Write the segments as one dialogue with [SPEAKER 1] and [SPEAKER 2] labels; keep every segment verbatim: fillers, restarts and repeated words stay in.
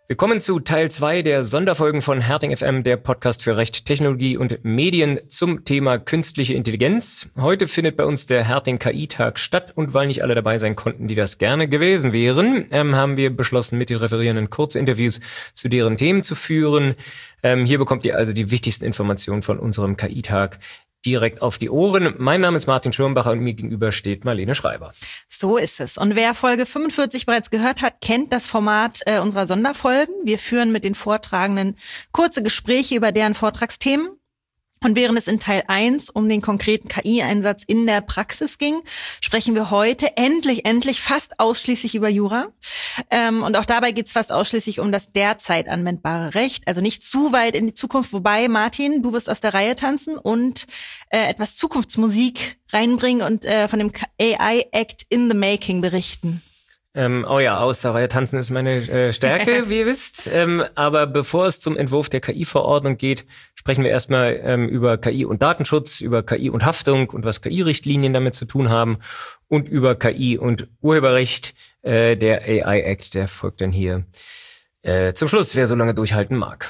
[SPEAKER 1] Wir kommen zu Teil zwei der Sonderfolgen von Herting F M, der Podcast für Recht, Technologie und Medien zum Thema künstliche Intelligenz. Heute findet bei uns der Herting K I-Tag statt und weil nicht alle dabei sein konnten, die das gerne gewesen wären, ähm, haben wir beschlossen, mit den Referierenden kurze Interviews zu deren Themen zu führen. Ähm, hier bekommt ihr also die wichtigsten Informationen von unserem K I-Tag direkt auf die Ohren. Mein Name ist Martin Schirmbacher und mir gegenüber steht Marlene Schreiber.
[SPEAKER 2] So ist es. Und wer Folge fünfundvierzig bereits gehört hat, kennt das Format äh, unserer Sonderfolgen. Wir führen mit den Vortragenden kurze Gespräche über deren Vortragsthemen. Und während es in Teil eins um den konkreten K I-Einsatz in der Praxis ging, sprechen wir heute endlich, endlich fast ausschließlich über Jura. Ähm, und auch dabei geht es fast ausschließlich um das derzeit anwendbare Recht, also nicht zu weit in die Zukunft. Wobei, Martin, du wirst aus der Reihe tanzen und äh, etwas Zukunftsmusik reinbringen und äh, von dem A I-Act in the Making berichten.
[SPEAKER 1] Ähm, oh ja, aus der Reihe tanzen ist meine äh, Stärke, wie ihr wisst. Ähm, aber bevor es zum Entwurf der K I-Verordnung geht, sprechen wir erstmal ähm, über K I und Datenschutz, über K I und Haftung und was K I-Richtlinien damit zu tun haben und über K I und Urheberrecht. Äh, der A I-Act, der folgt dann hier äh, zum Schluss, wer so lange durchhalten mag.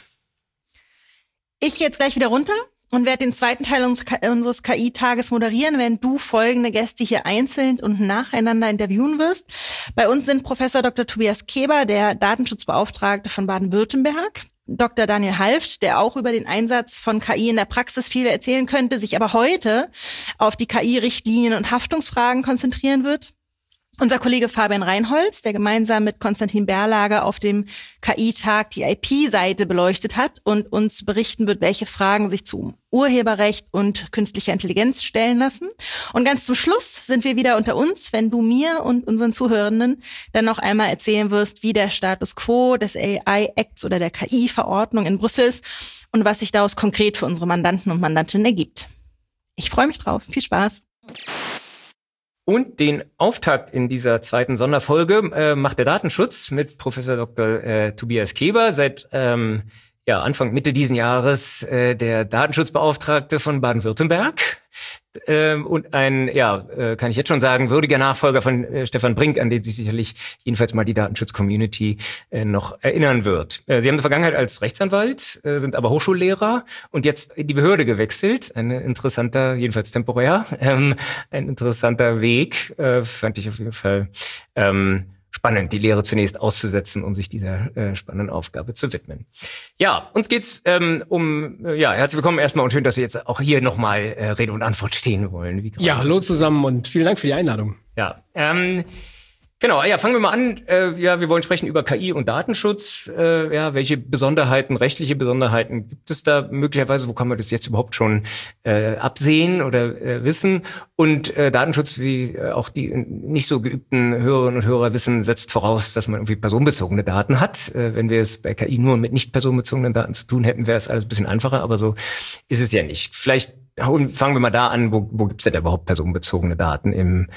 [SPEAKER 2] Ich gehe jetzt gleich wieder runter und werde den zweiten Teil unseres K I-Tages moderieren, während du folgende Gäste hier einzeln und nacheinander interviewen wirst. Bei uns sind Professor Doktor Tobias Keber, der Datenschutzbeauftragte von Baden-Württemberg, Doktor Daniel Halft, der auch über den Einsatz von K I in der Praxis viel erzählen könnte, sich aber heute auf die K I-Richtlinien und Haftungsfragen konzentrieren wird. Unser Kollege Fabian Reinholz, der gemeinsam mit Konstantin Berlage auf dem K I-Tag die I P-Seite beleuchtet hat und uns berichten wird, welche Fragen sich zu Urheberrecht und künstlicher Intelligenz stellen lassen. Und ganz zum Schluss sind wir wieder unter uns, wenn du mir und unseren Zuhörenden dann noch einmal erzählen wirst, wie der Status quo des A I-Acts oder der K I-Verordnung in Brüssel ist und was sich daraus konkret für unsere Mandanten und Mandantinnen ergibt. Ich freue mich drauf. Viel Spaß.
[SPEAKER 1] Und den Auftakt in dieser zweiten Sonderfolge äh, macht der Datenschutz mit Professor Doktor Äh, Tobias Keber, seit ähm, ja, Anfang Mitte diesen Jahres äh, der Datenschutzbeauftragte von Baden-Württemberg ähm, und ein, ja, äh, kann ich jetzt schon sagen, würdiger Nachfolger von äh, Stefan Brink, an den sich sicherlich jedenfalls mal die Datenschutz-Community äh, noch erinnern wird. Äh, Sie haben eine Vergangenheit als Rechtsanwalt, äh, sind aber Hochschullehrer und jetzt in die Behörde gewechselt. Ein interessanter, jedenfalls temporär, ähm, ein interessanter Weg, äh, fand ich auf jeden Fall ähm, spannend, die Lehre zunächst auszusetzen, um sich dieser äh, spannenden Aufgabe zu widmen. Ja, uns geht's ähm, um, äh, ja, herzlich willkommen erstmal und schön, dass Sie jetzt auch hier nochmal äh, Rede und Antwort stehen wollen. Wie
[SPEAKER 3] ja, hallo zusammen und vielen Dank für die Einladung.
[SPEAKER 1] Ja, ähm, genau, ja, fangen wir mal an. Äh, ja, wir wollen sprechen über K I und Datenschutz. Äh, ja, welche Besonderheiten, rechtliche Besonderheiten gibt es da möglicherweise? Wo kann man das jetzt überhaupt schon äh, absehen oder äh, wissen? Und äh, Datenschutz, wie äh, auch die nicht so geübten Hörerinnen und Hörer wissen, setzt voraus, dass man irgendwie personenbezogene Daten hat. Äh, wenn wir es bei K I nur mit nicht personenbezogenen Daten zu tun hätten, wäre es alles ein bisschen einfacher, aber so ist es ja nicht. Vielleicht fangen wir mal da an, wo, wo gibt es denn überhaupt personenbezogene Daten im,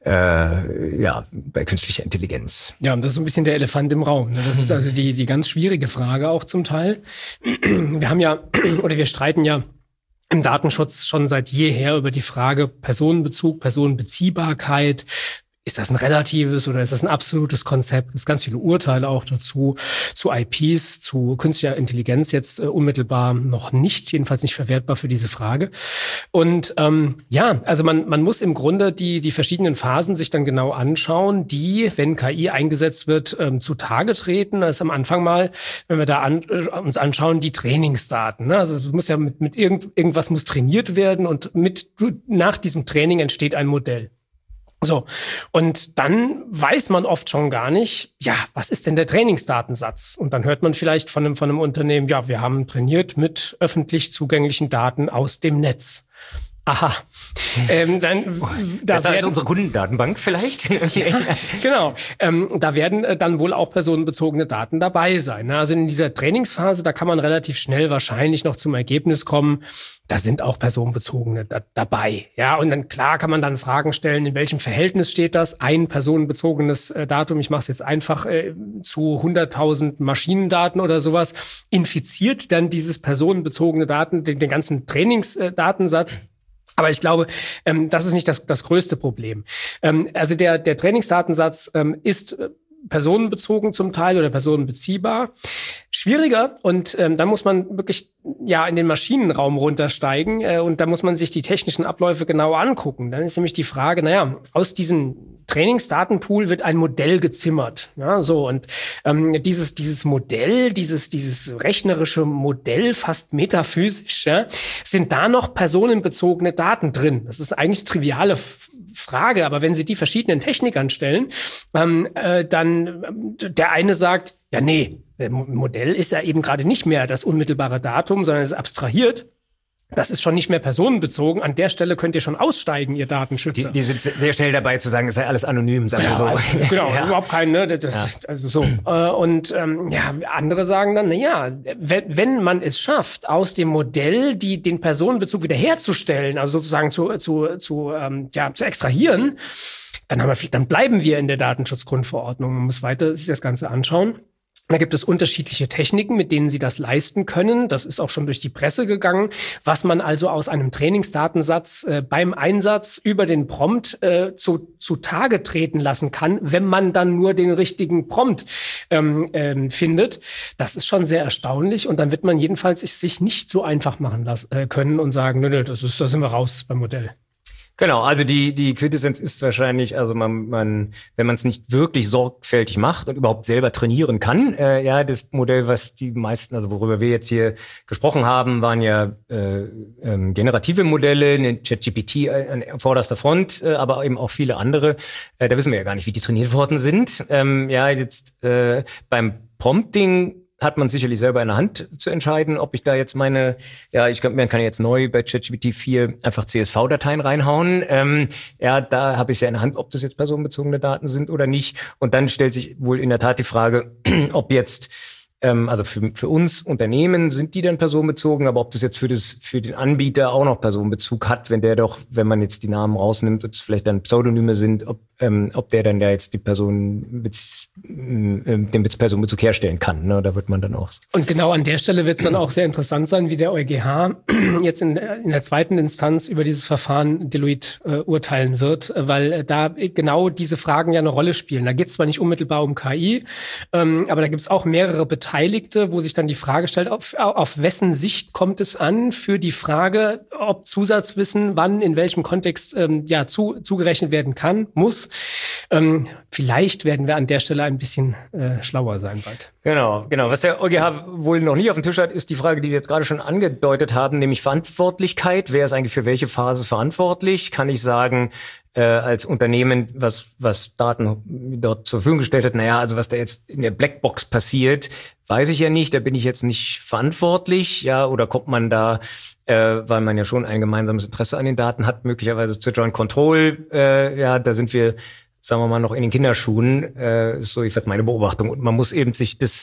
[SPEAKER 1] äh, ja, bei künstlicher Intelligenz?
[SPEAKER 3] Ja, und das ist so ein bisschen der Elefant im Raum. Das ist also die, die ganz schwierige Frage auch zum Teil. Wir haben ja, oder wir streiten ja im Datenschutz schon seit jeher über die Frage Personenbezug, Personenbeziehbarkeit. Ist das ein relatives oder ist das ein absolutes Konzept? Es gibt ganz viele Urteile auch dazu, zu I Ps, zu künstlicher Intelligenz jetzt äh, unmittelbar noch nicht, jedenfalls nicht verwertbar für diese Frage. Und ähm, ja, also man man muss im Grunde die die verschiedenen Phasen sich dann genau anschauen, die, wenn K I eingesetzt wird, ähm, zutage treten. Das ist am Anfang mal, wenn wir da an, äh, uns anschauen, die Trainingsdaten. Ne? Also es muss ja mit mit irgend, irgendwas muss trainiert werden und mit nach diesem Training entsteht ein Modell. So, und dann weiß man oft schon gar nicht, ja, was ist denn der Trainingsdatensatz? Und dann hört man vielleicht von einem, von einem Unternehmen, ja, wir haben trainiert mit öffentlich zugänglichen Daten aus dem Netz. Aha. Ähm, dann, da
[SPEAKER 1] das ist also unsere Kundendatenbank vielleicht?
[SPEAKER 3] Ja, genau. Ähm, da werden äh, dann wohl auch personenbezogene Daten dabei sein. Ne? Also in dieser Trainingsphase, da kann man relativ schnell wahrscheinlich noch zum Ergebnis kommen, da sind auch personenbezogene da, dabei. Ja, und dann klar kann man dann Fragen stellen, in welchem Verhältnis steht das? Ein personenbezogenes äh, Datum, ich mache es jetzt einfach äh, zu hunderttausend Maschinendaten oder sowas, infiziert dann dieses personenbezogene Daten, den, den ganzen Trainingsdatensatz. Aber ich glaube, ähm, das ist nicht das, das größte Problem. Ähm, also der, der Trainingsdatensatz ähm, ist äh, personenbezogen zum Teil oder personenbeziehbar. Schwieriger und ähm, da muss man wirklich ja in den Maschinenraum runtersteigen äh, und da muss man sich die technischen Abläufe genau angucken. Dann ist nämlich die Frage, naja, aus diesem Trainingsdatenpool wird ein Modell gezimmert. Ja, so und ähm, dieses dieses Modell, dieses dieses rechnerische Modell, fast metaphysisch, ja, sind da noch personenbezogene Daten drin? Das ist eigentlich eine triviale F- Frage, aber wenn Sie die verschiedenen Technikern stellen, ähm, äh, dann äh, der eine sagt, ja nee, Modell ist ja eben gerade nicht mehr das unmittelbare Datum, sondern es ist abstrahiert. Das ist schon nicht mehr personenbezogen. An der Stelle könnt ihr schon aussteigen, ihr Datenschützer.
[SPEAKER 1] Die, die sind sehr schnell dabei zu sagen, es sei alles anonym, sagen wir
[SPEAKER 3] ja,
[SPEAKER 1] so.
[SPEAKER 3] Also, genau, ja. Überhaupt kein, ne? Das,
[SPEAKER 1] ja.
[SPEAKER 3] ist also so. Und ähm, ja, andere sagen dann, na ja, wenn, wenn man es schafft, aus dem Modell die den Personenbezug wiederherzustellen, also sozusagen zu zu zu ähm, ja zu extrahieren, dann haben wir, dann bleiben wir in der Datenschutzgrundverordnung. Man muss weiter sich das Ganze anschauen. Da gibt es unterschiedliche Techniken, mit denen Sie das leisten können. Das ist auch schon durch die Presse gegangen, was man also aus einem Trainingsdatensatz äh, beim Einsatz über den Prompt äh, zu, zu Tage treten lassen kann, wenn man dann nur den richtigen Prompt ähm, ähm, findet. Das ist schon sehr erstaunlich und dann wird man jedenfalls sich nicht so einfach machen lassen, äh, können und sagen, nö, nö, das ist, da sind wir raus beim Modell.
[SPEAKER 1] Genau, also die die Quintessenz ist wahrscheinlich, also man man wenn man es nicht wirklich sorgfältig macht und überhaupt selber trainieren kann, äh, ja, das Modell, was die meisten, also worüber wir jetzt hier gesprochen haben, waren ja äh, ähm, generative Modelle, eine ChatGPT an vorderster Front, äh, aber eben auch viele andere. Äh, da wissen wir ja gar nicht, wie die trainiert worden sind. Ähm, ja, jetzt äh, beim Prompting hat man sicherlich selber in der Hand zu entscheiden, ob ich da jetzt meine, ja, ich glaube, man kann jetzt neu bei ChatGPT vier einfach C S V-Dateien reinhauen. Ähm, ja, da habe ich es ja in der Hand, ob das jetzt personenbezogene Daten sind oder nicht. Und dann stellt sich wohl in der Tat die Frage, ob jetzt, ähm, also für, für uns Unternehmen sind die dann personenbezogen, aber ob das jetzt für das für den Anbieter auch noch Personenbezug hat, wenn der doch, wenn man jetzt die Namen rausnimmt, ob es vielleicht dann Pseudonyme sind, ob Ähm, ob der dann ja jetzt die Person ähm, den Personenbezug herstellen kann. Ne? Da wird man dann auch.
[SPEAKER 3] Und genau an der Stelle wird es dann auch sehr interessant sein, wie der EuGH jetzt in, in der zweiten Instanz über dieses Verfahren Deloitte äh, urteilen wird, weil äh, da genau diese Fragen ja eine Rolle spielen. Da geht es zwar nicht unmittelbar um K I, ähm, aber da gibt es auch mehrere Beteiligte, wo sich dann die Frage stellt, auf, auf wessen Sicht kommt es an für die Frage, ob Zusatzwissen wann in welchem Kontext ähm, ja zu, zugerechnet werden kann, muss. Ähm, vielleicht werden wir an der Stelle ein bisschen äh, schlauer sein bald.
[SPEAKER 1] Genau, genau. Was der EuGH wohl noch nicht auf dem Tisch hat, ist die Frage, die Sie jetzt gerade schon angedeutet haben, nämlich Verantwortlichkeit. Wer ist eigentlich für welche Phase verantwortlich? Kann ich sagen, äh, als Unternehmen, was was Daten dort zur Verfügung gestellt hat, naja, also was da jetzt in der Blackbox passiert, weiß ich ja nicht, da bin ich jetzt nicht verantwortlich, ja, oder kommt man da, äh, weil man ja schon ein gemeinsames Interesse an den Daten hat, möglicherweise zur Joint Control, äh, ja, da sind wir, sagen wir mal, noch in den Kinderschuhen, äh, ist so jedenfalls meine Beobachtung. Und man muss eben sich das,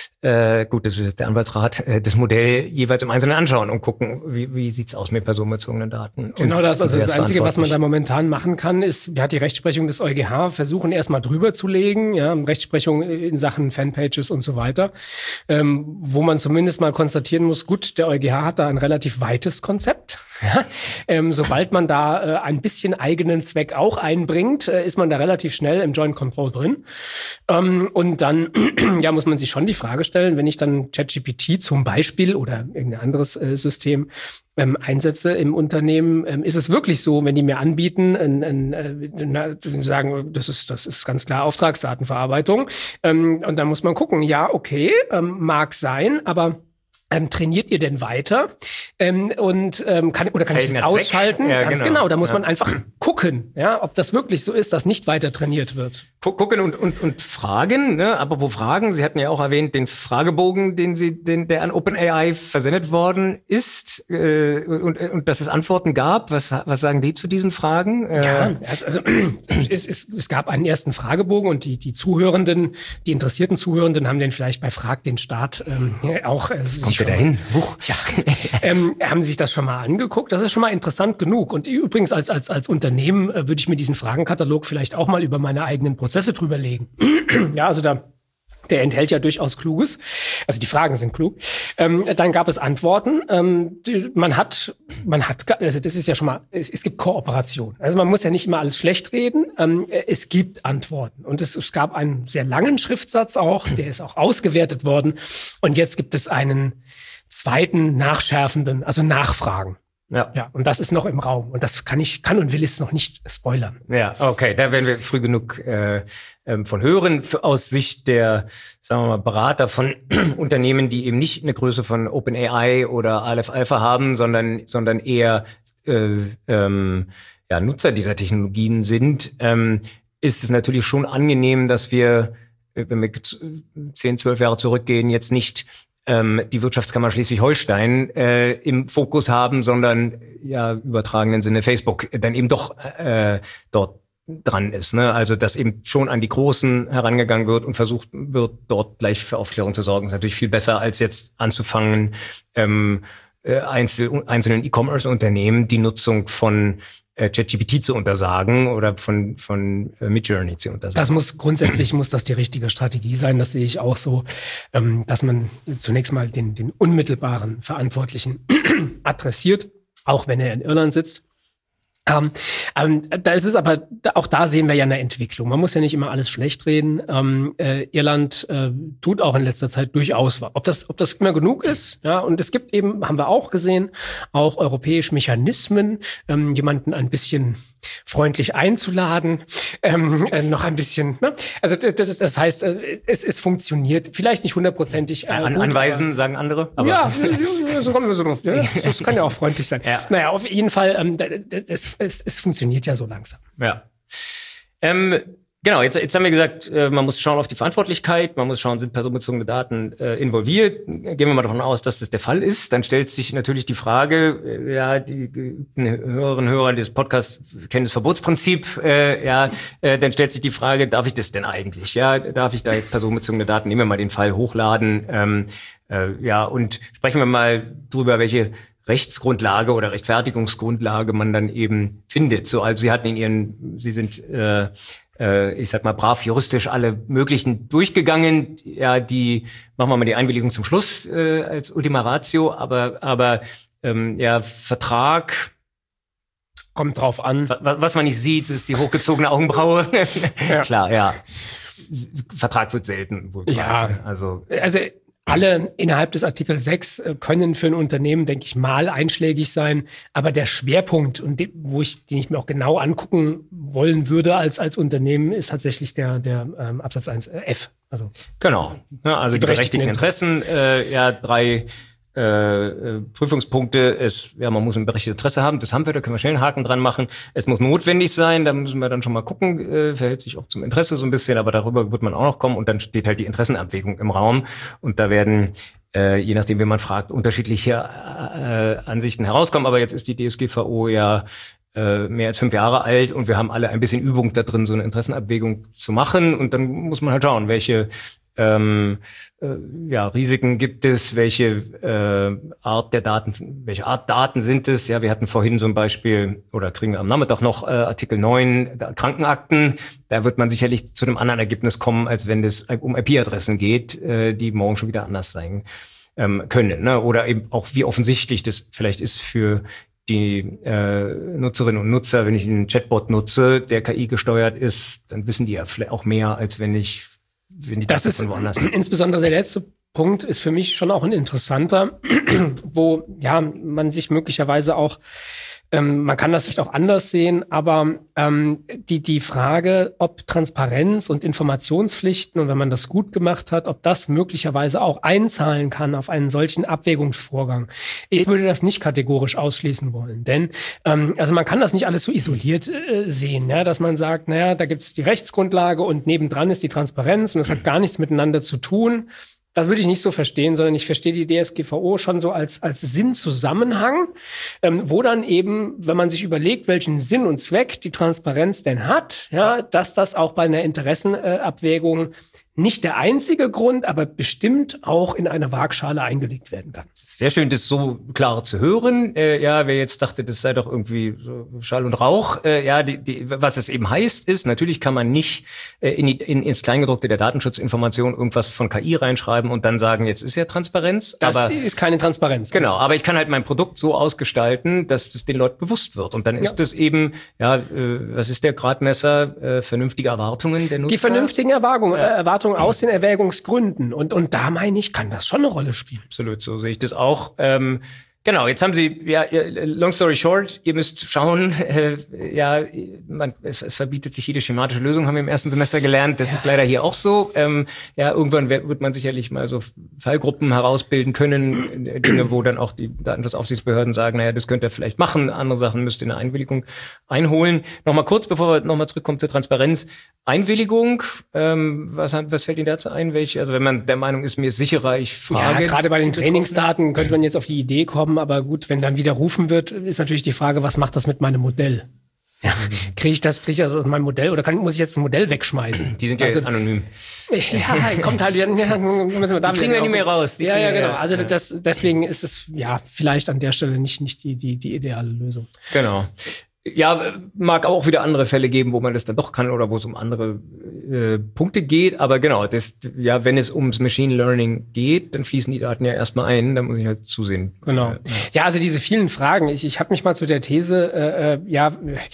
[SPEAKER 1] äh, gut, das ist jetzt der Anwaltsrat, äh, das Modell jeweils im Einzelnen anschauen und gucken, wie, wie sieht's aus mit personenbezogenen Daten.
[SPEAKER 3] Genau das, also das Einzige, was man da momentan machen kann, ist, wir hat die Rechtsprechung des EuGH versuchen, erstmal drüber zu legen, ja, Rechtsprechung in Sachen Fanpages und so weiter, ähm, wo man zumindest mal konstatieren muss, gut, der EuGH hat da ein relativ weites Konzept. Ja, ähm, sobald man da äh, ein bisschen eigenen Zweck auch einbringt, äh, ist man da relativ schnell im Joint Control drin. Ähm, und dann ja, muss man sich schon die Frage stellen, wenn ich dann ChatGPT zum Beispiel oder irgendein anderes äh, System ähm, einsetze im Unternehmen, ähm, ist es wirklich so, wenn die mir anbieten, ein, ein, äh, sagen, das ist das ist ganz klar Auftragsdatenverarbeitung. Ähm, und dann muss man gucken, ja, okay, ähm, mag sein, aber Ähm, trainiert ihr denn weiter? Ähm, und ähm, kann oder kann ich das ausschalten?
[SPEAKER 1] Ja,
[SPEAKER 3] Ganz
[SPEAKER 1] genau,
[SPEAKER 3] genau. Da muss
[SPEAKER 1] ja.
[SPEAKER 3] man einfach gucken, ja, ob das wirklich so ist, dass nicht weiter trainiert wird.
[SPEAKER 1] Gucken und und und fragen, ne? Aber wo Fragen? Sie hatten ja auch erwähnt den Fragebogen, den Sie, den der an OpenAI versendet worden ist, äh, und und dass es Antworten gab. Was was sagen die zu diesen Fragen? Äh,
[SPEAKER 3] ja, also es, es, es gab einen ersten Fragebogen und die die Zuhörenden, die interessierten Zuhörenden haben den vielleicht bei Frag den Staat ähm, auch. Äh,
[SPEAKER 1] Kommt ihr dahin? Huch.
[SPEAKER 3] Ja, ähm, haben Sie sich das schon mal angeguckt? Das ist schon mal interessant genug. Und übrigens als als als Unternehmen äh, würde ich mir diesen Fragenkatalog vielleicht auch mal über meine eigenen Prozesse drüberlegen. Ja, also da Der enthält ja durchaus Kluges. Also die Fragen sind klug. Ähm, dann gab es Antworten. Ähm, die, man hat, man hat, also das ist ja schon mal, es, es gibt Kooperation. Also man muss ja nicht immer alles schlecht reden. Ähm, es gibt Antworten. Und es, es gab einen sehr langen Schriftsatz auch, der ist auch ausgewertet worden. Und jetzt gibt es einen zweiten nachschärfenden, also Nachfragen. Ja. Ja, und das ist noch im Raum. Und das kann ich, kann und will es noch nicht spoilern.
[SPEAKER 1] Ja, okay, da werden wir früh genug äh, ähm, von hören. Für, aus Sicht der, sagen wir mal, Berater von Unternehmen, die eben nicht eine Größe von OpenAI oder Aleph Alpha haben, sondern, sondern eher äh, ähm, ja, Nutzer dieser Technologien sind, ähm, ist es natürlich schon angenehm, dass wir, wenn wir zehn, zwölf Jahre zurückgehen, jetzt nicht ähm, die Wirtschaftskammer Schleswig-Holstein äh, im Fokus haben, sondern ja übertragenen Sinne Facebook dann eben doch äh, dort dran ist. Ne? Also dass eben schon an die Großen herangegangen wird und versucht wird, dort gleich für Aufklärung zu sorgen. Ist natürlich viel besser, als jetzt anzufangen, ähm, äh, einzel- einzelnen E-Commerce-Unternehmen die Nutzung von ChatGPT zu untersagen oder von von äh, Midjourney zu untersagen.
[SPEAKER 3] Das muss grundsätzlich muss das die richtige Strategie sein. Das sehe ich auch so, ähm, dass man zunächst mal den den unmittelbaren Verantwortlichen adressiert, auch wenn er in Irland sitzt. Ähm, ähm, da ist es aber, auch da sehen wir ja eine Entwicklung. Man muss ja nicht immer alles schlecht reden. Ähm, äh, Irland äh, tut auch in letzter Zeit durchaus was. Ob das, ob das immer genug ist, ja, und es gibt eben, haben wir auch gesehen, auch europäische Mechanismen, ähm, jemanden ein bisschen freundlich einzuladen, ähm, äh, noch ein bisschen, ne? Also das ist, das heißt, äh, es, es funktioniert, vielleicht nicht hundertprozentig. Äh,
[SPEAKER 1] An, anweisen, aber, sagen andere.
[SPEAKER 3] Aber ja, so kommen wir so drauf. Ja, das kann ja auch freundlich sein. Ja. Naja, auf jeden Fall, ähm, das, Es, es funktioniert ja so langsam.
[SPEAKER 1] Ja. Ähm, genau, jetzt, jetzt haben wir gesagt, äh, man muss schauen auf die Verantwortlichkeit, man muss schauen, sind personenbezogene Daten äh, involviert. Gehen wir mal davon aus, dass das der Fall ist. Dann stellt sich natürlich die Frage, äh, ja, die geübten Hörerinnen und Hörer des Podcasts kennen das Verbotsprinzip, äh, ja, äh, dann stellt sich die Frage, darf ich das denn eigentlich? Ja, darf ich da personenbezogene Daten, nehmen wir mal den Fall, hochladen? Ähm, äh, ja, und sprechen wir mal drüber, welche Rechtsgrundlage oder Rechtfertigungsgrundlage man dann eben findet. So, also Sie hatten in Ihren, Sie sind, äh, äh, ich sag mal, brav juristisch alle möglichen durchgegangen. Ja, die machen wir mal die Einwilligung zum Schluss äh, als Ultima Ratio, aber aber ähm, ja, Vertrag
[SPEAKER 3] kommt drauf an.
[SPEAKER 1] Was, was man nicht sieht, ist die hochgezogene Augenbraue. Ja. Klar, ja. Vertrag wird selten wohl.
[SPEAKER 3] Ja, also also alle innerhalb des Artikel sechs können für ein Unternehmen, denke ich, mal einschlägig sein. Aber der Schwerpunkt, und de, wo ich, den ich mir auch genau angucken wollen würde als als Unternehmen, ist tatsächlich der der ähm, Absatz eins äh, F.
[SPEAKER 1] Also genau. Ja, also die, die berechtigten Interessen, äh, ja, drei äh, Prüfungspunkte. Es, ja, man muss ein berechtigtes Interesse haben. Das haben wir, da können wir schnell einen Haken dran machen. Es muss notwendig sein. Da müssen wir dann schon mal gucken. Äh, verhält sich auch zum Interesse so ein bisschen, aber darüber wird man auch noch kommen. Und dann steht halt die Interessenabwägung im Raum. Und da werden, äh, je nachdem, wie man fragt, unterschiedliche äh, Ansichten herauskommen. Aber jetzt ist die D S G V O ja äh, mehr als fünf Jahre alt und wir haben alle ein bisschen Übung da drin, so eine Interessenabwägung zu machen. Und dann muss man halt schauen, welche Ähm, äh, ja, Risiken gibt es, welche äh, Art der Daten, welche Art Daten sind es? Ja, wir hatten vorhin so ein Beispiel, oder kriegen wir am Nachmittag noch äh, Artikel neun, da, Krankenakten. Da wird man sicherlich zu einem anderen Ergebnis kommen, als wenn es um I P-Adressen geht, äh, die morgen schon wieder anders sein ähm, können. Ne? Oder eben auch, wie offensichtlich das vielleicht ist für die äh, Nutzerinnen und Nutzer, wenn ich einen Chatbot nutze, der K I gesteuert ist, dann wissen die ja vielleicht auch mehr, als wenn ich wenn die
[SPEAKER 3] das ist insbesondere der letzte Punkt ist für mich schon auch ein interessanter, wo ja man sich möglicherweise auch ähm, man kann das vielleicht auch anders sehen, aber ähm, die die Frage, ob Transparenz und Informationspflichten und wenn man das gut gemacht hat, ob das möglicherweise auch einzahlen kann auf einen solchen Abwägungsvorgang. Ich würde das nicht kategorisch ausschließen wollen, denn ähm, also man kann das nicht alles so isoliert äh, sehen, ja, dass man sagt, naja, da gibt's die Rechtsgrundlage und nebendran ist die Transparenz und das hat gar nichts miteinander zu tun. Das würde ich nicht so verstehen, sondern ich verstehe die D S G V O schon so als als Sinnzusammenhang, ähm, wo dann eben, wenn man sich überlegt, welchen Sinn und Zweck die Transparenz denn hat, ja, dass das auch bei einer Interessenabwägung nicht der einzige Grund, aber bestimmt auch in eine Waagschale eingelegt werden kann.
[SPEAKER 1] Sehr schön, das so klar zu hören. Äh, ja, wer jetzt dachte, das sei doch irgendwie so Schall und Rauch. Äh, ja, die, die, was es eben heißt, ist, natürlich kann man nicht äh, in, in, ins Kleingedruckte der Datenschutzinformation irgendwas von K I reinschreiben und dann sagen, jetzt ist ja Transparenz.
[SPEAKER 3] Das
[SPEAKER 1] aber,
[SPEAKER 3] ist keine Transparenz.
[SPEAKER 1] Genau, aber ich kann halt mein Produkt so ausgestalten, dass es den Leuten bewusst wird. Und dann ist es ja. eben, ja, äh, was ist der Gradmesser? Äh, vernünftige Erwartungen der Nutzer?
[SPEAKER 3] Die vernünftigen Erwartungen,
[SPEAKER 1] ja.
[SPEAKER 3] äh, Erwartungen aus den Erwägungsgründen. Und, und da meine ich, kann das schon eine Rolle spielen.
[SPEAKER 1] Absolut, so sehe ich das auch. Ähm, genau, jetzt haben Sie, ja, long story short, ihr müsst schauen, äh, ja, man, es, es verbietet sich jede schematische Lösung, haben wir im ersten Semester gelernt. Das ja. ist leider hier auch so. Ähm, ja, irgendwann wird, wird man sicherlich mal so Fallgruppen herausbilden können, äh, Dinge, wo dann auch die Datenschutzaufsichtsbehörden sagen, naja, das könnt ihr vielleicht machen, andere Sachen müsst ihr eine Einwilligung einholen. Nochmal kurz, bevor wir nochmal zurückkommen zur Transparenz. Einwilligung, ähm, was, was fällt Ihnen dazu ein? Welche? Also wenn man der Meinung ist, mir ist sicherer, ich frage.
[SPEAKER 3] Ja, gerade bei den Trainingsdaten könnte man jetzt auf die Idee kommen, aber gut, wenn dann widerrufen wird, ist natürlich die Frage, was macht das mit meinem Modell? Ja, kriege ich das, kriege ich das aus meinem Modell oder kann, muss ich jetzt ein Modell wegschmeißen?
[SPEAKER 1] Die sind ja also, jetzt anonym.
[SPEAKER 3] Ja, kommt halt, ja, müssen wir da
[SPEAKER 1] die kriegen wir nicht mehr raus.
[SPEAKER 3] Die ja, ja, genau. Also das, deswegen ist es ja vielleicht an der Stelle nicht, nicht die, die, die ideale Lösung.
[SPEAKER 1] Genau. Ja, mag auch wieder andere Fälle geben, wo man das dann doch kann oder wo es um andere äh, Punkte geht. Aber genau, das, ja, wenn es ums Machine Learning geht, dann fließen die Daten ja erstmal ein. Da muss ich halt zusehen.
[SPEAKER 3] Genau. Ja, ja, also diese vielen Fragen. Ich, ich habe mich mal zu der These, äh, ja,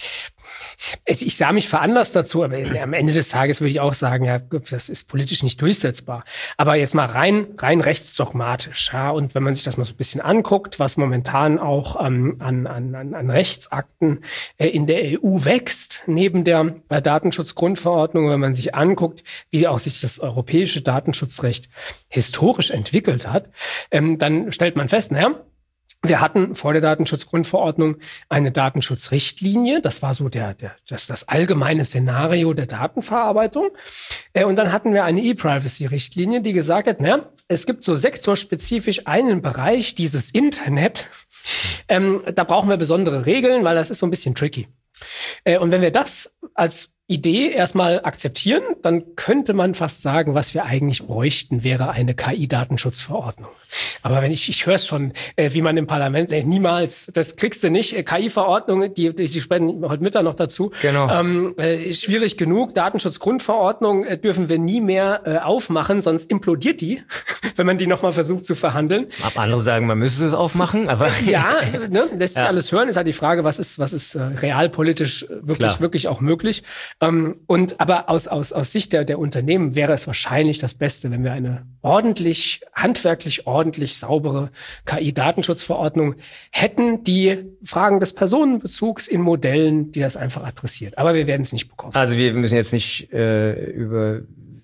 [SPEAKER 3] es, ich sah mich veranlasst dazu, aber am Ende des Tages würde ich auch sagen, ja, das ist politisch nicht durchsetzbar. Aber jetzt mal rein, rein rechtsdogmatisch. Ja, und wenn man sich das mal so ein bisschen anguckt, was momentan auch ähm, an, an, an Rechtsakten äh, in der E U wächst, neben der äh, Datenschutzgrundverordnung, wenn man sich anguckt, wie auch sich das europäische Datenschutzrecht historisch entwickelt hat, ähm, dann stellt man fest, naja, wir hatten vor der Datenschutzgrundverordnung eine Datenschutzrichtlinie. Das war so der, der, das, das allgemeine Szenario der Datenverarbeitung. Äh, und dann hatten wir eine E-Privacy-Richtlinie, die gesagt hat, na, es gibt so sektorspezifisch einen Bereich, dieses Internet. Ähm, da brauchen wir besondere Regeln, weil das ist so ein bisschen tricky. Äh, und wenn wir das als Idee erstmal akzeptieren, dann könnte man fast sagen, was wir eigentlich bräuchten, wäre eine K I-Datenschutzverordnung. Aber wenn ich, ich höre es schon, äh, wie man im Parlament, äh, niemals, das kriegst du nicht. Äh, K I-Verordnung, die, die, die sprechen heute Mittag noch dazu.
[SPEAKER 1] Genau.
[SPEAKER 3] Ähm, äh, schwierig genug. Datenschutzgrundverordnung äh, dürfen wir nie mehr äh, aufmachen, sonst implodiert die, wenn man die nochmal versucht zu verhandeln.
[SPEAKER 1] Ab andere sagen, man müsste es aufmachen, aber
[SPEAKER 3] ja, ne, lässt sich
[SPEAKER 1] ja.
[SPEAKER 3] alles hören. Ist halt die Frage, was ist, was ist äh, realpolitisch wirklich,
[SPEAKER 1] Klar.
[SPEAKER 3] wirklich auch möglich. Ähm, und aber aus aus aus Sicht der der Unternehmen wäre es wahrscheinlich das Beste, wenn wir eine ordentlich, handwerklich ordentlich saubere K I-Datenschutzverordnung hätten, die Fragen des Personenbezugs in Modellen, die das einfach adressiert. Aber wir werden es nicht bekommen.
[SPEAKER 1] Also wir müssen jetzt nicht äh, über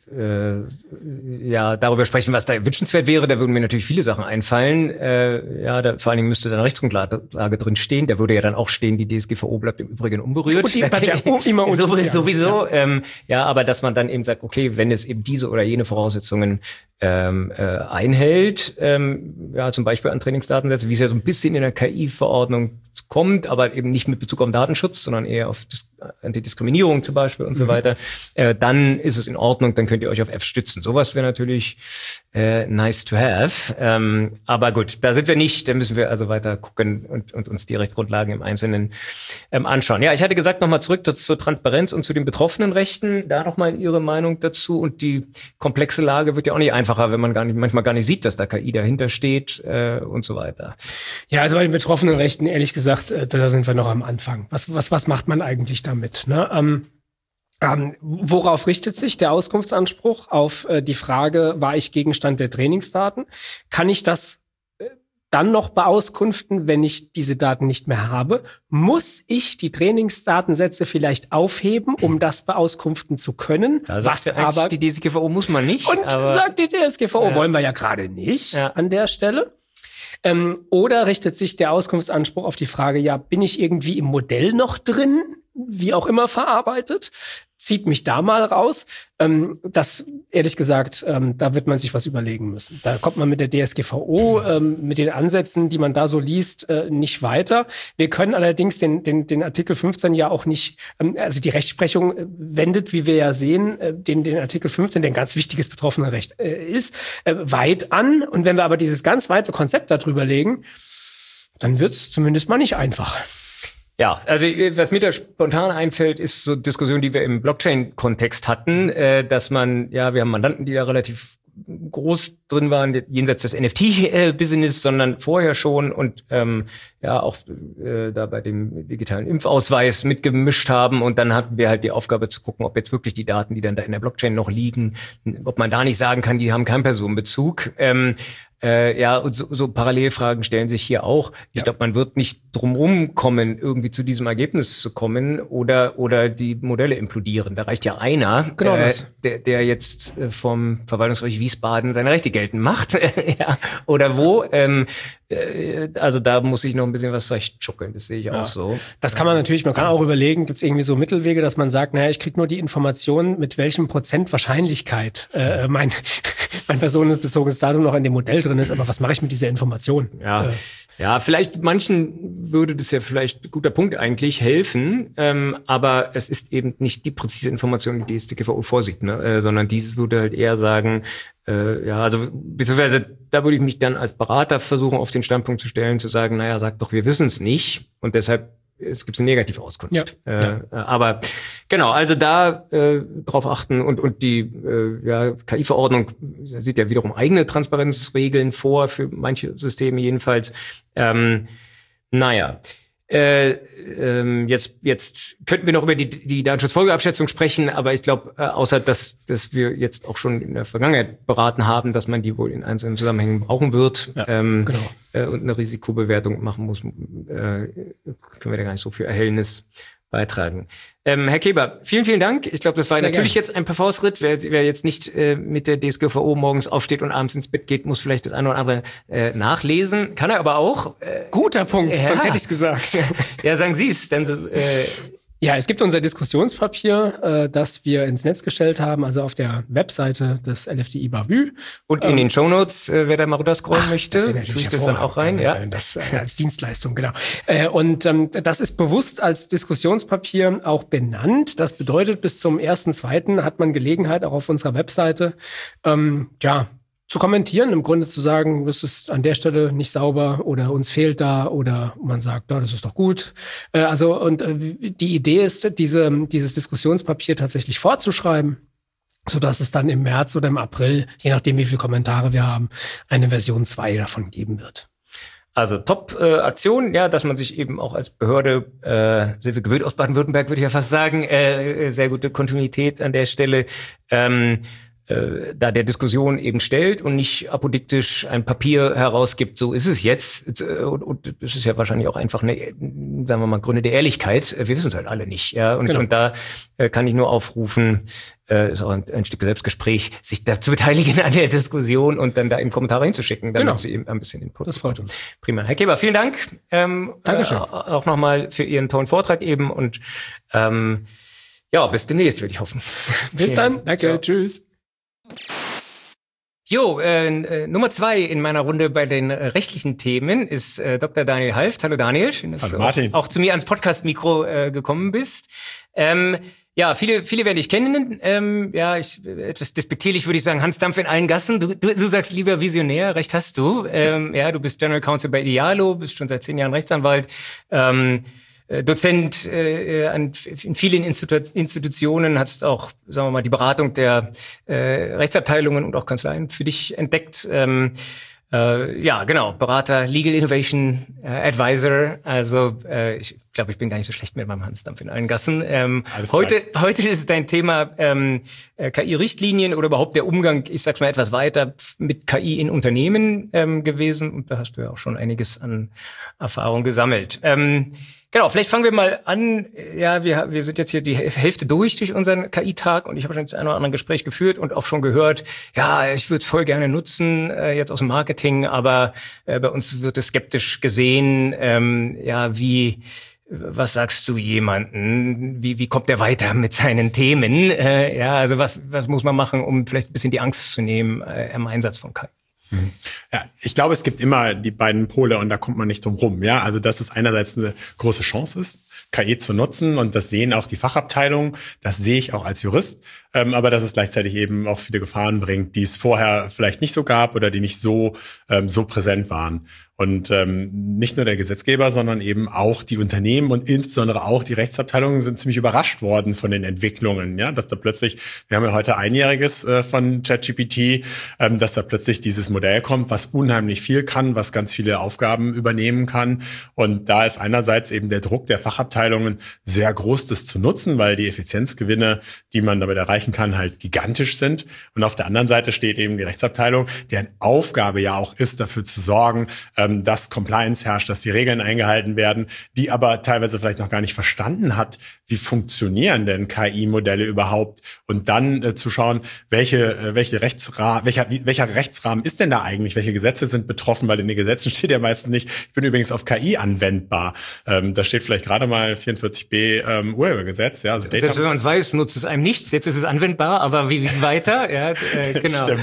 [SPEAKER 1] Äh, ja, darüber sprechen, was da wünschenswert wäre. Da würden mir natürlich viele Sachen einfallen. Äh, ja, da, vor allen Dingen müsste da eine Rechtsgrundlage drin stehen. Da würde ja dann auch stehen, die D S G V O bleibt im Übrigen unberührt.
[SPEAKER 3] Und die bleibt ja immer
[SPEAKER 1] unberührt. Sowieso. Ja. Ähm, ja, aber dass man dann eben sagt, okay, wenn es eben diese oder jene Voraussetzungen ähm, äh, einhält, ähm, ja, zum Beispiel an Trainingsdatensätze, wie es ja so ein bisschen in der K I-Verordnung kommt, aber eben nicht mit Bezug auf Datenschutz, sondern eher auf Dis- Antidiskriminierung zum Beispiel und mhm. so weiter, äh, dann ist es in Ordnung, dann könnt ihr euch auf F stützen. Sowas wäre natürlich äh, nice to have. Ähm, aber gut, da sind wir nicht, da müssen wir also weiter gucken und, und uns die Rechtsgrundlagen im Einzelnen ähm, anschauen. Ja, ich hatte gesagt, nochmal zurück zu, zur Transparenz und zu den betroffenen Rechten, da nochmal Ihre Meinung dazu. Und die komplexe Lage wird ja auch nicht einfacher, wenn man gar nicht, manchmal gar nicht sieht, dass da K I dahinter steht äh, und so weiter.
[SPEAKER 3] Ja, also bei den betroffenen Rechten, ehrlich gesagt, äh, da sind wir noch am Anfang. Was, was, was macht man eigentlich damit? Ne? Ähm, ähm, worauf richtet sich der Auskunftsanspruch? Auf äh, die Frage, war ich Gegenstand der Trainingsdaten? Kann ich das äh, dann noch beauskunften, wenn ich diese Daten nicht mehr habe? Muss ich die Trainingsdatensätze vielleicht aufheben, um das beauskunften zu können?
[SPEAKER 1] Da
[SPEAKER 3] was
[SPEAKER 1] sagt
[SPEAKER 3] aber
[SPEAKER 1] die D S G V O muss man nicht.
[SPEAKER 3] Und
[SPEAKER 1] aber
[SPEAKER 3] sagt die D S G V O,
[SPEAKER 1] ja.
[SPEAKER 3] wollen wir ja gerade nicht
[SPEAKER 1] ja.
[SPEAKER 3] an der Stelle. Ähm, oder richtet sich der Auskunftsanspruch auf die Frage, ja, bin ich irgendwie im Modell noch drin, wie auch immer verarbeitet? zieht mich da mal raus. Ähm, das, ehrlich gesagt, ähm, da wird man sich was überlegen müssen. Da kommt man mit der D S G V O, ähm, mit den Ansätzen, die man da so liest, äh, nicht weiter. Wir können allerdings den, den, den Artikel fünfzehn ja auch nicht, ähm, also die Rechtsprechung äh, wendet, wie wir ja sehen, äh, den, den Artikel fünfzehn, der ein ganz wichtiges Betroffenenrecht äh, ist, äh, weit an. Und wenn wir aber dieses ganz weite Konzept darüber legen, dann wird es zumindest mal nicht einfach.
[SPEAKER 1] Ja, also was mir da spontan einfällt, ist so Diskussion, die wir im Blockchain-Kontext hatten, äh, dass man, ja, wir haben Mandanten, die da relativ groß drin waren, jenseits des N F T-Business, sondern vorher schon und ähm, ja auch äh, da bei dem digitalen Impfausweis mitgemischt haben. Und dann hatten wir halt die Aufgabe zu gucken, ob jetzt wirklich die Daten, die dann da in der Blockchain noch liegen, ob man da nicht sagen kann, die haben keinen Personenbezug. Ähm, Äh, ja, und so, so Parallelfragen stellen sich hier auch. Ich ja. glaube, man wird nicht drumherum kommen, irgendwie zu diesem Ergebnis zu kommen oder oder die Modelle implodieren. Da reicht ja einer,
[SPEAKER 3] genau
[SPEAKER 1] äh,
[SPEAKER 3] das.
[SPEAKER 1] der, der jetzt äh, vom Verwaltungsgericht Wiesbaden seine Rechte geltend macht. ja, oder wo. Ähm, äh, also da muss ich noch ein bisschen was zurechtschuckeln. Das sehe ich ja. auch so.
[SPEAKER 3] Das kann man natürlich, man kann auch überlegen, gibt es irgendwie so Mittelwege, dass man sagt, naja, ich kriege nur die Information, mit welchem Prozent Wahrscheinlichkeit äh, mein, mein personenbezogenes Datum noch in dem Modell drin ist, aber was mache ich mit dieser Information?
[SPEAKER 1] Ja,
[SPEAKER 3] äh.
[SPEAKER 1] ja, vielleicht manchen würde das ja vielleicht, guter Punkt eigentlich, helfen, ähm, aber es ist eben nicht die präzise Information, die die D S G V O vorsieht, ne? äh, sondern dies würde halt eher sagen, äh, ja, also beziehungsweise da würde ich mich dann als Berater versuchen, auf den Standpunkt zu stellen, zu sagen, naja, sag doch, wir wissen es nicht und deshalb es gibt eine negative Auskunft.
[SPEAKER 3] Ja,
[SPEAKER 1] äh,
[SPEAKER 3] ja.
[SPEAKER 1] Aber genau, also da äh, drauf achten und und die äh, ja, K I-Verordnung sieht ja wiederum eigene Transparenzregeln vor, für manche Systeme jedenfalls. Ähm, naja, äh, ähm, jetzt jetzt könnten wir noch über die, die Datenschutzfolgeabschätzung sprechen, aber ich glaube, äh, außer dass, dass wir jetzt auch schon in der Vergangenheit beraten haben, dass man die wohl in einzelnen Zusammenhängen brauchen wird,
[SPEAKER 3] ja,
[SPEAKER 1] ähm,
[SPEAKER 3] genau.
[SPEAKER 1] äh, und eine Risikobewertung machen muss, äh, können wir da gar nicht so viel Erhellnis beitragen. Ähm, Herr Keber, vielen, vielen Dank. Ich glaube, das war Sehr natürlich gerne. jetzt ein P V-Schritt. Wer, wer jetzt nicht äh, mit der D S G V O morgens aufsteht und abends ins Bett geht, muss vielleicht das eine oder andere äh, nachlesen. Kann er aber auch. Äh,
[SPEAKER 3] Guter Punkt,
[SPEAKER 1] ja.
[SPEAKER 3] sonst hätte ich es gesagt.
[SPEAKER 1] Ja, sagen Sie es. Dann äh,
[SPEAKER 3] Ja, es gibt unser Diskussionspapier, äh, das wir ins Netz gestellt haben, also auf der Webseite des L F D I Bavü.
[SPEAKER 1] Und in ähm, den Shownotes, äh, wer da mal runterscrollen
[SPEAKER 3] ach,
[SPEAKER 1] möchte, tue ich das dann auch rein. Ja,
[SPEAKER 3] das äh, als Dienstleistung, genau. Äh, und ähm, das ist bewusst als Diskussionspapier auch benannt. Das bedeutet, bis zum ersten zweiten hat man Gelegenheit, auch auf unserer Webseite, ähm, ja, zu kommentieren, im Grunde zu sagen, das ist an der Stelle nicht sauber oder uns fehlt da oder man sagt, ja, das ist doch gut. Äh, also und äh, die Idee ist, diese, dieses Diskussionspapier tatsächlich fortzuschreiben, sodass es dann im März oder im April, je nachdem wie viele Kommentare wir haben, eine Version zwei davon geben wird.
[SPEAKER 1] Also Top-Aktion, äh, ja, dass man sich eben auch als Behörde, äh, Silvia gewöhnt aus Baden-Württemberg, würde ich ja fast sagen, äh, sehr gute Kontinuität an der Stelle. Ähm, Äh, da der Diskussion eben stellt und nicht apodiktisch ein Papier herausgibt, so ist es jetzt. Und, und das ist ja wahrscheinlich auch einfach eine, sagen wir mal, Gründe der Ehrlichkeit. Wir wissen es halt alle nicht. Ja, und, genau. und da äh, kann ich nur aufrufen, äh, ist auch ein, ein Stück Selbstgespräch, sich da zu beteiligen an der Diskussion und dann da eben Kommentare hinzuschicken, damit genau. sie eben ein bisschen Input.
[SPEAKER 3] Das freut uns.
[SPEAKER 1] Prima. Herr Keber, vielen Dank. Ähm,
[SPEAKER 3] Dankeschön.
[SPEAKER 1] Äh, auch nochmal für Ihren tollen Vortrag eben und ähm, ja, bis demnächst, würde ich hoffen.
[SPEAKER 3] Bis dann. Danke. Ciao. Tschüss.
[SPEAKER 1] Jo, äh, äh, Nummer zwei in meiner Runde bei den äh, rechtlichen Themen ist äh, Doktor Daniel Halft. Hallo Daniel, schön, dass
[SPEAKER 4] Hallo,
[SPEAKER 1] du
[SPEAKER 4] Martin.
[SPEAKER 1] Auch, auch zu mir ans Podcast-Mikro äh, gekommen bist. Ähm, ja, viele, viele werden dich kennen. Ähm, ja, ich, etwas despektierlich würde ich sagen, Hans Dampf in allen Gassen. Du, du, du sagst lieber Visionär, recht hast du. Ähm, ja, du bist General Counsel bei Idealo, bist schon seit zehn Jahren Rechtsanwalt. Ähm, Dozent äh, an in vielen Institu- Institutionen, hast auch, sagen wir mal, die Beratung der äh, Rechtsabteilungen und auch Kanzleien für dich entdeckt. Ähm, äh, ja, genau, Berater, Legal Innovation äh, Advisor. Also äh, ich glaube, ich bin gar nicht so schlecht mit meinem Hansdampf in allen Gassen. Ähm, heute, heute ist dein Thema ähm, K I-Richtlinien oder überhaupt der Umgang, ich sag's mal etwas weiter, mit K I in Unternehmen ähm, gewesen. Und da hast du ja auch schon einiges an Erfahrung gesammelt. Ähm, Genau, vielleicht fangen wir mal an. Ja, wir, wir sind jetzt hier die Hälfte durch durch unseren K I-Tag und ich habe schon das ein oder andere Gespräch geführt und auch schon gehört, ja, ich würde es voll gerne nutzen, äh, jetzt aus dem Marketing, aber äh, bei uns wird es skeptisch gesehen, ähm, ja, wie was sagst du jemanden? Wie, wie kommt er weiter mit seinen Themen? Äh, ja, also was, was muss man machen, um vielleicht ein bisschen die Angst zu nehmen äh, im Einsatz von K I?
[SPEAKER 4] Ja, ich glaube, es gibt immer die beiden Pole und da kommt man nicht drum rum. Ja, also dass es einerseits eine große Chance ist, K I zu nutzen und das sehen auch die Fachabteilungen, das sehe ich auch als Jurist, ähm, aber dass es gleichzeitig eben auch viele Gefahren bringt, die es vorher vielleicht nicht so gab oder die nicht so ähm, so präsent waren. Und ähm, nicht nur der Gesetzgeber, sondern eben auch die Unternehmen und insbesondere auch die Rechtsabteilungen sind ziemlich überrascht worden von den Entwicklungen, ja, dass da plötzlich, wir haben ja heute Einjähriges äh, von ChatGPT, ähm, dass da plötzlich dieses Modell kommt, was unheimlich viel kann, was ganz viele Aufgaben übernehmen kann. Und da ist einerseits eben der Druck der Fachabteilungen sehr groß, das zu nutzen, weil die Effizienzgewinne, die man damit erreichen kann, halt gigantisch sind. Und auf der anderen Seite steht eben die Rechtsabteilung, deren Aufgabe ja auch ist, dafür zu sorgen, äh, dass Compliance herrscht, dass die Regeln eingehalten werden, die aber teilweise vielleicht noch gar nicht verstanden hat, wie funktionieren denn K I-Modelle überhaupt und dann äh, zu schauen, welche äh, welche Rechtsrahmen, welcher welcher Rechtsrahmen ist denn da eigentlich, welche Gesetze sind betroffen, weil in den Gesetzen steht ja meistens nicht, ich bin übrigens auf K I anwendbar. Ähm, da steht vielleicht gerade mal vierundvierzig b ähm, Urhebergesetz, ja, also
[SPEAKER 1] Selbst wenn man es weiß, nutzt es einem nichts, jetzt ist es anwendbar, aber wie, wie weiter? Ja, äh, genau.
[SPEAKER 4] Stimmt.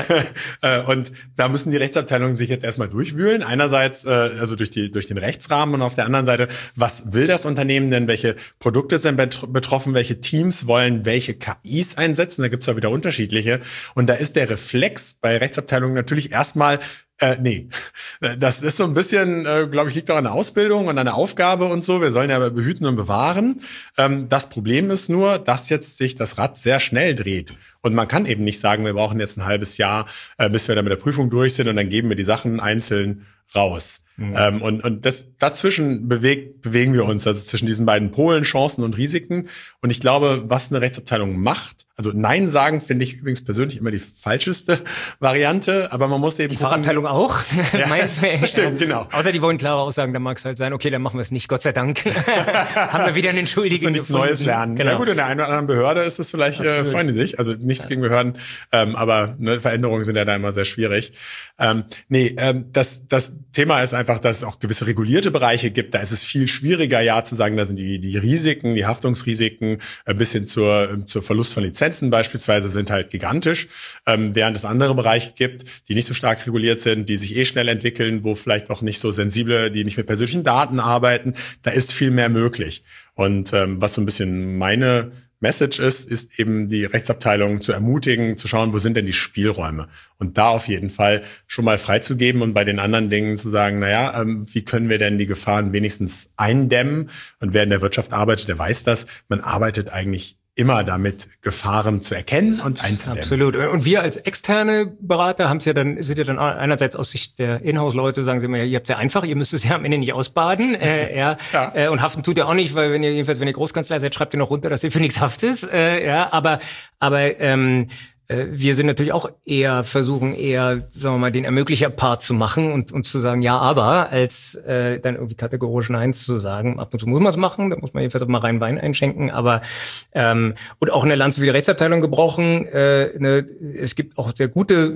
[SPEAKER 4] Ja. Und da müssen die Rechtsabteilungen sich jetzt erstmal durchwühlen. Einerseits äh, also durch die durch den Rechtsrahmen und auf der anderen Seite, was will das Unternehmen denn? Welche Produkte sind betroffen? Welche Teams wollen welche K Is einsetzen? Da gibt's ja wieder unterschiedliche. Und da ist der Reflex bei Rechtsabteilungen natürlich erstmal Äh, nee, das ist so ein bisschen, äh, glaube ich, liegt auch an der Ausbildung und an der Aufgabe und so. Wir sollen ja behüten und bewahren. Ähm, das Problem ist nur, dass jetzt sich das Rad sehr schnell dreht. Und man kann eben nicht sagen, wir brauchen jetzt ein halbes Jahr, äh, bis wir da mit der Prüfung durch sind und dann geben wir die Sachen einzeln raus. Mhm. Ähm, und und das dazwischen bewegt, bewegen wir uns, also zwischen diesen beiden Polen, Chancen und Risiken. Und ich glaube, was eine Rechtsabteilung macht, also Nein sagen, finde ich übrigens persönlich immer die falscheste Variante, aber man muss eben...
[SPEAKER 1] Die Fachabteilung auch?
[SPEAKER 4] Ja,
[SPEAKER 1] Meist,
[SPEAKER 4] stimmt, genau.
[SPEAKER 1] Außer die wollen klare Aussagen, dann mag es halt sein, okay, dann machen wir es nicht, Gott sei Dank. Haben wir wieder einen Schuldigen
[SPEAKER 4] und nichts Neues lernen.
[SPEAKER 1] Genau.
[SPEAKER 4] Ja gut, in der einen oder anderen Behörde ist es vielleicht, äh, freuen die sich, also nichts ja. gegen Behörden, ähm, aber ne, Veränderungen sind ja da immer sehr schwierig. Ähm, nee, ähm, das, das Thema ist einfach, dass es auch gewisse regulierte Bereiche gibt, da ist es viel schwieriger, ja zu sagen, da sind die, die Risiken, die Haftungsrisiken äh, bis hin zur, zur Verlust von Lizenzen beispielsweise sind halt gigantisch, ähm, während es andere Bereiche gibt, die nicht so stark reguliert sind, die sich eh schnell entwickeln, wo vielleicht auch nicht so sensible, die nicht mit persönlichen Daten arbeiten, da ist viel mehr möglich. Und ähm, was so ein bisschen meine Message ist, ist eben die Rechtsabteilung zu ermutigen, zu schauen, wo sind denn die Spielräume? Und da auf jeden Fall schon mal freizugeben und bei den anderen Dingen zu sagen, naja, ähm, wie können wir denn die Gefahren wenigstens eindämmen? Und wer in der Wirtschaft arbeitet, der weiß das. Man arbeitet eigentlich immer damit, Gefahren zu erkennen und einzudämmen.
[SPEAKER 1] Absolut. Und wir als externe Berater haben es ja dann, sind ja dann einerseits aus Sicht der Inhouse-Leute, sagen sie immer, ihr habt es ja einfach, ihr müsst es ja am Ende nicht ausbaden. äh, ja, ja. Äh, und haften tut ihr auch nicht, weil wenn ihr, jedenfalls wenn ihr Großkanzlei seid, schreibt ihr noch runter, dass ihr für nichts haftet. Äh, ja, aber, aber, ähm, wir sind natürlich auch eher, versuchen eher, sagen wir mal, den Ermöglicher-Part zu machen und, und zu sagen, ja, aber, als äh, dann irgendwie kategorisch Nein zu sagen. Ab und zu muss man es machen, da muss man jedenfalls auch mal rein Wein einschenken, aber ähm, und auch eine Lanze wie die Rechtsabteilung gebrochen. Äh, ne, es gibt auch sehr gute,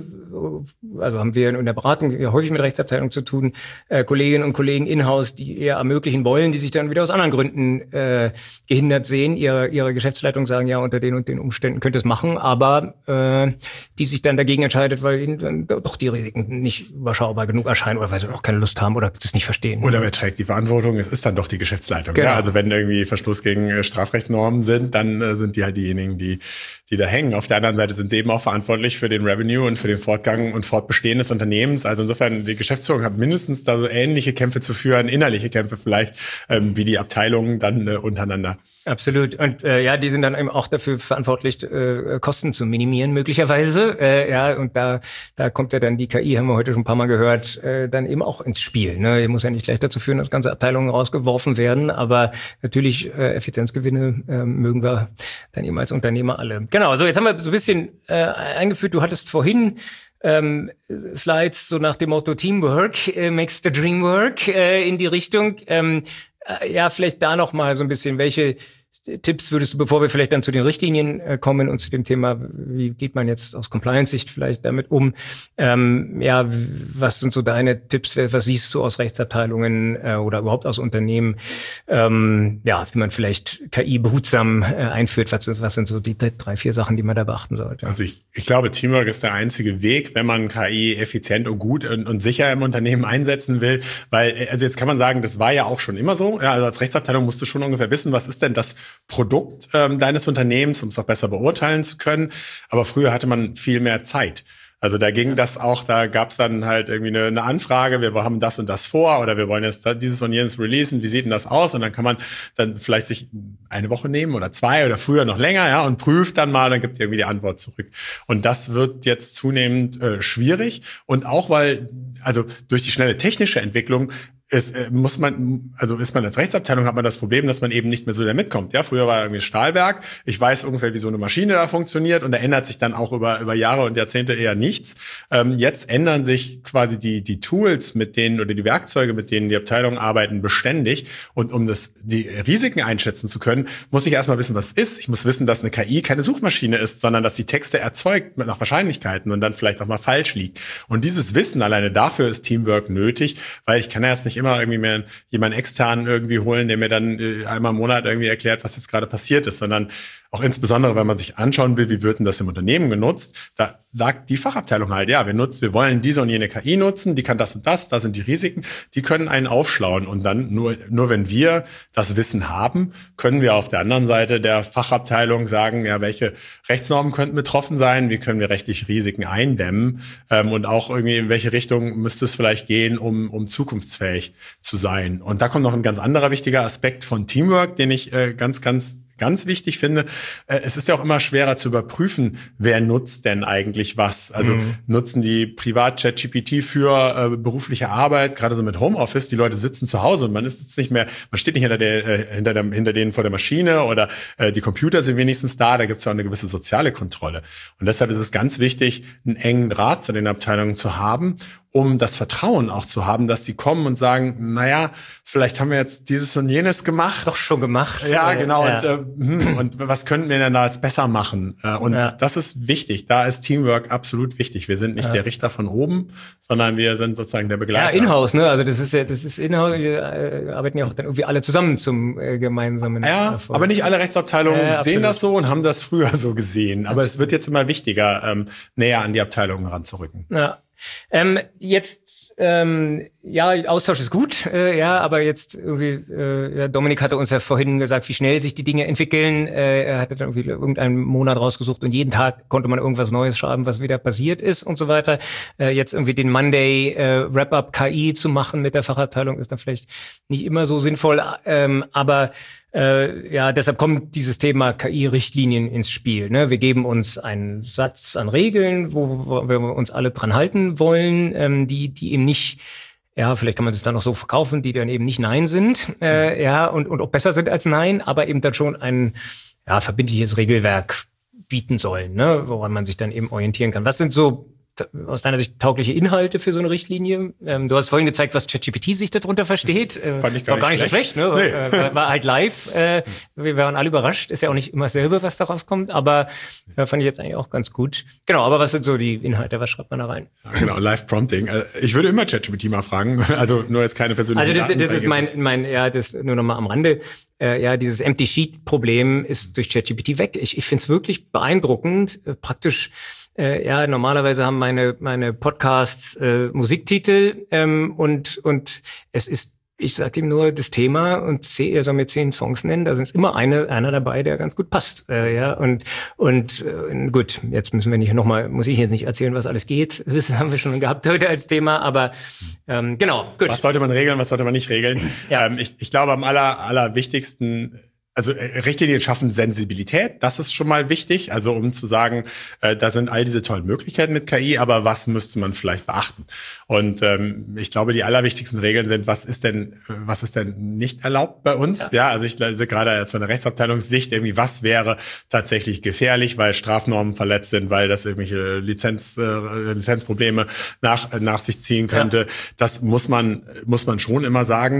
[SPEAKER 1] also haben wir in der Beratung ja häufig mit Rechtsabteilung zu tun, äh, Kolleginnen und Kollegen in-house, die eher ermöglichen wollen, die sich dann wieder aus anderen Gründen äh, gehindert sehen. Ihre, ihre Geschäftsleitung sagen, ja, unter den und den Umständen könnt ihr es machen, aber äh, die sich dann dagegen entscheidet, weil ihnen dann doch die Risiken nicht überschaubar genug erscheinen oder weil sie auch keine Lust haben oder das nicht verstehen.
[SPEAKER 4] Oder wer trägt die Verantwortung? Es ist dann doch die Geschäftsleitung.
[SPEAKER 1] Genau.
[SPEAKER 4] Ja, also wenn irgendwie Verstoß gegen äh, Strafrechtsnormen sind, dann äh, sind die halt diejenigen, die die da hängen. Auf der anderen Seite sind sie eben auch verantwortlich für den Revenue und für den Fortgang und Fortbestehen des Unternehmens. Also insofern, die Geschäftsführung hat mindestens da so ähnliche Kämpfe zu führen, innerliche Kämpfe vielleicht, ähm, wie die Abteilungen dann äh, untereinander.
[SPEAKER 1] Absolut. Und äh, ja, die sind dann eben auch dafür verantwortlich, äh, Kosten zu minimieren, möglicherweise. Äh, ja, und da da kommt ja dann die K I, haben wir heute schon ein paar Mal gehört, äh, dann eben auch ins Spiel. Ne? Die muss ja nicht gleich dazu führen, dass ganze Abteilungen rausgeworfen werden, aber natürlich äh, Effizienzgewinne äh, mögen wir dann eben als Unternehmer alle. Genau, so jetzt haben wir so ein bisschen äh, eingeführt. Du hattest vorhin ähm, Slides so nach dem Motto Teamwork äh, makes the dream work äh, in die Richtung. Ähm, äh, ja, vielleicht da noch mal so ein bisschen, welche Tipps würdest du, bevor wir vielleicht dann zu den Richtlinien äh, kommen und zu dem Thema, wie geht man jetzt aus Compliance-Sicht vielleicht damit um, ähm, ja, was sind so deine Tipps, was siehst du aus Rechtsabteilungen äh, oder überhaupt aus Unternehmen, ähm, ja, wie man vielleicht K I behutsam äh, einführt, was, was sind so die drei, vier Sachen, die man da beachten sollte?
[SPEAKER 4] Also ich, ich glaube, Teamwork ist der einzige Weg, wenn man K I effizient und gut und, und sicher im Unternehmen einsetzen will, weil, also jetzt kann man sagen, das war ja auch schon immer so, ja, also als Rechtsabteilung musst du schon ungefähr wissen, was ist denn das Produkt ähm, deines Unternehmens, um es auch besser beurteilen zu können. Aber früher hatte man viel mehr Zeit. Also da ging das auch, da gab es dann halt irgendwie eine, eine Anfrage, wir haben das und das vor oder wir wollen jetzt dieses und jenes releasen, wie sieht denn das aus? Und dann kann man dann vielleicht sich eine Woche nehmen oder zwei oder früher noch länger, ja, und prüft dann mal, dann gibt irgendwie die Antwort zurück. Und das wird jetzt zunehmend äh, schwierig und auch weil, also durch die schnelle technische Entwicklung Es äh, muss man, also ist man als Rechtsabteilung, hat man das Problem, dass man eben nicht mehr so da mitkommt. Ja, früher war irgendwie Stahlwerk. Ich weiß ungefähr, wie so eine Maschine da funktioniert und da ändert sich dann auch über über Jahre und Jahrzehnte eher nichts. Ähm, jetzt ändern sich quasi die die Tools, mit denen oder die Werkzeuge, mit denen die Abteilungen arbeiten, beständig. Und um das die Risiken einschätzen zu können, muss ich erstmal wissen, was es ist. Ich muss wissen, dass eine K I keine Suchmaschine ist, sondern dass sie Texte erzeugt nach Wahrscheinlichkeiten und dann vielleicht auch mal falsch liegt. Und dieses Wissen alleine dafür ist Teamwork nötig, weil ich kann ja jetzt nicht immer irgendwie mehr jemanden externen irgendwie holen, der mir dann äh, einmal im Monat irgendwie erklärt, was jetzt gerade passiert ist, sondern auch insbesondere, wenn man sich anschauen will, wie wird denn das im Unternehmen genutzt, da sagt die Fachabteilung halt, ja, wir nutzen, wir wollen diese und jene K I nutzen, die kann das und das, da sind die Risiken, die können einen aufschlauen und dann nur, nur wenn wir das Wissen haben, können wir auf der anderen Seite der Fachabteilung sagen, ja, welche Rechtsnormen könnten betroffen sein, wie können wir rechtliche Risiken eindämmen ähm, und auch irgendwie in welche Richtung müsste es vielleicht gehen, um, um zukunftsfähig zu sein. Und da kommt noch ein ganz anderer wichtiger Aspekt von Teamwork, den ich äh, ganz, ganz ganz wichtig finde, äh, es ist ja auch immer schwerer zu überprüfen, wer nutzt denn eigentlich was. Also mhm. nutzen die privat ChatGPT für äh, berufliche Arbeit, gerade so mit Homeoffice, die Leute sitzen zu Hause und man ist jetzt nicht mehr, man steht nicht hinter der, äh, hinter, der, hinter denen vor der Maschine oder äh, die Computer sind wenigstens da, da gibt es ja auch eine gewisse soziale Kontrolle. Und deshalb ist es ganz wichtig, einen engen Draht zu den Abteilungen zu haben, um das Vertrauen auch zu haben, dass die kommen und sagen, naja, vielleicht haben wir jetzt dieses und jenes gemacht.
[SPEAKER 1] Doch schon gemacht.
[SPEAKER 4] Ja, genau.
[SPEAKER 1] Ja.
[SPEAKER 4] Und, äh, hm, und was könnten wir denn da jetzt besser machen? Äh, und ja. das ist wichtig. Da ist Teamwork absolut wichtig. Wir sind nicht ja. der Richter von oben, sondern wir sind sozusagen der Begleiter.
[SPEAKER 1] Ja, in-house, ne? Also das ist ja, das ist in-house. Wir äh, arbeiten ja auch dann irgendwie alle zusammen zum äh, gemeinsamen
[SPEAKER 4] Ja,
[SPEAKER 1] Erfolg.
[SPEAKER 4] Aber nicht alle Rechtsabteilungen
[SPEAKER 1] ja,
[SPEAKER 4] sehen
[SPEAKER 1] absolut.
[SPEAKER 4] das so und haben das früher so gesehen. Aber absolut. Es wird jetzt immer wichtiger, ähm, näher an die Abteilungen ranzurücken.
[SPEAKER 1] Ja. Ähm, jetzt Ähm, ja, Austausch ist gut, äh, ja, aber jetzt irgendwie, äh, ja, Dominik hatte uns ja vorhin gesagt, wie schnell sich die Dinge entwickeln. Äh, er hatte dann irgendwie irgendeinen Monat rausgesucht und jeden Tag konnte man irgendwas Neues schreiben, was wieder passiert ist und so weiter. Äh, jetzt irgendwie den Monday äh, Wrap-up K I zu machen mit der Fachabteilung ist dann vielleicht nicht immer so sinnvoll, ähm, aber Äh, ja, deshalb kommt dieses Thema K I-Richtlinien ins Spiel. Ne? Wir geben uns einen Satz an Regeln, wo, wo wir uns alle dran halten wollen, ähm, die, die eben nicht, ja, vielleicht kann man das dann auch so verkaufen, die dann eben nicht Nein sind, äh, ja, und, und auch besser sind als Nein, aber eben dann schon ein, ja, verbindliches Regelwerk bieten sollen, ne? Woran man sich dann eben orientieren kann. Was sind so aus deiner Sicht taugliche Inhalte für so eine Richtlinie? Ähm, du hast vorhin gezeigt, was ChatGPT sich darunter versteht. Äh,
[SPEAKER 4] Fand ich gar
[SPEAKER 1] war gar
[SPEAKER 4] nicht
[SPEAKER 1] nicht so schlecht, ne?
[SPEAKER 4] Nee.
[SPEAKER 1] Äh, war halt live. Äh, wir waren alle überrascht. Ist ja auch nicht immer dasselbe, was da rauskommt, aber äh, fand ich jetzt eigentlich auch ganz gut. Genau, aber was sind so die Inhalte? Was schreibt man da rein?
[SPEAKER 4] Ja, genau, Live-Prompting. Ich würde immer ChatGPT mal fragen, also nur jetzt keine persönliche
[SPEAKER 1] Also das, das ist mein, mein, ja, das nur noch mal am Rande. Äh, ja, dieses Empty Sheet Problem ist durch ChatGPT weg. Ich, ich finde es wirklich beeindruckend, äh, praktisch. Äh, ja, normalerweise haben meine meine Podcasts äh, Musiktitel ähm, und und es ist, ich sage ihm nur das Thema und zehn, er soll mir zehn Songs nennen. Da ist immer eine einer dabei, der ganz gut passt. Äh, ja und und äh, gut, jetzt müssen wir nicht noch mal, muss ich jetzt nicht erzählen, was alles geht. Das haben wir schon gehabt heute als Thema, aber ähm, genau. Gut.
[SPEAKER 4] Was sollte man regeln, was sollte man nicht regeln?
[SPEAKER 1] Ja.
[SPEAKER 4] Ähm, ich, ich glaube, am aller allerwichtigsten Also äh, Richtlinien schaffen Sensibilität, das ist schon mal wichtig, also um zu sagen, äh, da sind all diese tollen Möglichkeiten mit K I, aber was müsste man vielleicht beachten? Und ähm, ich glaube, die allerwichtigsten Regeln sind, was ist denn, was ist denn nicht erlaubt bei uns? Ja, ja also ich also gerade als von der Rechtsabteilungssicht irgendwie, was wäre tatsächlich gefährlich, weil Strafnormen verletzt sind, weil das irgendwelche Lizenz, äh, Lizenzprobleme nach nach sich ziehen könnte. Ja. Das muss man muss man schon immer sagen.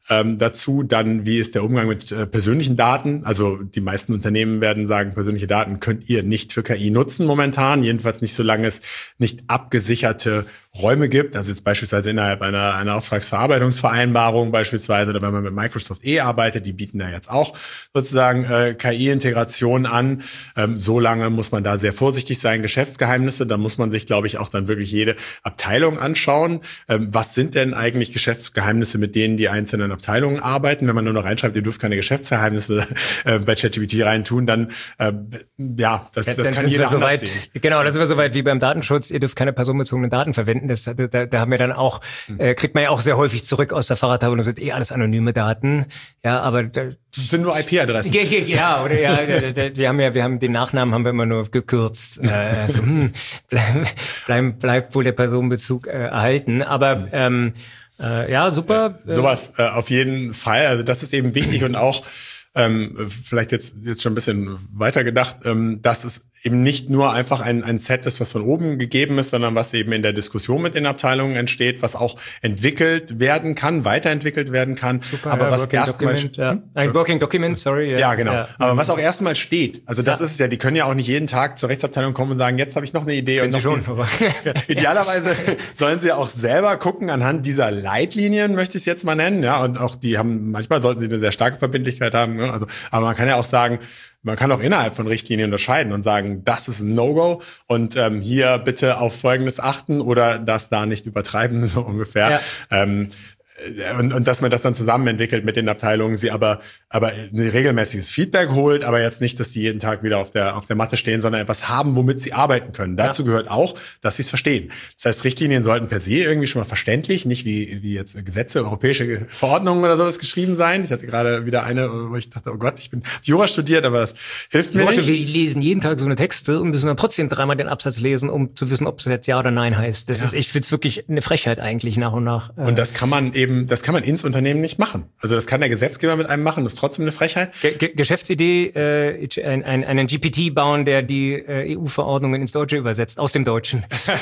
[SPEAKER 4] ähm, dazu. Dann, wie ist der Umgang mit äh, persönlichen Daten? Also die meisten Unternehmen werden sagen, persönliche Daten könnt ihr nicht für K I nutzen momentan, jedenfalls nicht, solange es nicht abgesicherte Räume gibt, also jetzt beispielsweise innerhalb einer, einer Auftragsverarbeitungsvereinbarung beispielsweise, oder wenn man mit Microsoft E arbeitet, die bieten ja jetzt auch sozusagen äh, K I-Integration an. Ähm, so lange muss man da sehr vorsichtig sein. Geschäftsgeheimnisse, da muss man sich, glaube ich, auch dann wirklich jede Abteilung anschauen. Ähm, was sind denn eigentlich Geschäftsgeheimnisse, mit denen die einzelnen Abteilungen arbeiten? Wenn man nur noch reinschreibt, ihr dürft keine Geschäftsgeheimnisse äh, bei ChatGPT reintun, dann äh, ja, das, das
[SPEAKER 1] dann
[SPEAKER 4] kann jeder
[SPEAKER 1] so
[SPEAKER 4] anders
[SPEAKER 1] weit,
[SPEAKER 4] sehen.
[SPEAKER 1] Genau, da sind wir so weit wie beim Datenschutz. Ihr dürft keine personenbezogenen Daten verwenden. Das, da, da haben wir dann auch, äh, kriegt man ja auch sehr häufig zurück aus der Fahrradtafel und das sind eh alles anonyme Daten. Ja, aber da,
[SPEAKER 4] das sind nur I P-Adressen.
[SPEAKER 1] Ja, ja, ja, oder ja, wir haben ja, wir haben den Nachnamen haben wir immer nur gekürzt. Äh, also, hm, bleib, bleib, bleibt wohl der Personenbezug äh, erhalten. Aber ähm, äh, ja, super.
[SPEAKER 4] Ja, sowas äh, auf jeden Fall. Also das ist eben wichtig und auch ähm, vielleicht jetzt jetzt schon ein bisschen weiter gedacht, ähm, dass es eben nicht nur einfach ein, ein Set ist, was von oben gegeben ist, sondern was eben in der Diskussion mit den Abteilungen entsteht, was auch entwickelt werden kann, weiterentwickelt werden kann.
[SPEAKER 1] Super,
[SPEAKER 4] aber
[SPEAKER 1] ja,
[SPEAKER 4] was erstmal
[SPEAKER 1] ja. Ein Working Document, sorry.
[SPEAKER 4] Ja, ja genau.
[SPEAKER 1] Ja.
[SPEAKER 4] Aber was auch erstmal steht. Also das
[SPEAKER 1] Ja.
[SPEAKER 4] ist es ja, die können ja auch nicht jeden Tag zur Rechtsabteilung kommen und sagen, jetzt habe ich noch eine Idee.
[SPEAKER 1] Können
[SPEAKER 4] und
[SPEAKER 1] Sie
[SPEAKER 4] noch
[SPEAKER 1] schon,
[SPEAKER 4] dieses, idealerweise sollen sie auch selber gucken anhand dieser Leitlinien, möchte ich es jetzt mal nennen. Ja, und auch die haben, manchmal sollten sie eine sehr starke Verbindlichkeit haben. Ne? Also, aber man kann ja auch sagen, man kann auch innerhalb von Richtlinien unterscheiden und sagen, das ist ein No-Go und ähm, hier bitte auf Folgendes achten oder das da nicht übertreiben, so ungefähr. Ja. Ähm, Und, und dass man das dann zusammen entwickelt mit den Abteilungen, sie aber aber ein regelmäßiges Feedback holt, aber jetzt nicht, dass sie jeden Tag wieder auf der auf der Matte stehen, sondern etwas haben, womit sie arbeiten können. Dazu ja. gehört auch, dass sie es verstehen. Das heißt, Richtlinien sollten per se irgendwie schon mal verständlich, nicht wie wie jetzt Gesetze, europäische Verordnungen oder sowas geschrieben sein. Ich hatte gerade wieder eine, wo ich dachte, oh Gott, ich bin Jura studiert, aber das hilft mir nicht.
[SPEAKER 1] Wir lesen jeden Tag so eine Texte und müssen dann trotzdem dreimal den Absatz lesen, um zu wissen, ob es jetzt Ja oder Nein heißt. Das ja. ist, ich finde es wirklich eine Frechheit eigentlich nach und nach.
[SPEAKER 4] Und das kann man eben Eben, das kann man ins Unternehmen nicht machen. Also das kann der Gesetzgeber mit einem machen, das ist trotzdem eine Frechheit.
[SPEAKER 1] Ge- Ge- Geschäftsidee, äh, ein, ein, einen G P T bauen, der die äh, E U-Verordnungen ins Deutsche übersetzt, aus dem Deutschen.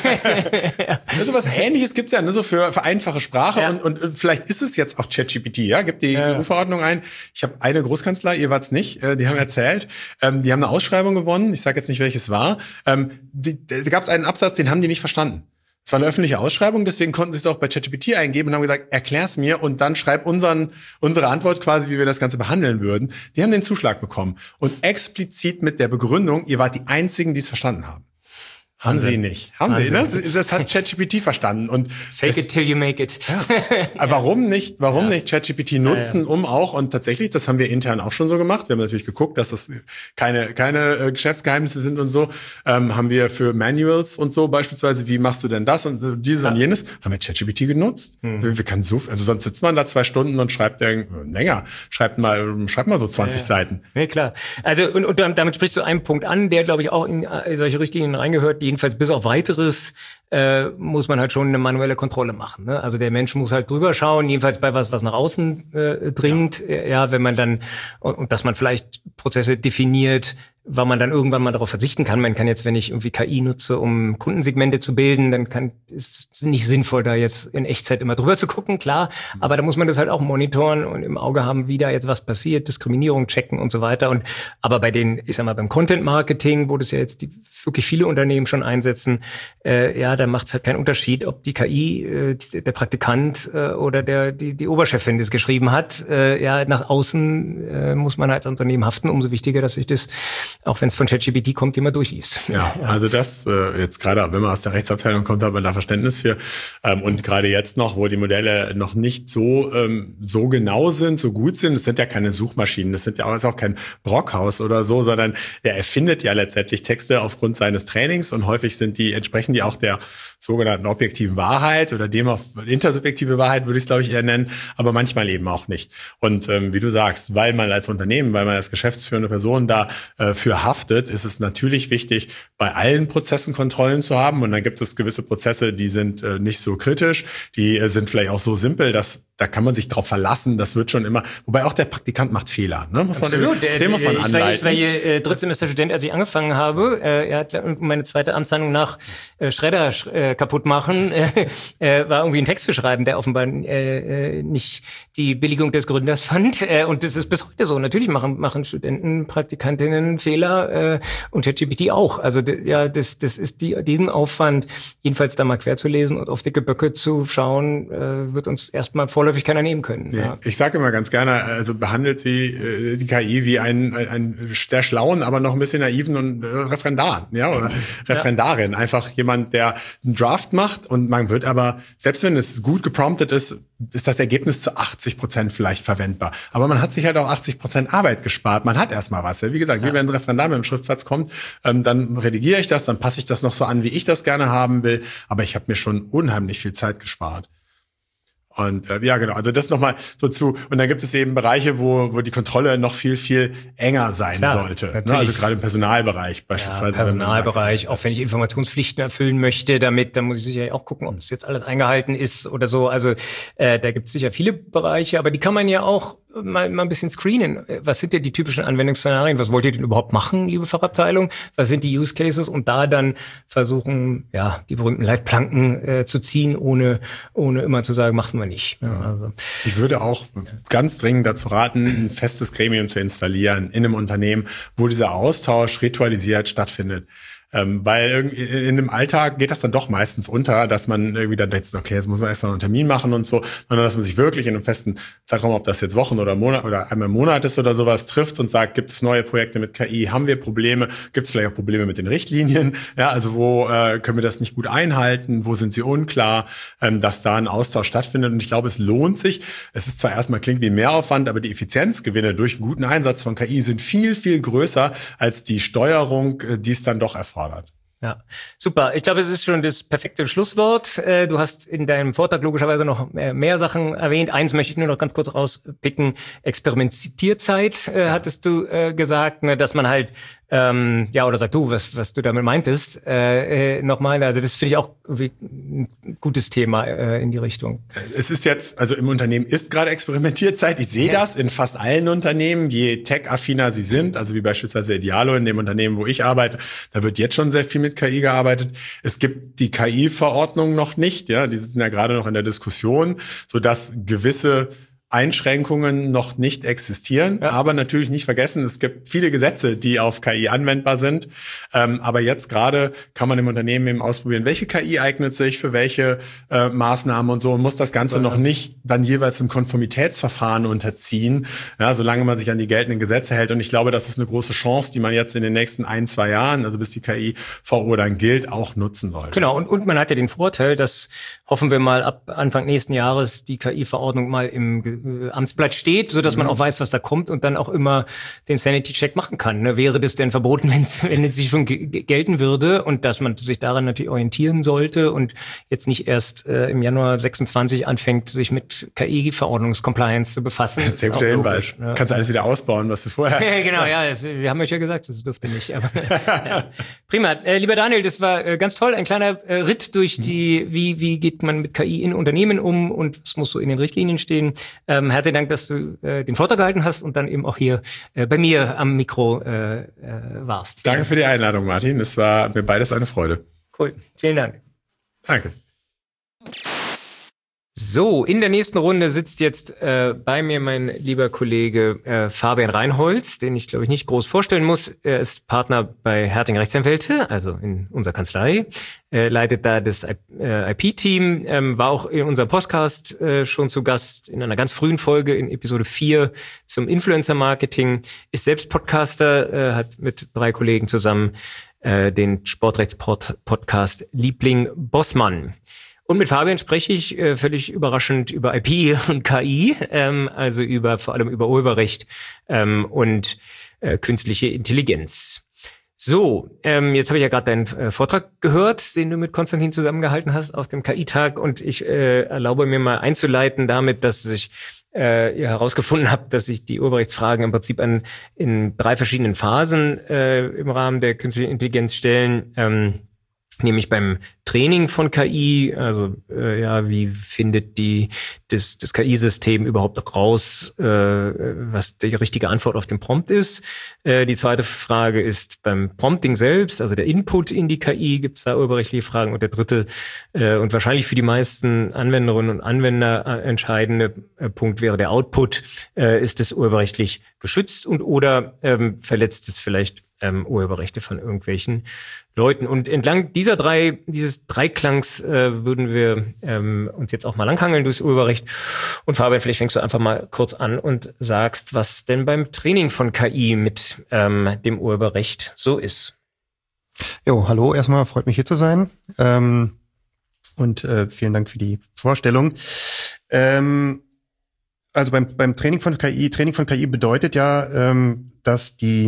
[SPEAKER 4] ja. Also was Ähnliches gibt's ja nur so für, für einfache Sprache
[SPEAKER 1] ja.
[SPEAKER 4] und, und, und vielleicht ist es jetzt auch ChatGPT, ja, gibt die ja. E U-Verordnung ein. Ich habe eine Großkanzlei, ihr wart's nicht, äh, die haben erzählt, ähm, die haben eine Ausschreibung gewonnen, ich sage jetzt nicht, welches war. Ähm, die, da gab's einen Absatz, den haben die nicht verstanden. Es war eine öffentliche Ausschreibung, deswegen konnten sie es auch bei ChatGPT eingeben und haben gesagt, erklär's mir und dann schreib unseren, unsere Antwort quasi, wie wir das Ganze behandeln würden. Die haben den Zuschlag bekommen und explizit mit der Begründung, ihr wart die Einzigen, die es verstanden haben. Haben Wahnsinn. Sie nicht. Haben Wahnsinn. Sie, ne? Das hat ChatGPT verstanden. Und
[SPEAKER 1] Fake
[SPEAKER 4] das,
[SPEAKER 1] it till you make it.
[SPEAKER 4] Ja. Aber warum nicht, warum ja. nicht ChatGPT nutzen, ja, ja. um auch, und tatsächlich, das haben wir intern auch schon so gemacht, wir haben natürlich geguckt, dass das keine keine äh, Geschäftsgeheimnisse sind und so, ähm, haben wir für Manuals und so beispielsweise, wie machst du denn das und äh, dieses ja. und jenes, haben wir ChatGPT genutzt. Mhm. Wir, wir können so, also sonst sitzt man da zwei Stunden und schreibt der, länger, schreibt mal, schreibt mal so zwanzig ja, ja. Seiten.
[SPEAKER 1] Nee, klar. Also, und, und damit sprichst du einen Punkt an, der, glaube ich, auch in solche Richtlinien reingehört, die jedenfalls bis auf weiteres äh, muss man halt schon eine manuelle Kontrolle machen. Ne? Also der Mensch muss halt drüber schauen, jedenfalls bei was, was nach außen äh, dringt. Ja. ja, wenn man dann, und, und dass man vielleicht Prozesse definiert, weil man dann irgendwann mal darauf verzichten kann. Man kann jetzt, wenn ich irgendwie K I nutze, um Kundensegmente zu bilden, dann kann ist es nicht sinnvoll, da jetzt in Echtzeit immer drüber zu gucken, klar. Aber da muss man das halt auch monitoren und im Auge haben, wie da jetzt was passiert, Diskriminierung checken und so weiter. Und aber bei den, ich sag mal, beim Content-Marketing, wo das ja jetzt die, wirklich viele Unternehmen schon einsetzen, äh, ja, da macht es halt keinen Unterschied, ob die K I, äh, die, der Praktikant äh, oder der die die Oberchefin das geschrieben hat. Äh, ja, nach außen äh, muss man halt als Unternehmen haften. Umso wichtiger, dass ich das, auch wenn es von ChatGPT kommt, immer durchliest.
[SPEAKER 4] Ja, also das äh, jetzt gerade, wenn man aus der Rechtsabteilung kommt, hat man da Verständnis für. Ähm, und gerade jetzt noch, wo die Modelle noch nicht so ähm, so genau sind, so gut sind, das sind ja keine Suchmaschinen, das sind ja auch, ist auch kein Brockhaus oder so, sondern er erfindet ja letztendlich Texte aufgrund seines Trainings und häufig sind die, entsprechen die auch der sogenannten objektiven Wahrheit oder dem auf intersubjektive Wahrheit würde ich es, glaube ich, eher nennen, aber manchmal eben auch nicht. Und ähm, wie du sagst, weil man als Unternehmen, weil man als geschäftsführende Person da äh, dafür haftet, ist es natürlich wichtig, bei allen Prozessen Kontrollen zu haben. Und dann gibt es gewisse Prozesse, die sind äh, nicht so kritisch, die äh, sind vielleicht auch so simpel, dass da kann man sich drauf verlassen, das wird schon immer, wobei auch der Praktikant macht Fehler, ne? Muss man,
[SPEAKER 1] Absolut,
[SPEAKER 4] den, den muss man
[SPEAKER 1] ich
[SPEAKER 4] anleiten.
[SPEAKER 1] war, ich war hier äh, Drittsemesterstudent, als ich angefangen habe. Äh, er hat meine zweite Amtshandlung nach äh, Schredder äh, kaputt machen, äh, äh, war irgendwie ein Text zu schreiben, der offenbar äh, nicht die Billigung des Gründers fand. Äh, und das ist bis heute so. Natürlich machen machen Studenten, Praktikantinnen Fehler äh, und ChatGPT auch. Also d- ja, das das ist die, diesen Aufwand, jedenfalls da mal quer zu lesen und auf dicke Böcke zu schauen, äh, wird uns erstmal vorläufig keiner nehmen können.
[SPEAKER 4] Ja.
[SPEAKER 1] Ja.
[SPEAKER 4] Ich sage immer ganz gerne, also behandelt sie äh, die K I wie einen, einen sehr schlauen, aber noch ein bisschen naiven und äh, Referendar, ja, oder Referendarin. Ja. Einfach jemand, der einen Draft macht und man wird aber, selbst wenn es gut gepromptet ist, ist das Ergebnis zu achtzig Prozent vielleicht verwendbar. Aber man hat sich halt auch achtzig Prozent Arbeit gespart. Man hat erstmal was. Ja. Wie gesagt, ja. wie wenn ein Referendar mit einem Schriftsatz kommt, ähm, dann redigiere ich das, dann passe ich das noch so an, wie ich das gerne haben will. Aber ich habe mir schon unheimlich viel Zeit gespart. Und äh, ja, genau, also das nochmal so zu, und dann gibt es eben Bereiche, wo wo die Kontrolle noch viel, viel enger sein
[SPEAKER 1] Klar,
[SPEAKER 4] sollte. Ne? Also gerade im Personalbereich beispielsweise.
[SPEAKER 1] Ja, Personalbereich, auch wenn ich Informationspflichten erfüllen möchte damit, dann muss ich sicher auch gucken, ob das jetzt alles eingehalten ist oder so. Also äh, da gibt es sicher viele Bereiche, aber die kann man ja auch mal, mal ein bisschen screenen. Was sind denn die typischen Anwendungsszenarien? Was wollt ihr denn überhaupt machen, liebe Fachabteilung? Was sind die Use Cases? Und da dann versuchen, ja, die berühmten Leitplanken äh, zu ziehen, ohne ohne immer zu sagen, machen wir nicht. Ja, also.
[SPEAKER 4] Ich würde auch ganz dringend dazu raten, ein festes Gremium zu installieren in einem Unternehmen, wo dieser Austausch ritualisiert stattfindet. Ähm, weil irgendwie in dem Alltag geht das dann doch meistens unter, dass man irgendwie dann denkt, okay, jetzt muss man erst noch einen Termin machen und so, sondern dass man sich wirklich in einem festen Zeitraum, ob das jetzt Wochen oder Monat oder einmal im Monat ist oder sowas, trifft und sagt, gibt es neue Projekte mit K I, haben wir Probleme, gibt es vielleicht auch Probleme mit den Richtlinien, ja, also wo äh, können wir das nicht gut einhalten, wo sind sie unklar, ähm, dass da ein Austausch stattfindet und ich glaube, es lohnt sich. Es ist zwar erstmal klingt wie Mehraufwand, aber die Effizienzgewinne durch einen guten Einsatz von K I sind viel, viel größer als die Steuerung, die es dann doch erfordert.
[SPEAKER 1] Ja, super. Ich glaube, es ist schon das perfekte Schlusswort. Du hast in deinem Vortrag logischerweise noch mehr Sachen erwähnt. Eins möchte ich nur noch ganz kurz rauspicken. Experimentierzeit, hattest du gesagt, dass man halt Ähm, ja, oder sag du, was was du damit meintest, äh, äh, nochmal. Also das finde ich auch ein gutes Thema äh, in die Richtung.
[SPEAKER 4] Es ist jetzt, also im Unternehmen ist gerade Experimentierzeit. Ich sehe ja. das in fast allen Unternehmen, je tech-affiner sie sind. Also wie beispielsweise Idealo in dem Unternehmen, wo ich arbeite. Da wird jetzt schon sehr viel mit K I gearbeitet. Es gibt die K I-Verordnung noch nicht. Ja, die sind ja gerade noch in der Diskussion, sodass gewisse Einschränkungen noch nicht existieren, ja. aber natürlich nicht vergessen, es gibt viele Gesetze, die auf K I anwendbar sind. Ähm, aber jetzt gerade kann man im Unternehmen eben ausprobieren, welche K I eignet sich für welche äh, Maßnahmen und so und muss das Ganze ja. noch nicht dann jeweils im Konformitätsverfahren unterziehen, ja, solange man sich an die geltenden Gesetze hält. Und ich glaube, das ist eine große Chance, die man jetzt in den nächsten ein, zwei Jahren, also bis die K I-V O dann gilt, auch nutzen sollte.
[SPEAKER 1] Genau, und, und man hat ja den Vorteil, dass, hoffen wir mal, ab Anfang nächsten Jahres die K I-Verordnung mal im Amtsblatt steht, so dass man auch weiß, was da kommt und dann auch immer den Sanity-Check machen kann. Ne? Wäre das denn verboten, wenn's, wenn es sich schon g- gelten würde und dass man sich daran natürlich orientieren sollte und jetzt nicht erst äh, im Januar sechsundzwanzig anfängt, sich mit K I-Verordnungscompliance zu befassen.
[SPEAKER 4] Das ist sehr guter Hinweis. Ne? Kannst du alles wieder ausbauen, was du vorher...
[SPEAKER 1] Genau, ja, das, wir haben euch ja gesagt, das dürfte nicht. Aber, ja. Prima. Äh, lieber Daniel, das war äh, ganz toll. Ein kleiner äh, Ritt durch die, wie, wie geht man mit K I in Unternehmen um und was muss so in den Richtlinien stehen. Ähm, herzlichen Dank, dass du äh, den Vortrag gehalten hast und dann eben auch hier äh, bei mir am Mikro äh, äh, warst.
[SPEAKER 4] Danke für die Einladung, Martin. Es war mir beides eine Freude.
[SPEAKER 1] Cool. Vielen Dank.
[SPEAKER 4] Danke.
[SPEAKER 1] So, in der nächsten Runde sitzt jetzt äh, bei mir mein lieber Kollege äh, Fabian Reinholz, den ich, glaube ich, nicht groß vorstellen muss. Er ist Partner bei Herting Rechtsanwälte, also in unserer Kanzlei, äh, leitet da das I P-Team, ähm, war auch in unserem Podcast äh, schon zu Gast in einer ganz frühen Folge in Episode vier zum Influencer-Marketing, ist selbst Podcaster, äh, hat mit drei Kollegen zusammen äh, den Sportrechtspodcast Liebling Bossmann. Und mit Fabian spreche ich äh, völlig überraschend über I P und K I, ähm, also über vor allem über Urheberrecht ähm, und äh, künstliche Intelligenz. So, ähm, jetzt habe ich ja gerade deinen äh, Vortrag gehört, den du mit Konstantin zusammengehalten hast auf dem K I-Tag, und ich äh, erlaube mir mal einzuleiten damit, dass ich äh, ja, herausgefunden habe, dass sich die Urheberrechtsfragen im Prinzip an in drei verschiedenen Phasen äh, im Rahmen der künstlichen Intelligenz stellen. Ähm, Nämlich beim Training von K I, also äh, ja, wie findet die das, das K I-System überhaupt raus, äh, was die richtige Antwort auf den Prompt ist. Äh, die zweite Frage ist beim Prompting selbst, also der Input in die K I, gibt es da urheberrechtliche Fragen. Und der dritte äh, und wahrscheinlich für die meisten Anwenderinnen und Anwender äh, entscheidende äh, Punkt wäre der Output. Äh, ist es urheberrechtlich geschützt und oder ähm, verletzt es vielleicht Ähm, Urheberrechte von irgendwelchen Leuten. Und entlang dieser drei, dieses Dreiklangs äh, würden wir ähm, uns jetzt auch mal langhangeln durchs Urheberrecht. Und Fabian, vielleicht fängst du einfach mal kurz an und sagst, was denn beim Training von K I mit ähm, dem Urheberrecht so ist.
[SPEAKER 5] Jo, hallo, erstmal freut mich hier zu sein. Ähm, und äh, vielen Dank für die Vorstellung. Ähm, also beim, beim Training von K I, Training von K I bedeutet ja, ähm, dass die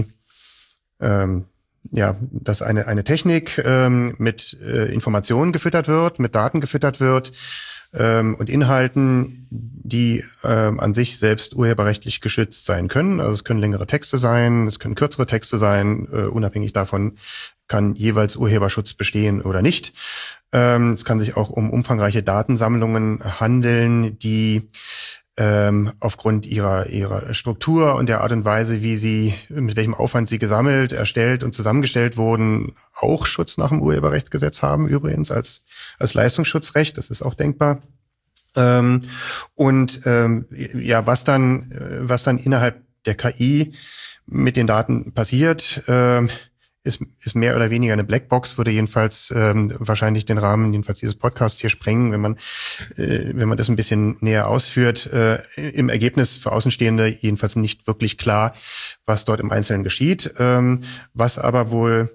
[SPEAKER 5] Ähm, ja, dass eine eine Technik ähm, mit äh, Informationen gefüttert wird, mit Daten gefüttert wird ähm, und Inhalten, die ähm, an sich selbst urheberrechtlich geschützt sein können. Also es können längere Texte sein, es können kürzere Texte sein, äh, unabhängig davon kann jeweils Urheberschutz bestehen oder nicht. Ähm, es kann sich auch um umfangreiche Datensammlungen handeln, die Ähm, aufgrund ihrer ihrer Struktur und der Art und Weise, wie sie, mit welchem Aufwand sie gesammelt, erstellt und zusammengestellt wurden, auch Schutz nach dem Urheberrechtsgesetz haben, übrigens als als Leistungsschutzrecht. Das ist auch denkbar. Ähm, und ähm, ja, was dann was dann innerhalb der K I mit den Daten passiert, ähm, ist ist mehr oder weniger eine Blackbox, würde jedenfalls ähm, wahrscheinlich den Rahmen jedenfalls dieses Podcasts hier sprengen, wenn man äh, wenn man das ein bisschen näher ausführt. Äh, im Ergebnis für Außenstehende jedenfalls nicht wirklich klar, was dort im Einzelnen geschieht, ähm, was aber wohl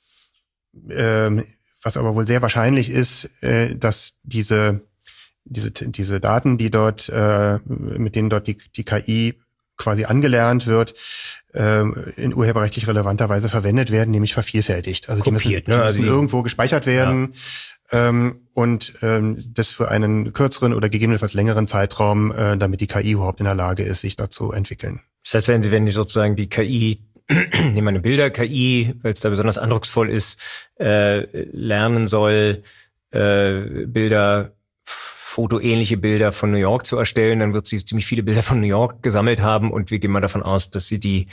[SPEAKER 5] ähm, was aber wohl sehr wahrscheinlich ist, äh, dass diese diese diese Daten, die dort äh, mit denen dort die die K I quasi angelernt wird, in urheberrechtlich relevanter Weise verwendet werden, nämlich vervielfältigt. Also
[SPEAKER 1] Kopiert,
[SPEAKER 5] die müssen, die
[SPEAKER 1] ne?
[SPEAKER 5] müssen
[SPEAKER 1] also
[SPEAKER 5] irgendwo gespeichert werden ja. ähm, und ähm, das für einen kürzeren oder gegebenenfalls längeren Zeitraum, äh, damit die K I überhaupt in der Lage ist, sich dazu entwickeln.
[SPEAKER 1] Das heißt, wenn, wenn die sozusagen die K I, nehmen wir eine Bilder-K I, weil es da besonders eindrucksvoll ist, äh, lernen soll, äh, Bilder fotoähnliche Bilder von New York zu erstellen, dann wird sie ziemlich viele Bilder von New York gesammelt haben und wir gehen mal davon aus, dass sie die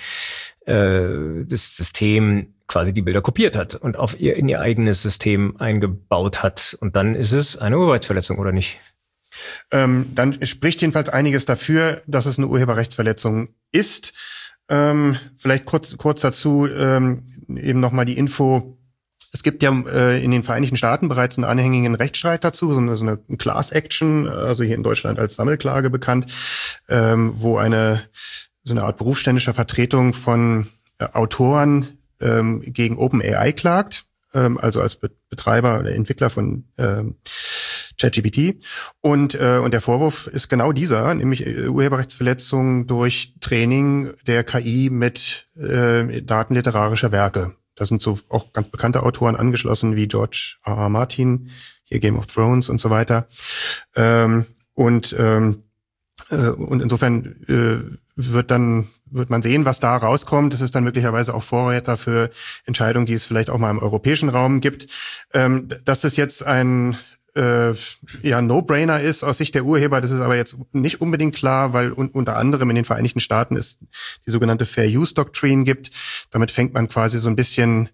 [SPEAKER 1] äh, das System quasi die Bilder kopiert hat und auf ihr in ihr eigenes System eingebaut hat. Und dann ist es eine Urheberrechtsverletzung, oder nicht?
[SPEAKER 5] Ähm, dann spricht jedenfalls einiges dafür, dass es eine Urheberrechtsverletzung ist. Ähm, vielleicht kurz kurz dazu ähm, eben nochmal die Info. Es gibt ja äh, in den Vereinigten Staaten bereits einen anhängigen Rechtsstreit dazu, so eine, so eine Class Action, also hier in Deutschland als Sammelklage bekannt, ähm, wo eine so eine Art berufsständischer Vertretung von äh, Autoren ähm, gegen OpenAI klagt, ähm, also als Be- Betreiber oder Entwickler von ähm, ChatGPT. Und äh, und der Vorwurf ist genau dieser, nämlich äh, Urheberrechtsverletzung durch Training der K I mit äh, Daten literarischer Werke. Da sind so auch ganz bekannte Autoren angeschlossen wie George R. R. Martin, hier Game of Thrones und so weiter. Ähm, und ähm, äh, und insofern äh, wird dann wird man sehen, was da rauskommt. Das ist dann möglicherweise auch Vorreiter für Entscheidungen, die es vielleicht auch mal im europäischen Raum gibt. Ähm, dass das jetzt ein äh, ja No-Brainer ist aus Sicht der Urheber, das ist aber jetzt nicht unbedingt klar, weil un- unter anderem in den Vereinigten Staaten es die sogenannte Fair Use Doctrine gibt. Damit fängt man quasi so ein bisschen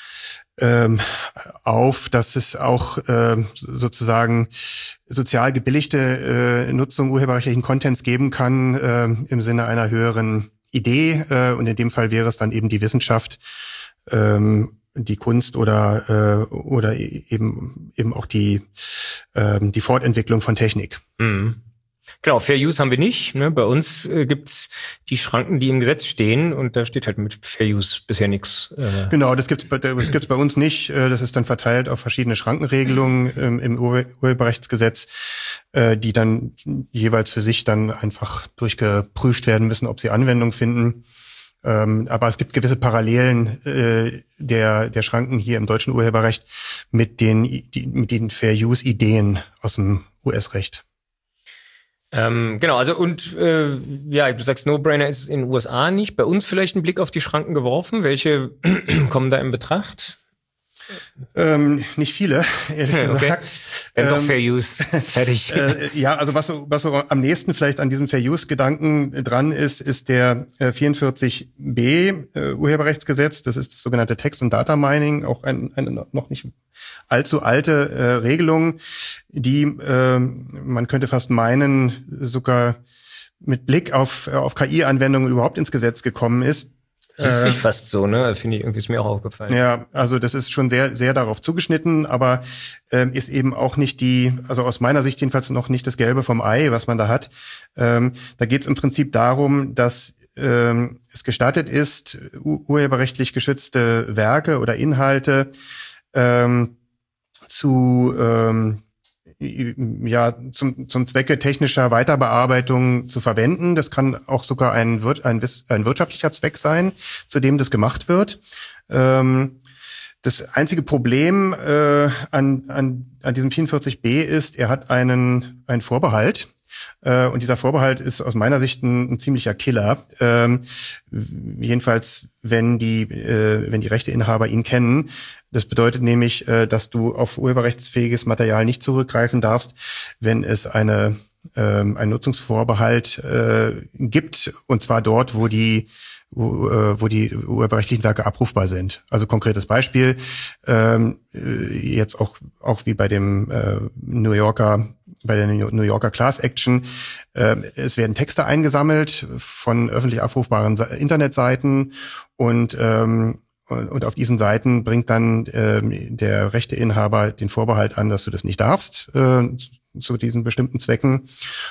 [SPEAKER 5] ähm, auf, dass es auch äh, sozusagen sozial gebilligte äh, Nutzung urheberrechtlichen Contents geben kann äh, im Sinne einer höheren Idee. Äh, und in dem Fall wäre es dann eben die Wissenschaft, ähm, die Kunst oder äh, oder eben eben auch die ähm, die Fortentwicklung von Technik.
[SPEAKER 1] Mhm. Genau, Fair Use haben wir nicht. Ne? Bei uns äh, gibt's die Schranken, die im Gesetz stehen, und da steht halt mit Fair Use bisher nichts. Äh.
[SPEAKER 5] Genau, das gibt's das gibt's bei uns nicht. Das ist dann verteilt auf verschiedene Schrankenregelungen ähm, im Ur- Urheberrechtsgesetz, äh, die dann jeweils für sich dann einfach durchgeprüft werden müssen, ob sie Anwendung finden. Ähm, aber es gibt gewisse Parallelen äh, der der Schranken hier im deutschen Urheberrecht mit den die, mit den Fair-Use-Ideen aus dem U S-Recht.
[SPEAKER 1] Ähm, genau, also und äh, ja, du sagst, No-Brainer ist in den U S A nicht. Bei uns vielleicht einen Blick auf die Schranken geworfen. Welche kommen da in Betracht?
[SPEAKER 5] Ähm, nicht viele, ehrlich
[SPEAKER 1] okay.
[SPEAKER 5] gesagt.
[SPEAKER 1] Dann
[SPEAKER 5] ähm,
[SPEAKER 1] doch Fair Use. Fertig.
[SPEAKER 5] Äh, ja, also was so, was so am nächsten vielleicht an diesem Fair Use-Gedanken dran ist, ist der äh, vierundvierzig b äh, Urheberrechtsgesetz. Das ist das sogenannte Text- und Data Mining, auch ein, eine noch nicht allzu alte äh, Regelung, die äh, man könnte fast meinen, sogar mit Blick auf, auf K I-Anwendungen überhaupt ins Gesetz gekommen ist.
[SPEAKER 1] Das ist fast so, ne? Finde ich, irgendwie ist mir auch aufgefallen.
[SPEAKER 5] Ja, also das ist schon sehr, sehr darauf zugeschnitten, aber ähm, ist eben auch nicht die, also aus meiner Sicht jedenfalls noch nicht das Gelbe vom Ei, was man da hat. Ähm, da geht es im Prinzip darum, dass ähm, es gestattet ist, ur- urheberrechtlich geschützte Werke oder Inhalte ähm, zu ähm, ja, zum, zum Zwecke technischer Weiterbearbeitung zu verwenden. Das kann auch sogar ein, Wir- ein, ein wirtschaftlicher Zweck sein, zu dem das gemacht wird. Ähm, das einzige Problem äh, an, an, an diesem vierundvierzig b ist, er hat einen, einen Vorbehalt. Äh, und dieser Vorbehalt ist aus meiner Sicht ein, ein ziemlicher Killer. Ähm, jedenfalls, wenn die, äh, wenn die Rechteinhaber ihn kennen. Das bedeutet nämlich, äh, dass du auf urheberrechtsfähiges Material nicht zurückgreifen darfst, wenn es eine, ähm, einen Nutzungsvorbehalt äh, gibt, und zwar dort, wo die Wo, äh, wo die urheberrechtlichen Werke abrufbar sind. Also konkretes Beispiel, ähm, jetzt auch auch wie bei dem äh, New Yorker, bei der New Yorker Class Action, äh, es werden Texte eingesammelt von öffentlich abrufbaren Internetseiten und ähm, und auf diesen Seiten bringt dann ähm, der Rechteinhaber den Vorbehalt an, dass du das nicht darfst, äh, zu diesen bestimmten Zwecken.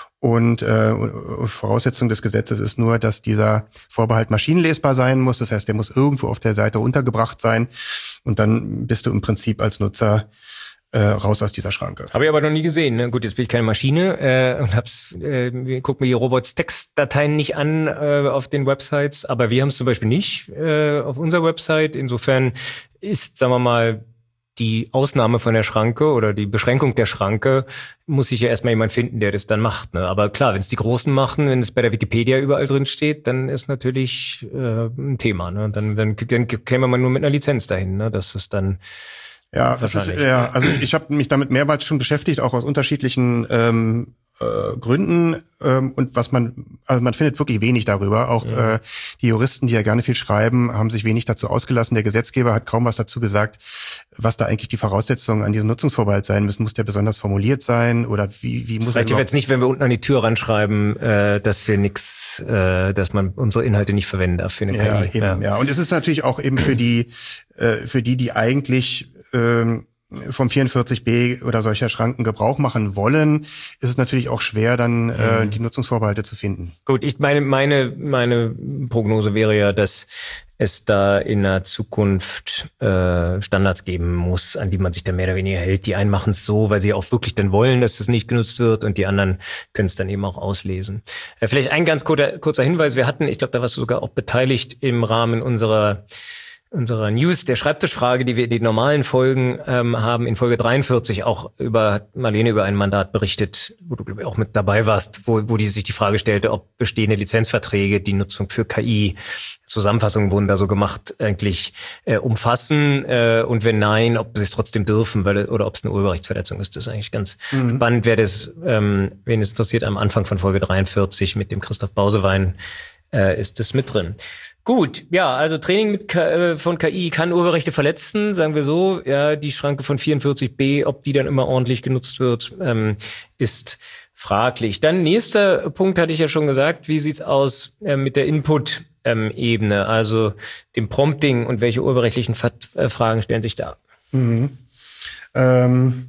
[SPEAKER 5] Und äh, Voraussetzung des Gesetzes ist nur, dass dieser Vorbehalt maschinenlesbar sein muss. Das heißt, der muss irgendwo auf der Seite untergebracht sein. Und dann bist du im Prinzip als Nutzer äh, raus aus dieser Schranke.
[SPEAKER 1] Habe ich aber noch nie gesehen. Ne? Gut, jetzt bin ich keine Maschine äh, und hab's, äh, guck mir die Robots Textdateien nicht an äh, auf den Websites, aber wir haben es zum Beispiel nicht äh, auf unserer Website. Insofern ist, sagen wir mal, die Ausnahme von der Schranke oder die Beschränkung der Schranke muss sich ja erstmal jemand finden, der das dann macht. Ne? Aber klar, wenn es die Großen machen, wenn es bei der Wikipedia überall drin steht, dann ist natürlich äh, ein Thema. Ne? Dann, dann, dann käme man nur mit einer Lizenz dahin, ne? Dass es dann
[SPEAKER 5] Ja, das ist, ja, also ich habe mich damit mehrmals schon beschäftigt, auch aus unterschiedlichen ähm, äh, Gründen. Ähm, und was man, also man findet wirklich wenig darüber. Auch ja. äh, die Juristen, die ja gerne viel schreiben, haben sich wenig dazu ausgelassen. Der Gesetzgeber hat kaum was dazu gesagt, was da eigentlich die Voraussetzungen an diesem Nutzungsvorbehalt sein müssen. Muss der besonders formuliert sein oder wie, wie muss er?
[SPEAKER 1] Vielleicht jetzt nicht, wenn wir unten an die Tür ranschreiben, äh, dass wir nix, äh, dass man unsere Inhalte nicht verwenden darf für eine
[SPEAKER 5] ja,
[SPEAKER 1] K I.
[SPEAKER 5] Eben,
[SPEAKER 1] Ja,
[SPEAKER 5] ja. Und es ist natürlich auch eben für die, äh, für die, die eigentlich ähm, vom vierundvierzig b oder solcher Schranken Gebrauch machen wollen, ist es natürlich auch schwer, dann äh, die Nutzungsvorbehalte zu finden.
[SPEAKER 1] Gut, ich meine, meine, meine Prognose wäre ja, dass es da in der Zukunft äh, Standards geben muss, an die man sich dann mehr oder weniger hält. Die einen machen es so, weil sie auch wirklich dann wollen, dass es nicht genutzt wird, und die anderen können es dann eben auch auslesen. Äh, vielleicht ein ganz kurzer, kurzer Hinweis. Wir hatten, ich glaube, da warst du sogar auch beteiligt im Rahmen unserer unserer News, der Schreibtischfrage, die wir in den normalen Folgen ähm, haben, in Folge dreiundvierzig auch über Marlene über ein Mandat berichtet, wo du, glaube ich, auch mit dabei warst, wo, wo die sich die Frage stellte, ob bestehende Lizenzverträge die Nutzung für K I, Zusammenfassungen wurden da so gemacht, eigentlich äh, umfassen, äh, und wenn nein, ob sie es trotzdem dürfen, weil oder ob es eine Urheberrechtsverletzung ist. Das ist eigentlich ganz mhm. spannend. Wer das, ähm, wen es interessiert, am Anfang von Folge dreiundvierzig mit dem Christoph Bausewein äh, ist das mit drin. Gut, ja, also Training mit K- äh, von K I kann Urheberrechte verletzen, sagen wir so. Ja, die Schranke von vierundvierzig b, ob die dann immer ordentlich genutzt wird, ähm, ist fraglich. Dann nächster Punkt hatte ich ja schon gesagt. Wie sieht's aus äh, mit der Input-Ebene, ähm, also dem Prompting, und welche urheberrechtlichen Ver- äh, Fragen stellen sich da?
[SPEAKER 5] Mhm. Ähm,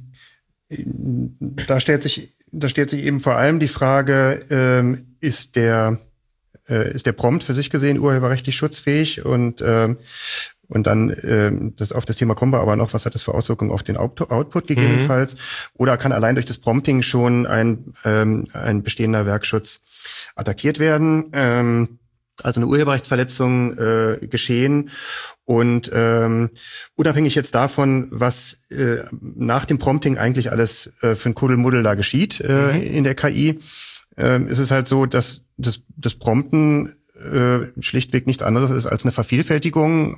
[SPEAKER 5] da stellt sich, da stellt sich eben vor allem die Frage, ähm, ist der ist der Prompt für sich gesehen urheberrechtlich schutzfähig, und ähm, und dann ähm, das auf das Thema kommen wir aber noch, was hat das für Auswirkungen auf den Out- Output gegebenenfalls, mhm. oder kann allein durch das Prompting schon ein ähm, ein bestehender Werkschutz attackiert werden? Ähm, also eine Urheberrechtsverletzung äh, geschehen. Und ähm, unabhängig jetzt davon, was äh, nach dem Prompting eigentlich alles äh, für ein Kuddelmuddel da geschieht äh, mhm. in der K I, äh, ist es halt so, dass das, das Prompten äh, schlichtweg nichts anderes ist als eine Vervielfältigung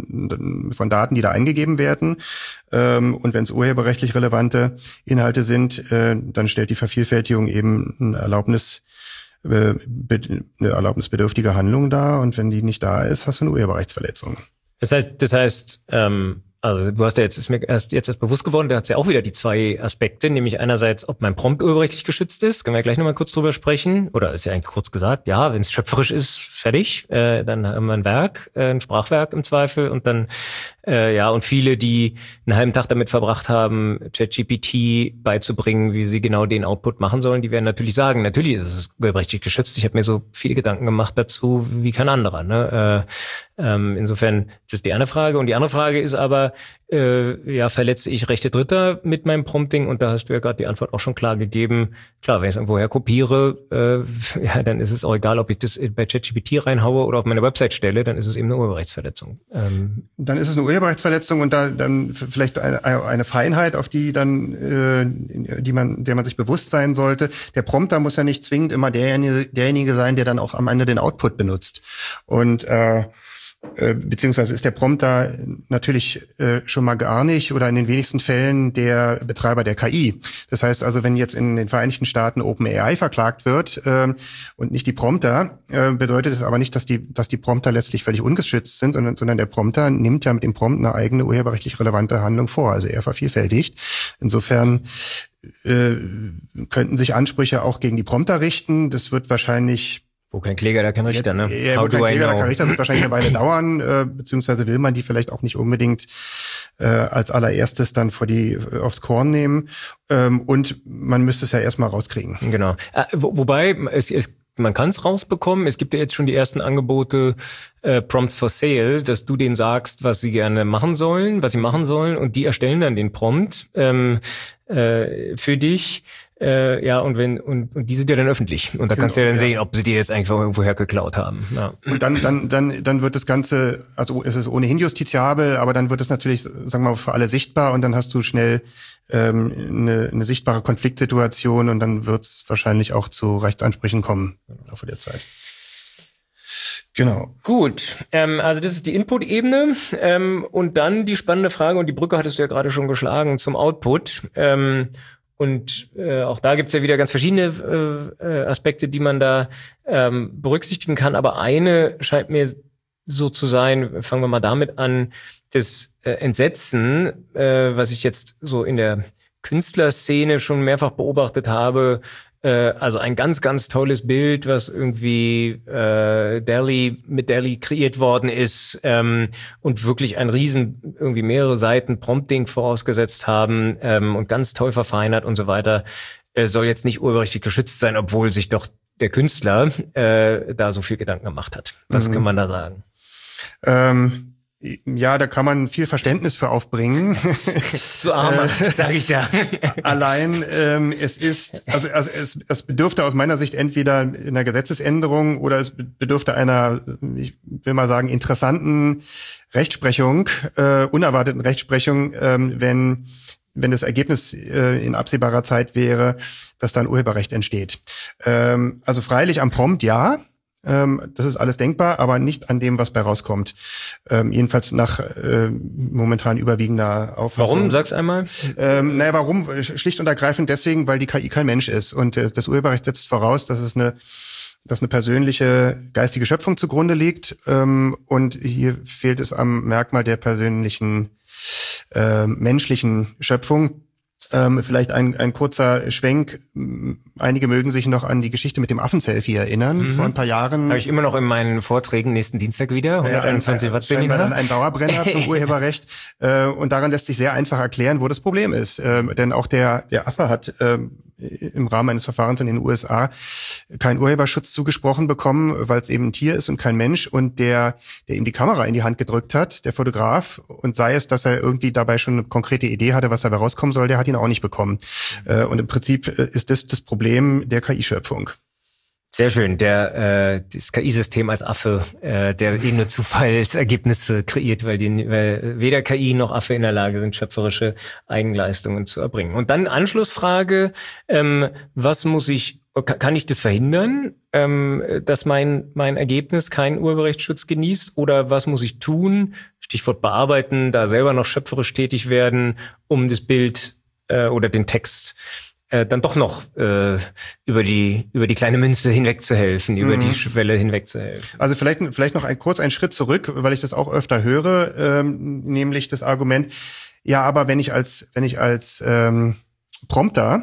[SPEAKER 5] von von Daten, die da eingegeben werden. Ähm, und wenn es urheberrechtlich relevante Inhalte sind, äh, dann stellt die Vervielfältigung eben eine Erlaubnis äh, eine erlaubnisbedürftige Handlung dar. Und wenn die nicht da ist, hast du eine Urheberrechtsverletzung.
[SPEAKER 1] Das heißt, das heißt, ähm, also du hast ja jetzt, ist mir erst jetzt erst bewusst geworden, da hat es ja auch wieder die zwei Aspekte, nämlich einerseits, ob mein Prompt urheberrechtlich geschützt ist, können wir gleich nochmal kurz drüber sprechen, oder ist ja eigentlich kurz gesagt, ja, wenn es schöpferisch ist, fertig, äh, dann haben wir ein Werk, äh, ein Sprachwerk im Zweifel und dann, äh, ja, und viele, die einen halben Tag damit verbracht haben, ChatGPT beizubringen, wie sie genau den Output machen sollen, die werden natürlich sagen, natürlich ist es urheberrechtlich geschützt, ich habe mir so viele Gedanken gemacht dazu, wie kein anderer, ne, äh, ähm, insofern ist das die eine Frage. Und die andere Frage ist aber, äh, ja, verletze ich Rechte Dritter mit meinem Prompting? Und da hast du ja gerade die Antwort auch schon klar gegeben. Klar, wenn ich es irgendwoher kopiere, äh, ja, dann ist es auch egal, ob ich das bei ChatGPT reinhaue oder auf meine Website stelle, dann ist es eben eine Urheberrechtsverletzung. Ähm,
[SPEAKER 5] dann ist es eine Urheberrechtsverletzung und da dann vielleicht eine, eine Feinheit, auf die dann, äh, die man, der man sich bewusst sein sollte. Der Prompter muss ja nicht zwingend immer derjenige, derjenige sein, der dann auch am Ende den Output benutzt. Und äh, beziehungsweise ist der Prompter natürlich äh, schon mal gar nicht oder in den wenigsten Fällen der Betreiber der K I. Das heißt also, wenn jetzt in den Vereinigten Staaten OpenAI verklagt wird äh, und nicht die Prompter, äh, bedeutet es aber nicht, dass die dass die Prompter letztlich völlig ungeschützt sind, sondern, sondern der Prompter nimmt ja mit dem Prompt eine eigene urheberrechtlich relevante Handlung vor, also er vervielfältigt. Insofern äh, könnten sich Ansprüche auch gegen die Prompter richten. Das wird wahrscheinlich
[SPEAKER 1] Wo kein Kläger, da kein Richter, ne?
[SPEAKER 5] Ja, wo kein Kläger, da kein Richter, wird wahrscheinlich eine Weile dauern, äh, beziehungsweise will man die vielleicht auch nicht unbedingt äh, als allererstes dann vor die äh, aufs Korn nehmen. Ähm, und man müsste es ja erstmal rauskriegen.
[SPEAKER 1] Genau. Äh, wo, wobei, es, es man kann es rausbekommen. Es gibt ja jetzt schon die ersten Angebote, äh, Prompts for Sale, dass du denen sagst, was sie gerne machen sollen, was sie machen sollen, und die erstellen dann den Prompt ähm, äh, für dich. Äh, ja, und wenn und, und die sind ja dann öffentlich. Und da kannst genau, du ja dann ja. sehen, ob sie die jetzt eigentlich irgendwoher geklaut haben. Ja.
[SPEAKER 5] Und dann, dann, dann, dann wird das Ganze, also es ist ohnehin justiziabel, aber dann wird es natürlich, sagen wir mal, für alle sichtbar und dann hast du schnell ähm, eine, eine sichtbare Konfliktsituation und dann wird es wahrscheinlich auch zu Rechtsansprüchen kommen im Laufe der Zeit. Genau.
[SPEAKER 1] Gut, ähm, also das ist die Input-Ebene ähm, und dann die spannende Frage, und die Brücke hattest du ja gerade schon geschlagen, zum Output. Ähm, Und äh, auch da gibt's ja wieder ganz verschiedene äh, Aspekte, die man da ähm, berücksichtigen kann. Aber eine scheint mir so zu sein, fangen wir mal damit an, das äh, Entsetzen, äh, was ich jetzt so in der Künstlerszene schon mehrfach beobachtet habe. Äh, also ein ganz, ganz tolles Bild, was irgendwie äh, Dali mit Dali kreiert worden ist ähm, und wirklich ein riesen, irgendwie mehrere Seiten Prompting vorausgesetzt haben ähm, und ganz toll verfeinert und so weiter, äh, soll jetzt nicht urheberrechtlich geschützt sein, obwohl sich doch der Künstler äh, da so viel Gedanken gemacht hat. Was mhm. kann man da sagen?
[SPEAKER 5] Ähm Ja, da kann man viel Verständnis für aufbringen.
[SPEAKER 1] So armer, äh, sage ich da.
[SPEAKER 5] Allein ähm, es ist, also, also es, es bedürfte aus meiner Sicht entweder einer Gesetzesänderung oder es bedürfte einer, ich will mal sagen, interessanten Rechtsprechung, äh, unerwarteten Rechtsprechung, ähm, wenn wenn das Ergebnis äh, in absehbarer Zeit wäre, dass dann Urheberrecht entsteht. Ähm, also freilich am Prompt ja. Ähm, das ist alles denkbar, aber nicht an dem, was bei rauskommt. Ähm, jedenfalls nach äh, momentan überwiegender Auffassung.
[SPEAKER 1] Warum? Sag's einmal.
[SPEAKER 5] Ähm, naja, warum? Schlicht und ergreifend deswegen, weil die K I kein Mensch ist. Und äh, das Urheberrecht setzt voraus, dass es eine, dass eine persönliche geistige Schöpfung zugrunde liegt. Ähm, und hier fehlt es am Merkmal der persönlichen äh, menschlichen Schöpfung. Ähm, vielleicht ein, ein kurzer Schwenk. Einige mögen sich noch an die Geschichte mit dem Affenselfie erinnern. Mhm. Vor ein paar Jahren.
[SPEAKER 1] Habe ich immer noch in meinen Vorträgen nächsten Dienstag wieder. hunderteinundzwanzig Watt Seminar.
[SPEAKER 5] Dann ein Dauerbrenner zum Urheberrecht. Äh, und daran lässt sich sehr einfach erklären, wo das Problem ist. Äh, denn auch der, der Affe hat äh, im Rahmen eines Verfahrens in den U S A keinen Urheberschutz zugesprochen bekommen, weil es eben ein Tier ist und kein Mensch. Und der, der ihm die Kamera in die Hand gedrückt hat, der Fotograf, und sei es, dass er irgendwie dabei schon eine konkrete Idee hatte, was dabei rauskommen soll, der hat ihn auch nicht bekommen. Mhm. Und im Prinzip ist das das Problem der K I-Schöpfung.
[SPEAKER 1] Sehr schön. Der äh, das K I-System als Affe, äh, der eh nur Zufallsergebnisse kreiert, weil, die, weil weder K I noch Affe in der Lage sind, schöpferische Eigenleistungen zu erbringen. Und dann Anschlussfrage, ähm, was muss ich, kann ich das verhindern, ähm, dass mein mein Ergebnis keinen Urheberrechtsschutz genießt? Oder was muss ich tun, Stichwort bearbeiten, da selber noch schöpferisch tätig werden, um das Bild äh, oder den Text Äh, dann doch noch äh, über die über die kleine Münze hinweg zu helfen, mhm. über die Schwelle hinweg zu helfen.
[SPEAKER 5] Also vielleicht vielleicht noch ein kurz einen Schritt zurück, weil ich das auch öfter höre, ähm, nämlich das Argument: Ja, aber wenn ich als wenn ich als ähm, Prompter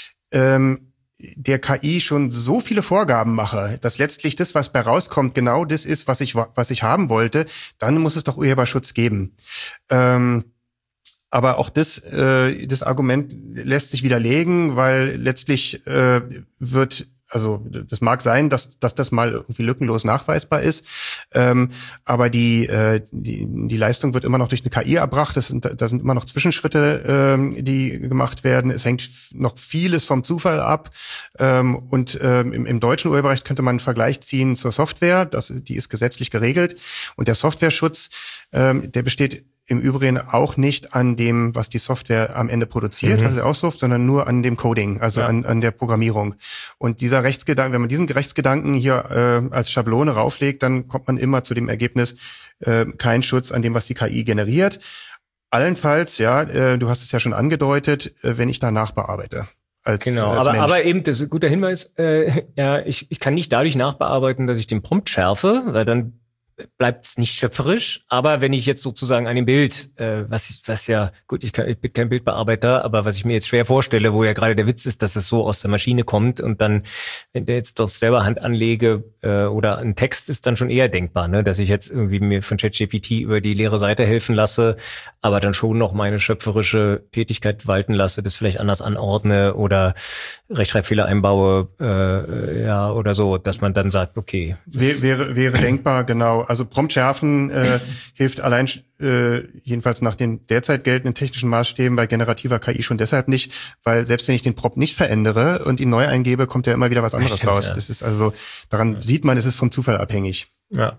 [SPEAKER 5] ähm, der K I schon so viele Vorgaben mache, dass letztlich das, was bei rauskommt, genau das ist, was ich was ich haben wollte, dann muss es doch Urheberschutz geben. Ähm, Aber auch das, äh, das Argument lässt sich widerlegen, weil letztlich äh, wird, also das mag sein, dass, dass das mal irgendwie lückenlos nachweisbar ist, ähm, aber die, äh, die die Leistung wird immer noch durch eine K I erbracht. Das sind, da sind immer noch Zwischenschritte, ähm, die gemacht werden. Es hängt noch vieles vom Zufall ab. Ähm, und ähm, im, im deutschen Urheberrecht könnte man einen Vergleich ziehen zur Software. Das, die ist gesetzlich geregelt. Und der Softwareschutz, ähm, der besteht im Übrigen auch nicht an dem, was die Software am Ende produziert, mhm. was sie auswirft, sondern nur an dem Coding, also ja. an, an der Programmierung. Und dieser Rechtsgedanke, wenn man diesen Rechtsgedanken hier äh, als Schablone rauflegt, dann kommt man immer zu dem Ergebnis, äh, kein Schutz an dem, was die K I generiert. Allenfalls, ja, äh, du hast es ja schon angedeutet, äh, wenn ich danach bearbeite. Als,
[SPEAKER 1] genau,
[SPEAKER 5] als
[SPEAKER 1] aber,
[SPEAKER 5] Mensch.
[SPEAKER 1] aber eben, das ist ein guter Hinweis, äh, ja, ich, ich kann nicht dadurch nachbearbeiten, dass ich den Prompt schärfe, weil dann bleibt es nicht schöpferisch, aber wenn ich jetzt sozusagen an dem Bild, äh, was was ja, gut, ich, kann, ich bin kein Bildbearbeiter, aber was ich mir jetzt schwer vorstelle, wo ja gerade der Witz ist, dass es so aus der Maschine kommt und dann, wenn der jetzt doch selber Hand anlege äh, oder ein Text ist dann schon eher denkbar, ne, dass ich jetzt irgendwie mir von ChatGPT über die leere Seite helfen lasse, aber dann schon noch meine schöpferische Tätigkeit walten lasse, das vielleicht anders anordne oder Rechtschreibfehler einbaue, äh, ja, oder so, dass man dann sagt, okay.
[SPEAKER 5] Wäre, wäre, wäre denkbar, genau. Also Prompt schärfen äh, hilft allein, äh, jedenfalls nach den derzeit geltenden technischen Maßstäben bei generativer K I schon deshalb nicht, weil selbst wenn ich den Prompt nicht verändere und ihn neu eingebe, kommt ja immer wieder was anderes Stimmt, raus. Ja. Das ist also, daran ja. sieht man, es ist vom Zufall abhängig.
[SPEAKER 1] Ja.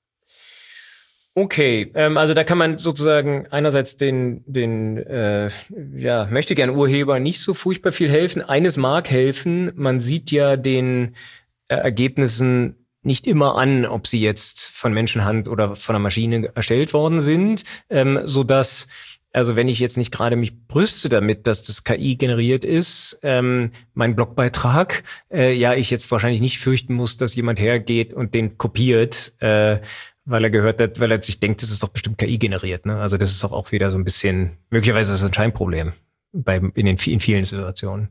[SPEAKER 1] Okay, ähm, also da kann man sozusagen einerseits den, den äh, ja, möchte gern Urheber nicht so furchtbar viel helfen. Eines mag helfen, man sieht ja den äh, Ergebnissen nicht immer an, ob sie jetzt von Menschenhand oder von einer Maschine erstellt worden sind, ähm, so dass, also wenn ich jetzt nicht gerade mich brüste damit, dass das K I generiert ist, ähm, mein Blogbeitrag, äh, ja, ich jetzt wahrscheinlich nicht fürchten muss, dass jemand hergeht und den kopiert, äh, weil er gehört hat, weil er sich denkt, das ist doch bestimmt K I generiert, ne? Also das ist doch auch wieder so ein bisschen, möglicherweise ist das ein Scheinproblem bei, in den in vielen Situationen.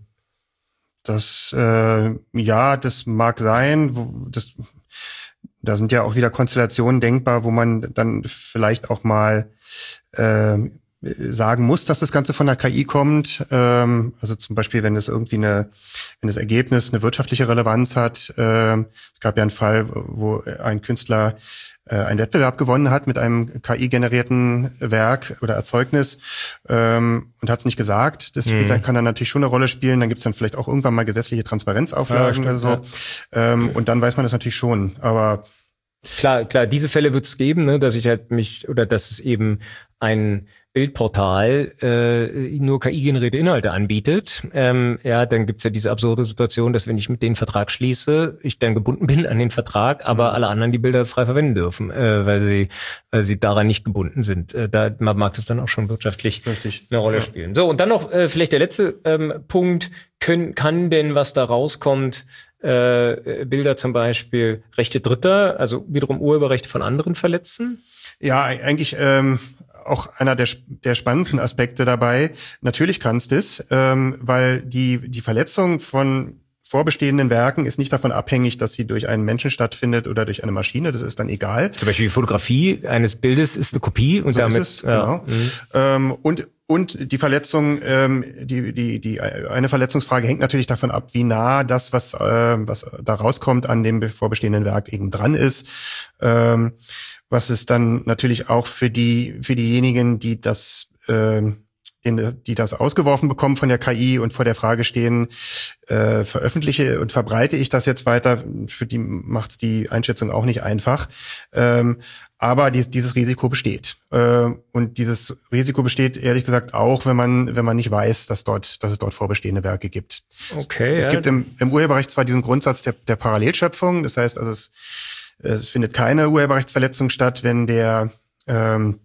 [SPEAKER 5] Das, äh, ja, das mag sein, wo, das, da sind ja auch wieder Konstellationen denkbar, wo man dann vielleicht auch mal äh, sagen muss, dass das Ganze von der K I kommt. Ähm, also zum Beispiel, wenn es irgendwie eine, wenn das Ergebnis eine wirtschaftliche Relevanz hat. Äh, es gab ja einen Fall, wo ein Künstler äh, einen Wettbewerb gewonnen hat mit einem K I-generierten Werk oder Erzeugnis ähm, und hat es nicht gesagt. Das spielt, mhm. kann dann natürlich schon eine Rolle spielen. Dann gibt es dann vielleicht auch irgendwann mal gesetzliche Transparenzauflagen ja, oder so. Ja. Ähm, und dann weiß man das natürlich schon. Aber
[SPEAKER 1] Klar, klar, diese Fälle wird es geben, ne, dass ich halt mich, oder dass es eben ein Bildportal äh, nur K I-generierte Inhalte anbietet. Ähm, ja, dann gibt's ja diese absurde Situation, dass wenn ich mit denen einen Vertrag schließe, ich dann gebunden bin an den Vertrag, aber mhm. alle anderen die Bilder frei verwenden dürfen, äh, weil sie weil sie daran nicht gebunden sind. Äh, da mag es dann auch schon wirtschaftlich Richtig. eine Rolle ja. spielen. So, und dann noch äh, vielleicht der letzte ähm, Punkt. Können, kann denn, was da rauskommt, äh, Bilder zum Beispiel Rechte Dritter, also wiederum Urheberrechte von anderen verletzen?
[SPEAKER 5] Ja, eigentlich ähm, auch einer der, der spannendsten Aspekte dabei. Natürlich kannst du es, ähm, weil die, die Verletzung von vorbestehenden Werken ist nicht davon abhängig, dass sie durch einen Menschen stattfindet oder durch eine Maschine. Das ist dann egal.
[SPEAKER 1] Zum Beispiel die Fotografie eines Bildes ist eine Kopie und
[SPEAKER 5] so
[SPEAKER 1] damit
[SPEAKER 5] ist es, ja. genau. Mhm. Ähm, und und die Verletzung, ähm, die die die eine Verletzungsfrage hängt natürlich davon ab, wie nah das, was äh, was da rauskommt, an dem vorbestehenden Werk eben dran ist. Ähm, was ist dann natürlich auch für die für diejenigen, die das äh, den, die das ausgeworfen bekommen von der K I und vor der Frage stehen, äh, veröffentliche und verbreite ich das jetzt weiter, für die macht's die Einschätzung auch nicht einfach. Ähm, aber dies, dieses Risiko besteht. Äh, und dieses Risiko besteht ehrlich gesagt auch, wenn man wenn man nicht weiß, dass dort dass es dort vorbestehende Werke gibt.
[SPEAKER 1] Okay.
[SPEAKER 5] Es
[SPEAKER 1] ja.
[SPEAKER 5] gibt im, im Urheberrecht zwar diesen Grundsatz der, der Parallelschöpfung, das heißt also es, es findet keine Urheberrechtsverletzung statt, wenn der ähm,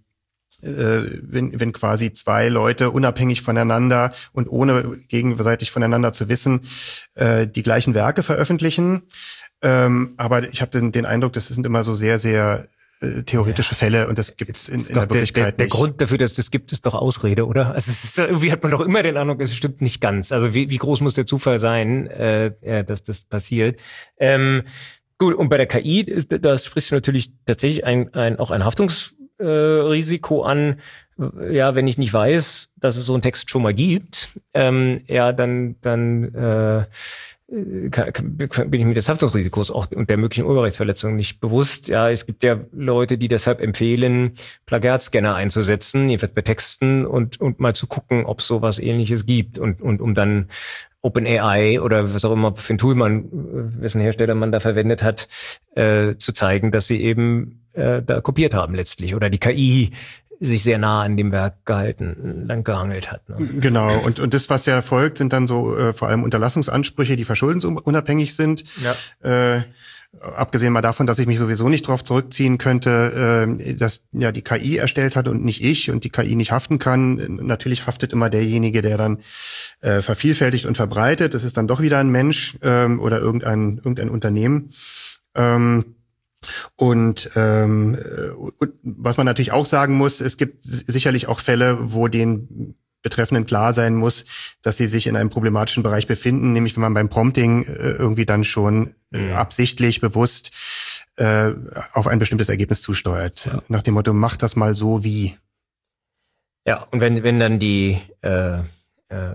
[SPEAKER 5] Wenn, wenn quasi zwei Leute unabhängig voneinander und ohne gegenseitig voneinander zu wissen, äh, die gleichen Werke veröffentlichen. Ähm, aber ich habe den, den Eindruck, das sind immer so sehr, sehr äh, theoretische ja. Fälle und das gibt es in, in der Wirklichkeit
[SPEAKER 1] der, der, der
[SPEAKER 5] nicht.
[SPEAKER 1] Der Grund dafür, dass das gibt, ist doch Ausrede, oder? Also es ist, irgendwie hat man doch immer den Eindruck, es stimmt nicht ganz. Also wie, wie groß muss der Zufall sein, äh, dass das passiert? Ähm, gut, und bei der K I, ist, da sprichst du natürlich tatsächlich ein, ein, auch ein Haftungs Äh, Risiko an, ja, wenn ich nicht weiß, dass es so einen Text schon mal gibt, ähm, ja, dann dann äh, kann, kann, bin ich mir des Haftungsrisikos auch und der möglichen Urheberrechtsverletzung nicht bewusst. Ja, es gibt ja Leute, die deshalb empfehlen, Plagiatscanner einzusetzen, jedenfalls bei Texten und und mal zu gucken, ob es sowas Ähnliches gibt und und um dann OpenAI oder was auch immer für ein Tool man, wessen Hersteller man da verwendet hat, äh, zu zeigen, dass sie eben äh, da kopiert haben letztlich oder die K I sich sehr nah an dem Werk gehalten, lang gehangelt hat. Ne?
[SPEAKER 5] Genau, und und das, was ja folgt, sind dann so äh, vor allem Unterlassungsansprüche, die verschuldensunabhängig sind.
[SPEAKER 1] Ja.
[SPEAKER 5] Äh, abgesehen mal davon, dass ich mich sowieso nicht darauf zurückziehen könnte, äh, dass ja die K I erstellt hat und nicht ich und die K I nicht haften kann. Natürlich haftet immer derjenige, der dann äh, vervielfältigt und verbreitet. Das ist dann doch wieder ein Mensch ähm, oder irgendein irgendein Unternehmen. Ähm, Und, ähm, und was man natürlich auch sagen muss, es gibt sicherlich auch Fälle, wo den Betreffenden klar sein muss, dass sie sich in einem problematischen Bereich befinden, nämlich wenn man beim Prompting äh, irgendwie dann schon äh, absichtlich, bewusst äh, auf ein bestimmtes Ergebnis zusteuert. Ja. Nach dem Motto, mach das mal so wie.
[SPEAKER 1] Ja, und wenn wenn dann die äh äh,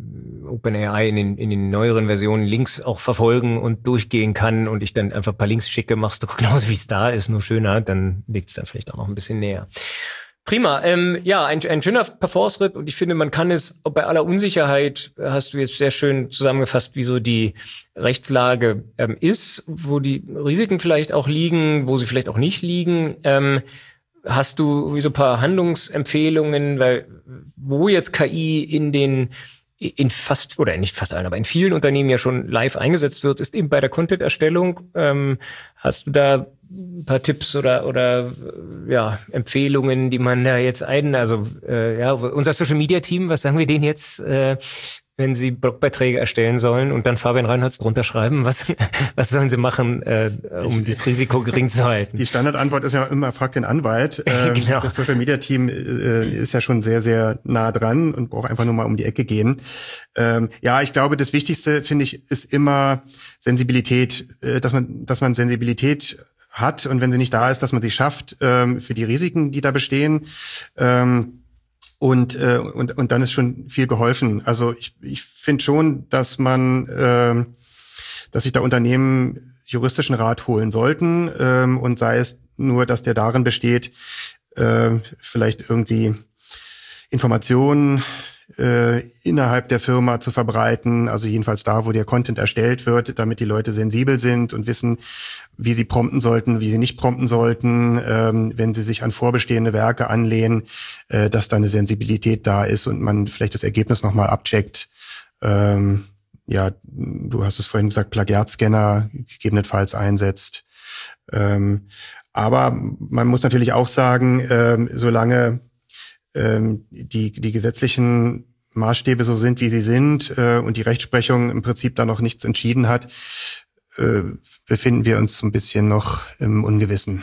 [SPEAKER 1] OpenAI in den, in den neueren Versionen Links auch verfolgen und durchgehen kann und ich dann einfach ein paar Links schicke, machst du genauso wie es da ist, nur schöner, dann liegt es dann vielleicht auch noch ein bisschen näher. Prima, ähm, ja, ein, ein schöner Parforce-Ritt und ich finde, man kann es, bei aller Unsicherheit, hast du jetzt sehr schön zusammengefasst, wie so die Rechtslage ähm, ist, wo die Risiken vielleicht auch liegen, wo sie vielleicht auch nicht liegen. Ähm, Hast du so ein paar Handlungsempfehlungen, weil wo jetzt K I in den in fast oder nicht fast allen, aber in vielen Unternehmen ja schon live eingesetzt wird, ist eben bei der Content-Erstellung. Ähm, hast du da ein paar Tipps oder oder ja Empfehlungen, die man da jetzt ein, also äh, ja unser Social-Media-Team, was sagen wir denen jetzt, äh, wenn sie Blogbeiträge erstellen sollen und dann Fabian Reinholz drunter schreiben, was was sollen sie machen, äh, um ich, das Risiko gering zu halten?
[SPEAKER 5] Die Standardantwort ist ja immer, frag den Anwalt. Ähm, genau. Das Social-Media-Team äh, ist ja schon sehr, sehr nah dran und braucht einfach nur mal um die Ecke gehen. Ähm, ja, ich glaube, das Wichtigste, finde ich, ist immer Sensibilität, äh, dass man dass man Sensibilität hat und wenn sie nicht da ist, dass man sie schafft ähm, für die Risiken, die da bestehen. Ähm, Und, äh, und, und dann ist schon viel geholfen. Also ich, ich finde schon, dass man, äh, dass sich da Unternehmen juristischen Rat holen sollten ähm, und sei es nur, dass der darin besteht, äh, vielleicht irgendwie Informationen äh, innerhalb der Firma zu verbreiten, also jedenfalls da, wo der Content erstellt wird, damit die Leute sensibel sind und wissen, wie sie prompten sollten, wie sie nicht prompten sollten, ähm, wenn sie sich an vorbestehende Werke anlehnen, äh, dass da eine Sensibilität da ist und man vielleicht das Ergebnis nochmal abcheckt. Ähm, ja, du hast es vorhin gesagt, Plagiatscanner gegebenenfalls einsetzt. Ähm, aber man muss natürlich auch sagen, ähm, solange ähm, die, die gesetzlichen Maßstäbe so sind, wie sie sind äh, und die Rechtsprechung im Prinzip da noch nichts entschieden hat, äh, befinden wir uns ein bisschen noch im Ungewissen.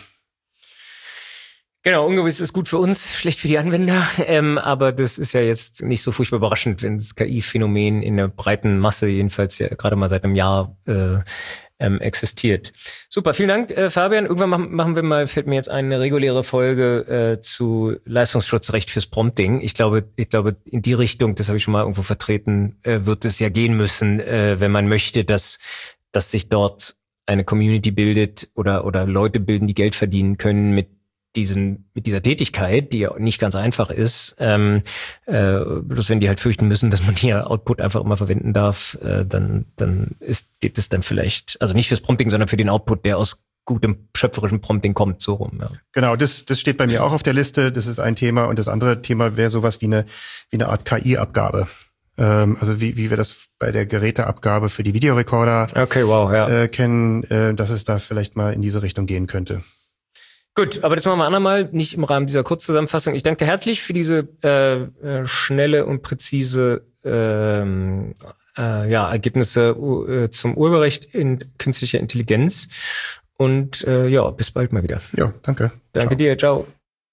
[SPEAKER 1] Genau, ungewiss ist gut für uns, schlecht für die Anwender, ähm, aber das ist ja jetzt nicht so furchtbar überraschend, wenn das K I-Phänomen in der breiten Masse jedenfalls ja gerade mal seit einem Jahr äh, ähm, existiert. Super, vielen Dank, äh, Fabian. Irgendwann machen, machen wir mal, fällt mir jetzt eine reguläre Folge äh, zu Leistungsschutzrecht fürs Prompting. Ich glaube, ich glaube in die Richtung, das habe ich schon mal irgendwo vertreten, äh, wird es ja gehen müssen, äh, wenn man möchte, dass dass sich dort eine Community bildet oder oder Leute bilden, die Geld verdienen können mit diesen, mit dieser Tätigkeit, die ja nicht ganz einfach ist, ähm, äh, bloß wenn die halt fürchten müssen, dass man hier Output einfach immer verwenden darf, äh, dann, dann ist, geht es dann vielleicht, also nicht fürs Prompting, sondern für den Output, der aus gutem schöpferischen Prompting kommt, so rum. Ja.
[SPEAKER 5] Genau, das, das steht bei mir auch auf der Liste, das ist ein Thema und das andere Thema wäre sowas wie eine, wie eine Art K I-Abgabe. Ähm, also wie, wie wir das bei der Geräteabgabe für die Videorekorder
[SPEAKER 1] okay, wow, ja.
[SPEAKER 5] äh, kennen, äh, dass es da vielleicht mal in diese Richtung gehen könnte.
[SPEAKER 1] Gut, aber das machen wir andermal, nicht im Rahmen dieser Kurzzusammenfassung. Ich danke dir herzlich für diese äh, äh, schnelle und präzise ähm, äh, ja, Ergebnisse uh, zum Urheberrecht in künstlicher Intelligenz. Und äh, ja, bis bald mal wieder.
[SPEAKER 5] Ja, danke.
[SPEAKER 1] Danke
[SPEAKER 5] ciao.
[SPEAKER 1] dir, ciao.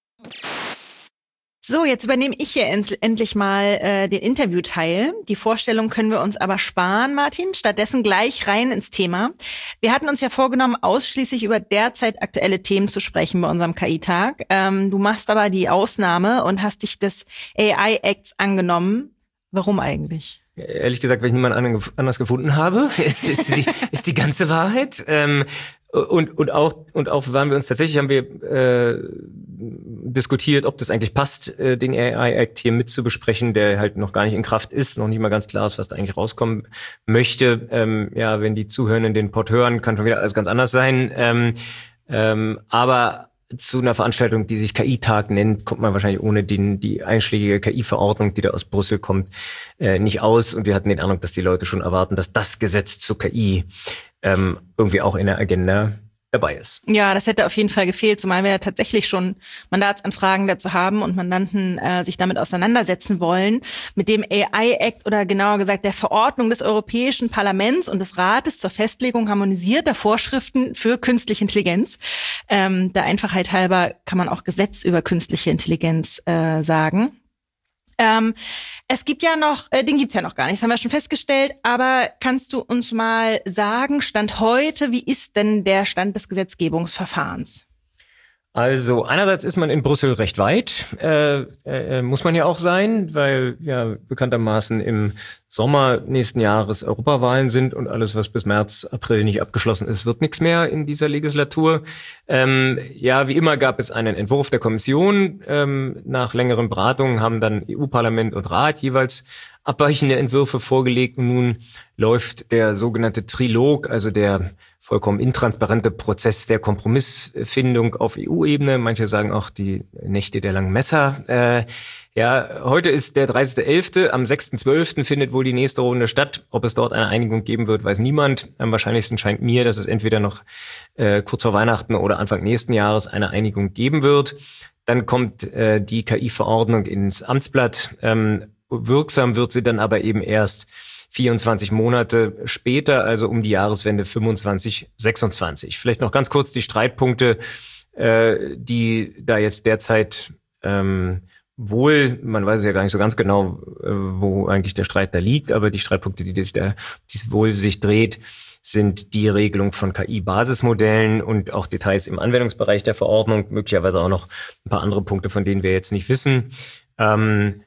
[SPEAKER 2] So, jetzt übernehme ich hier end- endlich mal äh, den Interviewteil. Die Vorstellung können wir uns aber sparen, Martin. Stattdessen gleich rein ins Thema. Wir hatten uns ja vorgenommen, ausschließlich über derzeit aktuelle Themen zu sprechen bei unserem K I-Tag. Ähm, du machst aber die Ausnahme und hast dich des A I-Acts angenommen. Warum eigentlich?
[SPEAKER 1] Ehrlich gesagt, weil ich niemanden anders gefunden habe, ist, ist, die, ist die ganze Wahrheit. Ähm, und und auch und auch waren wir uns tatsächlich haben wir äh, diskutiert, ob das eigentlich passt, äh, den A I-Act hier mit zu besprechen, der halt noch gar nicht in Kraft ist, noch nicht mal ganz klar ist, was da eigentlich rauskommen möchte. Ähm, ja, wenn die Zuhörenden den Pod hören, kann schon wieder alles ganz anders sein. Ähm, ähm, aber zu einer Veranstaltung, die sich K I-Tag nennt, kommt man wahrscheinlich ohne den, die einschlägige K I-Verordnung, die da aus Brüssel kommt, äh, nicht aus. Und wir hatten den Eindruck, dass die Leute schon erwarten, dass das Gesetz zur K I ähm, irgendwie auch in der Agenda dabei ist.
[SPEAKER 2] Ja, das hätte auf jeden Fall gefehlt, zumal wir ja tatsächlich schon Mandatsanfragen dazu haben und Mandanten äh, sich damit auseinandersetzen wollen. Mit dem A I-Act oder genauer gesagt der Verordnung des Europäischen Parlaments und des Rates zur Festlegung harmonisierter Vorschriften für künstliche Intelligenz. Ähm, der Einfachheit halber kann man auch Gesetz über künstliche Intelligenz äh, sagen. Ähm, es gibt ja noch, äh, den gibt's ja noch gar nicht, das haben wir schon festgestellt, aber kannst du uns mal sagen, Stand heute, wie ist denn der Stand des Gesetzgebungsverfahrens?
[SPEAKER 1] Also einerseits ist man in Brüssel recht weit, äh, äh, muss man ja auch sein, weil ja bekanntermaßen im Sommer nächsten Jahres Europawahlen sind und alles, was bis März, April nicht abgeschlossen ist, wird nichts mehr in dieser Legislatur. Ähm, ja, wie immer gab es einen Entwurf der Kommission. Ähm, nach längeren Beratungen haben dann E U-Parlament und Rat jeweils abweichende Entwürfe vorgelegt und nun läuft der sogenannte Trilog, also der vollkommen intransparente Prozess der Kompromissfindung auf E U-Ebene. Manche sagen auch die Nächte der langen Messer. Äh, ja, heute ist der dreißigster elfte Am sechster zwölfter findet wohl die nächste Runde statt. Ob es dort eine Einigung geben wird, weiß niemand. Am wahrscheinlichsten scheint mir, dass es entweder noch äh, kurz vor Weihnachten oder Anfang nächsten Jahres eine Einigung geben wird. Dann kommt äh, die K I-Verordnung ins Amtsblatt. Ähm, wirksam wird sie dann aber eben erst vierundzwanzig Monate später, also um die Jahreswende fünfundzwanzig sechsundzwanzig. Vielleicht noch ganz kurz die Streitpunkte, äh, die da jetzt derzeit ähm, wohl, man weiß ja gar nicht so ganz genau, äh, wo eigentlich der Streit da liegt, aber die Streitpunkte, die das, der, dies wohl sich dreht, sind die Regelung von K I-Basismodellen und auch Details im Anwendungsbereich der Verordnung, möglicherweise auch noch ein paar andere Punkte, von denen wir jetzt nicht wissen. Ähm,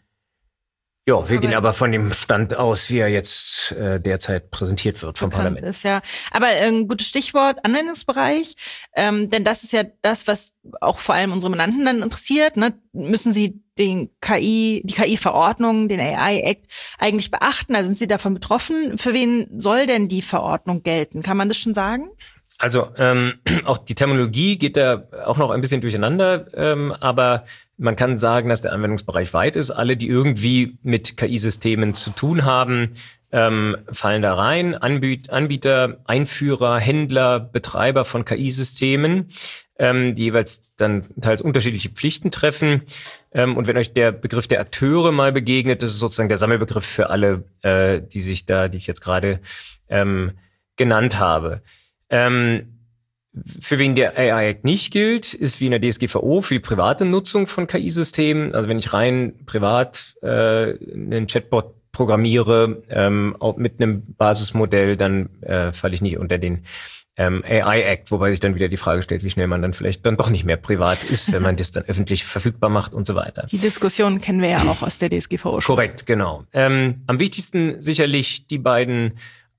[SPEAKER 1] Ja, wir aber gehen aber von dem Stand aus, wie er jetzt äh, derzeit präsentiert wird vom Parlament.
[SPEAKER 2] Ist ja, aber ein ähm, gutes Stichwort, Anwendungsbereich, ähm, denn das ist ja das, was auch vor allem unsere Mandanten dann interessiert. Ne? Müssen sie den K I, die K I-Verordnung, den A I-Act eigentlich beachten? Also sind sie davon betroffen? Für wen soll denn die Verordnung gelten? Kann man das schon sagen?
[SPEAKER 1] Also ähm, auch die Terminologie geht da auch noch ein bisschen durcheinander, ähm, aber man kann sagen, dass der Anwendungsbereich weit ist. Alle, die irgendwie mit K I-Systemen zu tun haben, ähm, fallen da rein. Anbiet- Anbieter, Einführer, Händler, Betreiber von K I-Systemen, ähm, die jeweils dann teils unterschiedliche Pflichten treffen. Ähm, und wenn euch der Begriff der Akteure mal begegnet, das ist sozusagen der Sammelbegriff für alle, äh, die sich da, die ich jetzt gerade ähm, genannt habe. Ähm, Für wen der A I-Act nicht gilt, ist wie in der D S G V O für die private Nutzung von K I-Systemen. Also wenn ich rein privat äh, einen Chatbot programmiere ähm, auch mit einem Basismodell, dann äh, falle ich nicht unter den ähm, A I-Act, wobei sich dann wieder die Frage stellt, wie schnell man dann vielleicht dann doch nicht mehr privat ist, wenn man das dann öffentlich verfügbar macht und so weiter.
[SPEAKER 2] Die Diskussion kennen wir ja auch aus der D S G V O schon.
[SPEAKER 1] Korrekt, genau. Ähm, am wichtigsten sicherlich die beiden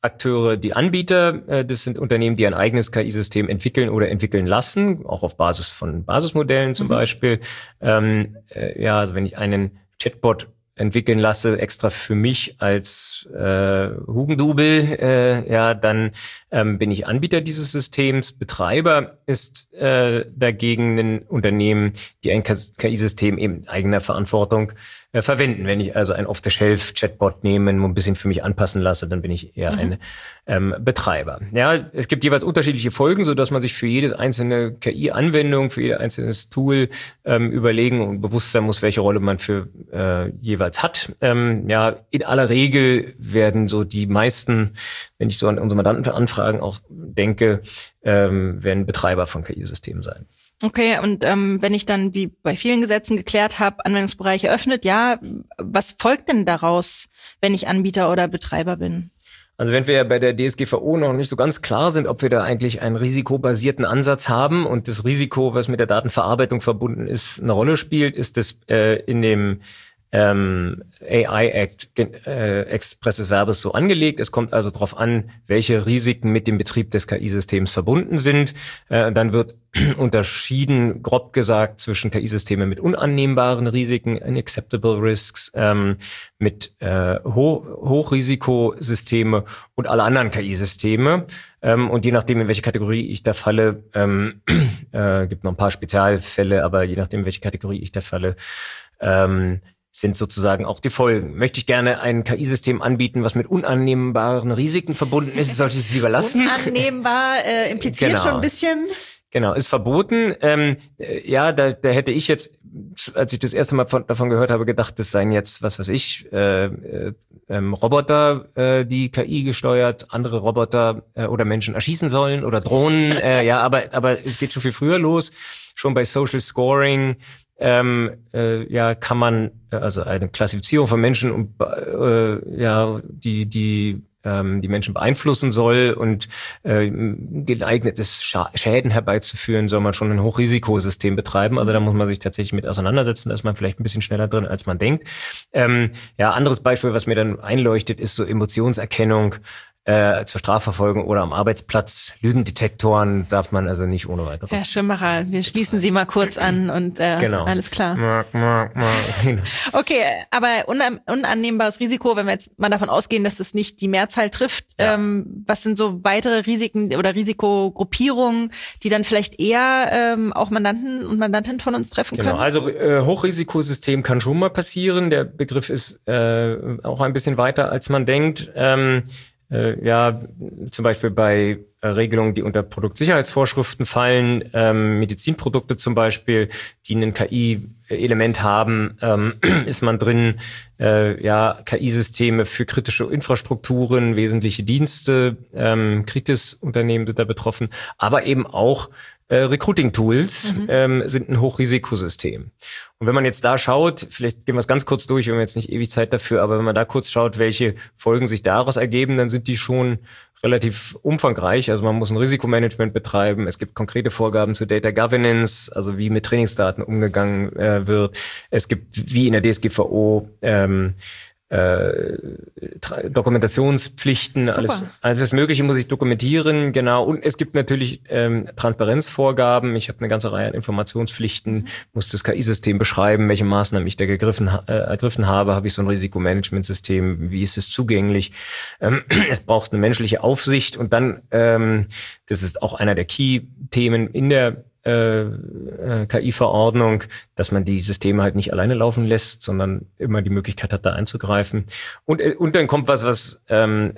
[SPEAKER 1] Akteure die Anbieter, äh, das sind Unternehmen, die ein eigenes K I-System entwickeln oder entwickeln lassen, auch auf Basis von Basismodellen zum mhm. Beispiel. Ähm, äh, ja, also wenn ich einen Chatbot entwickeln lasse, extra für mich als äh, Hugendubel, äh, ja, dann ähm, bin ich Anbieter dieses Systems. Betreiber ist äh, dagegen ein Unternehmen, die ein K I-System eben in eigener Verantwortung äh, verwenden. Wenn ich also ein Off-the-Shelf-Chatbot nehme und ein bisschen für mich anpassen lasse, dann bin ich eher mhm. ein ähm, Betreiber. Ja, es gibt jeweils unterschiedliche Folgen, so dass man sich für jedes einzelne K I-Anwendung, für jedes einzelne Tool ähm, überlegen und bewusst sein muss, welche Rolle man für äh, jeweils hat. Ähm, ja, in aller Regel werden so die meisten, wenn ich so an unsere Mandantenanfragen auch denke, ähm, werden Betreiber von K I-Systemen sein.
[SPEAKER 2] Okay, und ähm, wenn ich dann, wie bei vielen Gesetzen geklärt habe, Anwendungsbereiche öffnet, ja, was folgt denn daraus, wenn ich Anbieter oder Betreiber bin?
[SPEAKER 1] Also wenn wir ja bei der D S G V O noch nicht so ganz klar sind, ob wir da eigentlich einen risikobasierten Ansatz haben und das Risiko, was mit der Datenverarbeitung verbunden ist, eine Rolle spielt, ist das äh, in dem ähm, A I Act äh, expresses Verbes so angelegt. Es kommt also darauf an, welche Risiken mit dem Betrieb des K I-Systems verbunden sind. Äh, dann wird unterschieden, grob gesagt, zwischen K I-Systemen mit unannehmbaren Risiken, unacceptable risks, ähm, mit äh, Ho- Hochrisikosysteme und alle anderen K I-Systeme. Ähm, und je nachdem, in welche Kategorie ich da falle, ähm, äh, gibt noch ein paar Spezialfälle, aber je nachdem, in welche Kategorie ich da falle, ähm, sind sozusagen auch die Folgen. Möchte ich gerne ein K I-System anbieten, was mit unannehmbaren Risiken verbunden ist, sollte ich es lieber lassen.
[SPEAKER 2] Unannehmbar äh, impliziert
[SPEAKER 1] genau.
[SPEAKER 2] schon ein bisschen.
[SPEAKER 1] Genau, ist verboten. Ähm, äh, ja, da, da hätte ich jetzt, als ich das erste Mal von, davon gehört habe, gedacht, das seien jetzt, was weiß ich, äh, äh, ähm, Roboter, äh, die K I gesteuert, andere Roboter äh, oder Menschen erschießen sollen oder Drohnen. äh, ja, aber aber es geht schon viel früher los. Schon bei Social Scoring ähm, äh, ja kann man also eine Klassifizierung von Menschen und äh, ja die die die Menschen beeinflussen soll und äh, geeignetes Scha- Schäden herbeizuführen, soll man schon ein Hochrisikosystem betreiben. Also da muss man sich tatsächlich mit auseinandersetzen, da ist man vielleicht ein bisschen schneller drin, als man denkt. Ähm, ja, anderes Beispiel, was mir dann einleuchtet, ist so Emotionserkennung äh, zur Strafverfolgung oder am Arbeitsplatz. Lügendetektoren darf man also nicht ohne weiteres.
[SPEAKER 2] Herr Schimmacher, wir schließen Sie mal kurz an und äh,
[SPEAKER 1] genau.
[SPEAKER 2] Alles klar.
[SPEAKER 1] Mark, mark, mark.
[SPEAKER 2] Okay, aber unan- unannehmbares Risiko, wenn wir jetzt mal davon ausgehen, dass es nicht die Mehrzahl trifft, ja. ähm, was sind so weitere Risiken oder Risikogruppierungen, die dann vielleicht eher ähm, auch Mandanten und Mandantinnen von uns treffen
[SPEAKER 1] genau.
[SPEAKER 2] können?
[SPEAKER 1] Also äh, Hochrisikosystem kann schon mal passieren. Der Begriff ist äh, auch ein bisschen weiter, als man denkt. Ähm, äh, ja, zum Beispiel bei äh, Regelungen, die unter Produktsicherheitsvorschriften fallen, ähm, Medizinprodukte zum Beispiel, die ein K I-Element haben, ähm, ist man drin. Äh, ja, K I-Systeme für kritische Infrastrukturen, wesentliche Dienste, ähm, Kritis-Unternehmen sind da betroffen, aber eben auch Äh, Recruiting-Tools mhm. ähm, sind ein Hochrisikosystem. Und wenn man jetzt da schaut, vielleicht gehen wir es ganz kurz durch, wir haben jetzt nicht ewig Zeit dafür, aber wenn man da kurz schaut, welche Folgen sich daraus ergeben, dann sind die schon relativ umfangreich. Also man muss ein Risikomanagement betreiben, es gibt konkrete Vorgaben zu Data Governance, also wie mit Trainingsdaten umgegangen äh, wird. Es gibt, wie in der D S G V O, ähm, Äh, Tra- Dokumentationspflichten,
[SPEAKER 2] Super.
[SPEAKER 1] alles, alles Mögliche muss ich dokumentieren, genau. Und es gibt natürlich ähm, Transparenzvorgaben. Ich habe eine ganze Reihe an Informationspflichten, mhm. muss das K I-System beschreiben, welche Maßnahmen ich da gegriffen, äh, ergriffen habe. Habe ich so ein Risikomanagementsystem? Wie ist es zugänglich? Ähm, es braucht eine menschliche Aufsicht und dann, ähm, das ist auch einer der Key-Themen in der Äh, äh, K I-Verordnung, dass man die Systeme halt nicht alleine laufen lässt, sondern immer die Möglichkeit hat, da einzugreifen. Und, äh, und dann kommt was, was ähm,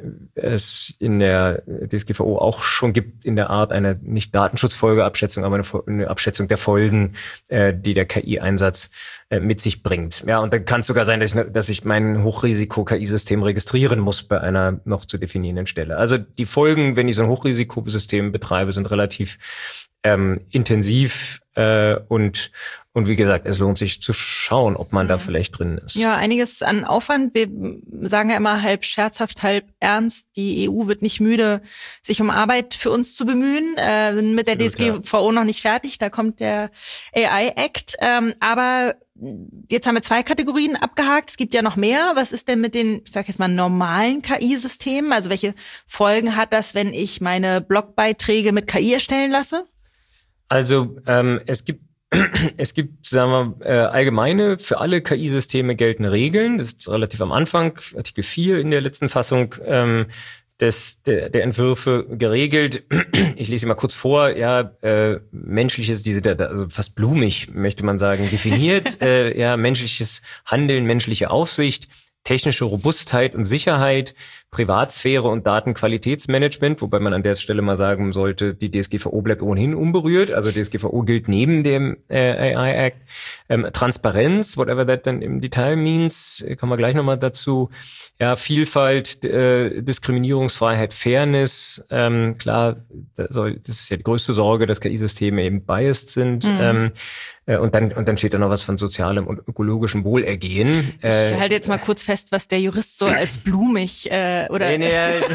[SPEAKER 1] es in der D S G V O auch schon gibt, in der Art einer nicht Datenschutzfolgeabschätzung, aber eine, eine Abschätzung der Folgen, äh, die der K I-Einsatz äh, mit sich bringt. Ja, und dann kann es sogar sein, dass ich, dass ich mein Hochrisiko-K I-System registrieren muss bei einer noch zu definierenden Stelle. Also die Folgen, wenn ich so ein Hochrisikosystem betreibe, sind relativ Ähm, intensiv Äh, und, und wie gesagt, es lohnt sich zu schauen, ob man mhm. da vielleicht drin ist.
[SPEAKER 2] Ja, einiges an Aufwand. Wir sagen ja immer halb scherzhaft, halb ernst. Die E U wird nicht müde, sich um Arbeit für uns zu bemühen. Äh, sind mit der D S G V O noch nicht fertig. Da kommt der A I Act. Ähm, aber jetzt haben wir zwei Kategorien abgehakt. Es gibt ja noch mehr. Was ist denn mit den, ich sag jetzt mal, normalen K I-Systemen? Also welche Folgen hat das, wenn ich meine Blogbeiträge mit K I erstellen lasse?
[SPEAKER 1] Also ähm, es gibt es gibt, sagen wir, äh, allgemeine für alle K I-Systeme geltende Regeln. Das ist relativ am Anfang, Artikel vier in der letzten Fassung des der, der Entwürfe geregelt. Ich lese sie mal kurz vor. Ja, äh, menschliches, diese, also fast blumig möchte man sagen, definiert. äh, ja, menschliches Handeln, menschliche Aufsicht, technische Robustheit und Sicherheit, Privatsphäre und Datenqualitätsmanagement, wobei man an der Stelle mal sagen sollte, die D S G V O bleibt ohnehin unberührt, also D S G V O gilt neben dem äh, A I Act. Ähm, Transparenz, whatever that dann im Detail means, kommen wir gleich nochmal dazu. Ja, Vielfalt, äh, Diskriminierungsfreiheit, Fairness, ähm, klar, das, soll, das ist ja die größte Sorge, dass K I-Systeme eben biased sind. Mhm. Ähm, äh, und dann und dann steht da noch was von sozialem und ökologischem Wohlergehen.
[SPEAKER 2] Äh, ich halte jetzt mal kurz fest, was der Jurist so als blumig äh, oder nee, nee,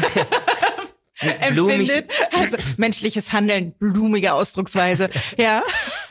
[SPEAKER 2] empfindet. Also menschliches Handeln, blumige Ausdrucksweise. Ja.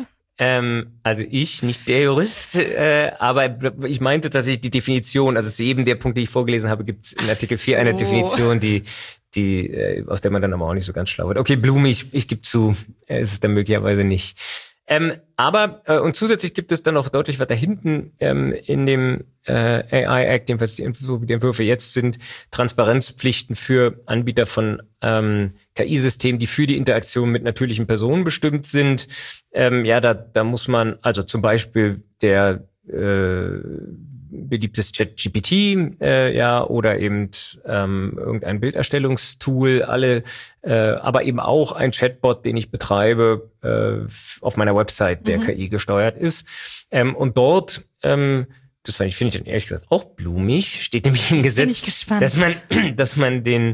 [SPEAKER 1] Ähm, also ich, nicht der Jurist, äh, aber ich meinte tatsächlich die Definition, also zu jedem der Punkte, die ich vorgelesen habe, gibt es in Artikel vier so. eine Definition, die, die äh, aus der man dann aber auch nicht so ganz schlau wird. Okay, blumig, ich gebe zu, äh, ist es dann möglicherweise nicht. Ähm, aber, äh, und zusätzlich gibt es dann noch deutlich weiter hinten ähm, in dem äh, A I Act, jedenfalls die, so wie die Entwürfe jetzt sind, Transparenzpflichten für Anbieter von ähm, K I-Systemen, die für die Interaktion mit natürlichen Personen bestimmt sind. Ähm, ja, da, da muss man, also zum Beispiel der äh, beliebtes ChatGPT, äh, ja, oder eben ähm, irgendein Bilderstellungstool, alle, äh, aber eben auch ein Chatbot, den ich betreibe äh, auf meiner Website, der mhm. K I gesteuert ist. Ähm, und dort, ähm, das fand ich, finde ich dann ehrlich gesagt auch blumig, steht nämlich im Gesetz, dass man, dass man den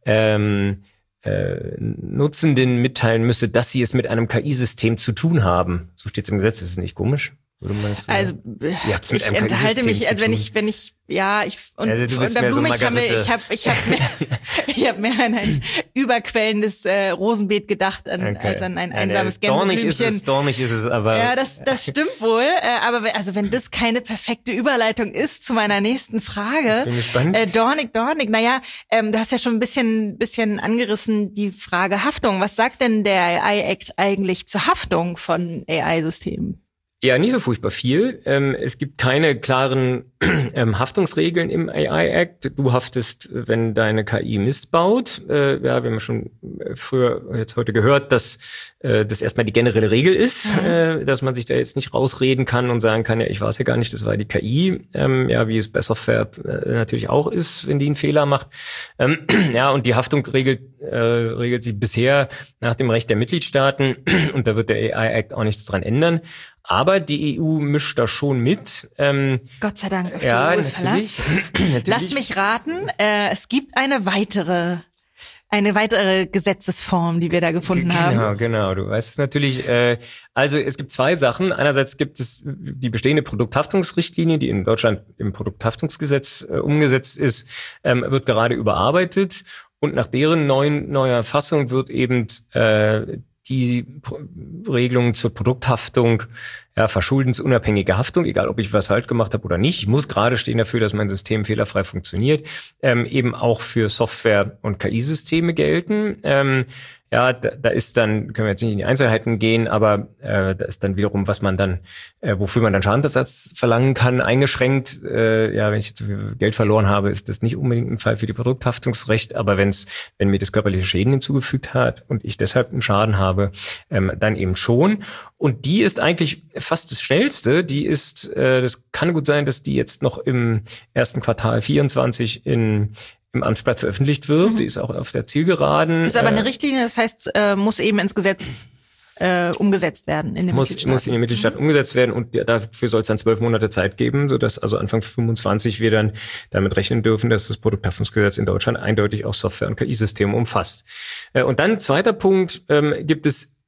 [SPEAKER 1] ähm, äh, Nutzenden mitteilen müsse, dass sie es mit einem K I-System zu tun haben. So steht es im Gesetz, das ist nicht komisch. Meinst,
[SPEAKER 2] also ich enthalte mich, also wenn ich, wenn ich, ja, ich und also unter Blumig so haben wir, ich habe, ich habe mehr, ich habe mehr an ein überquellendes äh, Rosenbeet gedacht an, okay. als an ein einsames ja, Gänseblümchen.
[SPEAKER 1] Dornig ist es, dornig ist es, aber
[SPEAKER 2] ja, das, das stimmt wohl. Äh, aber also wenn das keine perfekte Überleitung ist zu meiner nächsten Frage,
[SPEAKER 1] bin gespannt.
[SPEAKER 2] Äh, dornig, dornig. Naja, ähm, du hast ja schon ein bisschen, bisschen angerissen die Frage Haftung. Was sagt denn der A I Act eigentlich zur Haftung von A I-Systemen?
[SPEAKER 1] Ja, nicht so furchtbar viel. Ähm, es gibt keine klaren ähm, Haftungsregeln im A I Act. Du haftest, wenn deine K I Mist baut. Äh, ja, wir haben schon früher, jetzt heute gehört, dass äh, das erstmal die generelle Regel ist, mhm. äh, dass man sich da jetzt nicht rausreden kann und sagen kann, ja, ich weiß ja gar nicht, das war die K I. Ähm, ja, wie es bei Software äh, natürlich auch ist, wenn die einen Fehler macht. Ähm, ja, und die Haftung regelt, äh, regelt sich bisher nach dem Recht der Mitgliedstaaten und da wird der A I Act auch nichts dran ändern. Aber die E U mischt da schon mit. Ähm,
[SPEAKER 2] Gott sei Dank auf
[SPEAKER 1] ja,
[SPEAKER 2] die E U's Verlass. Lass mich raten, äh, es gibt eine weitere, eine weitere Gesetzesform, die wir da gefunden
[SPEAKER 1] genau,
[SPEAKER 2] haben.
[SPEAKER 1] Genau, genau. Du weißt es natürlich. Äh, also es gibt zwei Sachen. Einerseits gibt es die bestehende Produkthaftungsrichtlinie, die in Deutschland im Produkthaftungsgesetz äh, umgesetzt ist, ähm, wird gerade überarbeitet. Und nach deren neuen neuer Fassung wird eben äh, die Regelungen zur Produkthaftung, ja, verschuldensunabhängige Haftung, egal ob ich was falsch gemacht habe oder nicht. Ich muss gerade stehen dafür, dass mein System fehlerfrei funktioniert, ähm, eben auch für Software- und K I-Systeme gelten. Ähm, ja, da, da ist dann, können wir jetzt nicht in die Einzelheiten gehen, aber äh, da ist dann wiederum, was man dann, äh, wofür man dann Schadensersatz verlangen kann, eingeschränkt. Äh, ja, wenn ich jetzt so viel Geld verloren habe, ist das nicht unbedingt ein Fall für die Produkthaftungsrecht, aber wenn's, wenn mir das körperliche Schäden hinzugefügt hat und ich deshalb einen Schaden habe, ähm, dann eben schon. Und die ist eigentlich fast das Schnellste. Die ist, äh, das kann gut sein, dass die jetzt noch im ersten Quartal vierundzwanzig in im Amtsblatt veröffentlicht wird. Mhm. Die ist auch auf der Zielgeraden.
[SPEAKER 2] Ist aber eine Richtlinie, das heißt, äh, muss eben ins Gesetz äh, umgesetzt werden in den
[SPEAKER 1] muss,
[SPEAKER 2] Mitgliedstaaten.
[SPEAKER 1] Muss in den Mitgliedstaaten mhm. umgesetzt werden und dafür soll es dann zwölf Monate Zeit geben, sodass also Anfang fünfundzwanzig wir dann damit rechnen dürfen, dass das Produkthaftungsgesetz in Deutschland eindeutig auch Software- und K I-Systeme umfasst. Äh, und dann zweiter Punkt, ähm, gibt es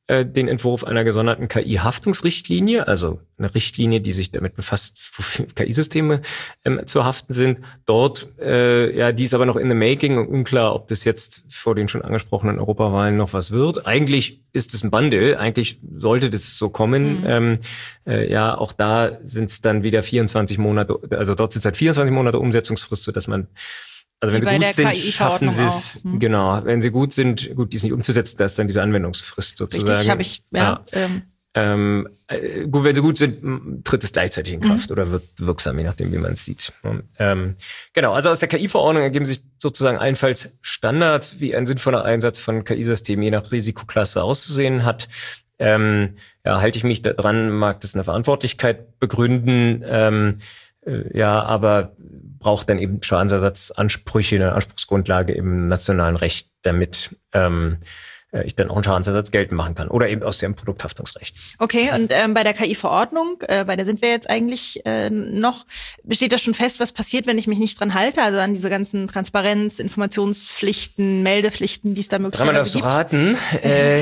[SPEAKER 1] äh, den Entwurf einer gesonderten K I-Haftungsrichtlinie, also eine Richtlinie, die sich damit befasst, wofür K I-Systeme ähm, zu haften sind. Dort, äh, ja, die ist aber noch in the making und unklar, ob das jetzt vor den schon angesprochenen Europawahlen noch was wird. Eigentlich ist es ein Bundle, eigentlich sollte das so kommen. Mhm. Ähm, äh, ja, auch da sind es dann wieder vierundzwanzig Monate, also dort sind es halt vierundzwanzig Monate Umsetzungsfrist, so dass man Also wenn
[SPEAKER 2] Wie
[SPEAKER 1] sie gut sind, schaffen sie es. Hm. Genau, wenn sie gut sind, gut, die ist nicht umzusetzen, da ist dann diese Anwendungsfrist sozusagen.
[SPEAKER 2] Richtig, habe ich, ja. ja.
[SPEAKER 1] Ähm. Ähm, äh, gut, wenn sie gut sind, tritt es gleichzeitig in Kraft mhm. oder wird wirksam, je nachdem, wie man es sieht. Ähm, genau, also aus der K I-Verordnung ergeben sich sozusagen allenfalls Standards, wie ein sinnvoller Einsatz von K I-Systemen je nach Risikoklasse auszusehen hat. Ähm, ja, halte ich mich da dran, mag das eine Verantwortlichkeit begründen, ähm, äh, ja, aber braucht dann eben Schadensersatzansprüche, eine Anspruchsgrundlage im nationalen Recht, damit ähm, ich dann auch einen Schadensersatz geltend machen kann. Oder eben aus dem Produkthaftungsrecht.
[SPEAKER 2] Okay, und ähm, bei der K I-Verordnung, äh, bei der sind wir jetzt eigentlich äh, noch, besteht das schon fest, was passiert, wenn ich mich nicht dran halte? Also an diese ganzen Transparenz-, Informationspflichten, Meldepflichten, die es da möglicherweise gibt?
[SPEAKER 1] Dreimal darfst du raten. äh.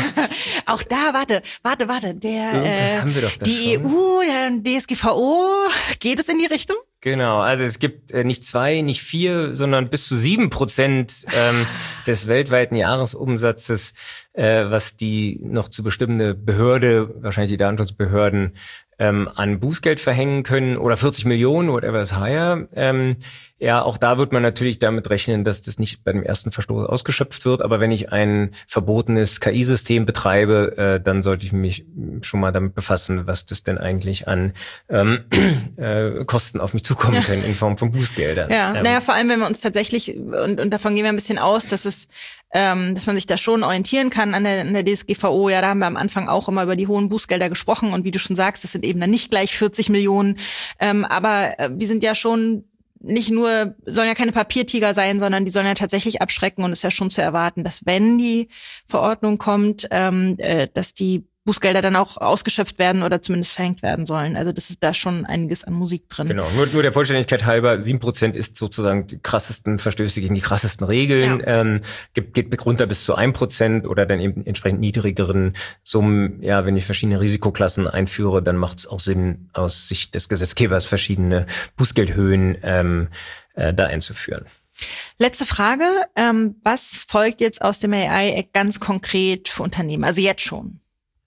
[SPEAKER 2] Auch da, warte, warte, warte. Der,
[SPEAKER 1] äh, haben wir doch
[SPEAKER 2] die schon. E U, der D S G V O, geht es in die Richtung?
[SPEAKER 1] Genau, also es gibt äh, nicht zwei, nicht vier, sondern bis zu sieben Prozent ähm, des weltweiten Jahresumsatzes, äh, was die noch zu bestimmende Behörde, wahrscheinlich die Datenschutzbehörden, ähm, an Bußgeld verhängen können oder vierzig Millionen, whatever is higher. Ähm, ja, auch da wird man natürlich damit rechnen, dass das nicht beim ersten Verstoß ausgeschöpft wird. Aber wenn ich ein verbotenes K I-System betreibe, äh, dann sollte ich mich schon mal damit befassen, was das denn eigentlich an ähm, äh, Kosten auf mich zukommen können in Form von Bußgeldern.
[SPEAKER 2] Ja,
[SPEAKER 1] ähm,
[SPEAKER 2] naja, vor allem, wenn wir uns tatsächlich, und, und davon gehen wir ein bisschen aus, dass es ähm, dass man sich da schon orientieren kann an der, an der D S G V O. Ja, da haben wir am Anfang auch immer über die hohen Bußgelder gesprochen. Und wie du schon sagst, das sind eben dann nicht gleich vierzig Millionen. Ähm, aber äh, die sind ja schon nicht nur, sollen ja keine Papiertiger sein, sondern die sollen ja tatsächlich abschrecken. Und es ist ja schon zu erwarten, dass wenn die Verordnung kommt, ähm, äh, dass die Bußgelder dann auch ausgeschöpft werden oder zumindest verhängt werden sollen. Also das ist da schon einiges an Musik drin.
[SPEAKER 1] Genau, nur, nur der Vollständigkeit halber, sieben Prozent ist sozusagen die krassesten Verstöße gegen die krassesten Regeln. Ja. Ähm, geht, geht runter bis zu ein Prozent oder dann eben entsprechend niedrigeren Summen. Ja, wenn ich verschiedene Risikoklassen einführe, dann macht es auch Sinn, aus Sicht des Gesetzgebers verschiedene Bußgeldhöhen ähm, äh, da einzuführen.
[SPEAKER 2] Letzte Frage. Ähm, was folgt jetzt aus dem A I-Act ganz konkret für Unternehmen? Also jetzt schon.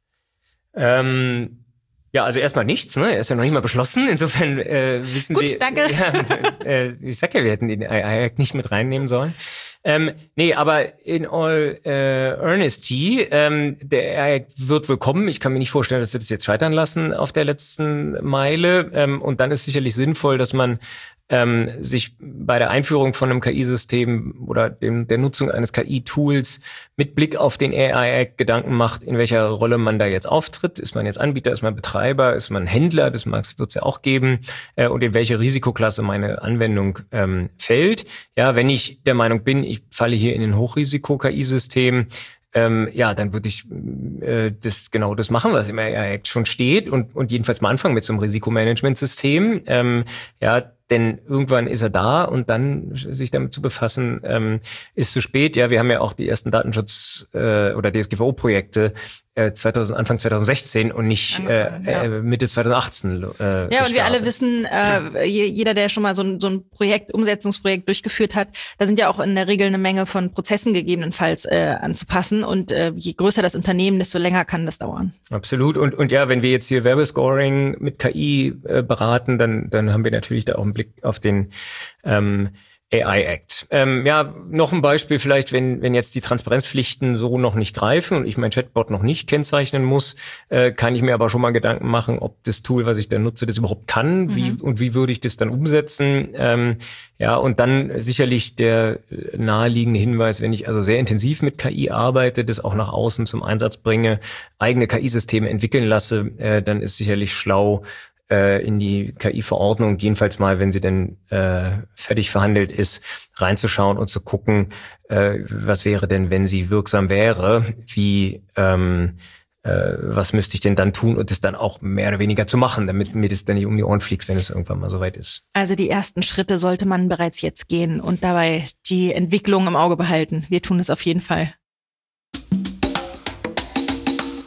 [SPEAKER 1] Ähm, ja, also erstmal nichts, ne? Er ist ja noch nicht mal beschlossen. Insofern äh, wissen
[SPEAKER 2] Gut,
[SPEAKER 1] wir.
[SPEAKER 2] danke.
[SPEAKER 1] Ja, äh, ich sag ja, wir hätten den A I-Act nicht mit reinnehmen sollen. Ähm, nee, aber in all äh, earnesty, ähm, der A I-Act wird wohl kommen. Ich kann mir nicht vorstellen, dass sie das jetzt scheitern lassen auf der letzten Meile. Ähm, und dann ist sicherlich sinnvoll, dass man ähm, sich bei der Einführung von einem K I-System oder dem, der Nutzung eines K I-Tools mit Blick auf den A I-Act Gedanken macht, in welcher Rolle man da jetzt auftritt. Ist man jetzt Anbieter, ist man Betreiber, ist man Händler, das wird es ja auch geben, äh, und in welche Risikoklasse meine Anwendung ähm, fällt. Ja, wenn ich der Meinung bin, ich falle hier in ein Hochrisiko-K I-System, Ähm, ja, dann würde ich äh, das genau das machen, was im A I-Act schon steht und und jedenfalls mal anfangen mit so einem Risikomanagementsystem. Ähm, ja, denn irgendwann ist er da und dann sich damit zu befassen, ähm, ist zu spät. Ja, wir haben ja auch die ersten Datenschutz- äh, oder D S G V O-Projekte äh, zweitausend, Anfang zwanzig sechzehn und nicht äh, ja. äh, Mitte zwanzig achtzehn. Äh,
[SPEAKER 2] ja, gestartet. Und wir alle wissen, äh, jeder, der schon mal so ein, so ein Projekt, Umsetzungsprojekt durchgeführt hat, da sind ja auch in der Regel eine Menge von Prozessen gegebenenfalls äh, anzupassen. Und äh, je größer das Unternehmen, desto länger kann das dauern.
[SPEAKER 1] Absolut. Und und ja, wenn wir jetzt hier Werbescoring mit K I äh, beraten, dann dann haben wir natürlich da auch einen Blick auf den ähm, A I-Act. Ähm, ja, noch ein Beispiel vielleicht, wenn wenn jetzt die Transparenzpflichten so noch nicht greifen und ich mein Chatbot noch nicht kennzeichnen muss, äh, kann ich mir aber schon mal Gedanken machen, ob das Tool, was ich da nutze, das überhaupt kann, mhm. wie und wie würde ich das dann umsetzen. Ähm, ja, und dann sicherlich der naheliegende Hinweis, wenn ich also sehr intensiv mit K I arbeite, das auch nach außen zum Einsatz bringe, eigene K I-Systeme entwickeln lasse, äh, dann ist sicherlich schlau, in die K I-Verordnung, jedenfalls mal, wenn sie denn äh, fertig verhandelt ist, reinzuschauen und zu gucken, äh, was wäre denn, wenn sie wirksam wäre, wie, ähm, äh, was müsste ich denn dann tun und das dann auch mehr oder weniger zu machen, damit mir das dann nicht um die Ohren fliegt, wenn es irgendwann mal soweit ist.
[SPEAKER 2] Also die ersten Schritte sollte man bereits jetzt gehen und dabei die Entwicklung im Auge behalten. Wir tun es auf jeden Fall.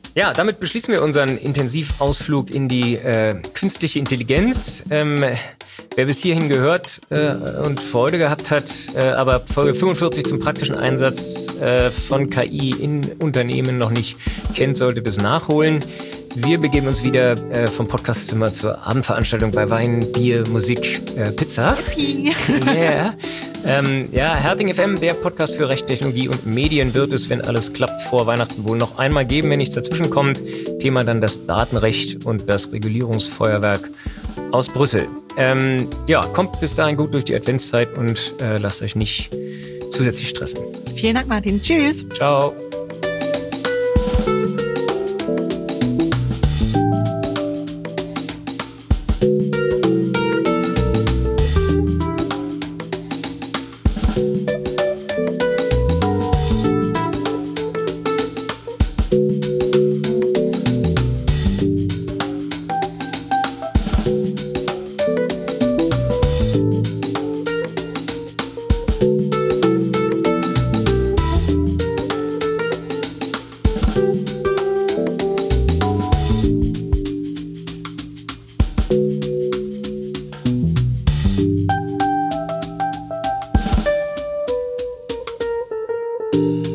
[SPEAKER 1] Ja, damit beschließen wir unseren Intensivausflug in die äh, künstliche Intelligenz. Ähm, wer bis hierhin gehört äh, und Freude gehabt hat, äh, aber Folge fünfundvierzig zum praktischen Einsatz äh, von K I in Unternehmen noch nicht kennt, sollte das nachholen. Wir begeben uns wieder äh, vom Podcastzimmer zur Abendveranstaltung bei Wein, Bier, Musik, äh, Pizza. Yeah. Ähm, ja, Herting F M, der Podcast für Recht, Technologie und Medien, wird es, wenn alles klappt, vor Weihnachten wohl noch einmal geben, wenn nichts dazwischen kommt. Thema dann das Datenrecht und das Regulierungsfeuerwerk aus Brüssel. Ähm, ja, kommt bis dahin gut durch die Adventszeit und äh, lasst euch nicht zusätzlich stressen.
[SPEAKER 2] Vielen Dank, Martin. Tschüss.
[SPEAKER 1] Ciao.
[SPEAKER 6] you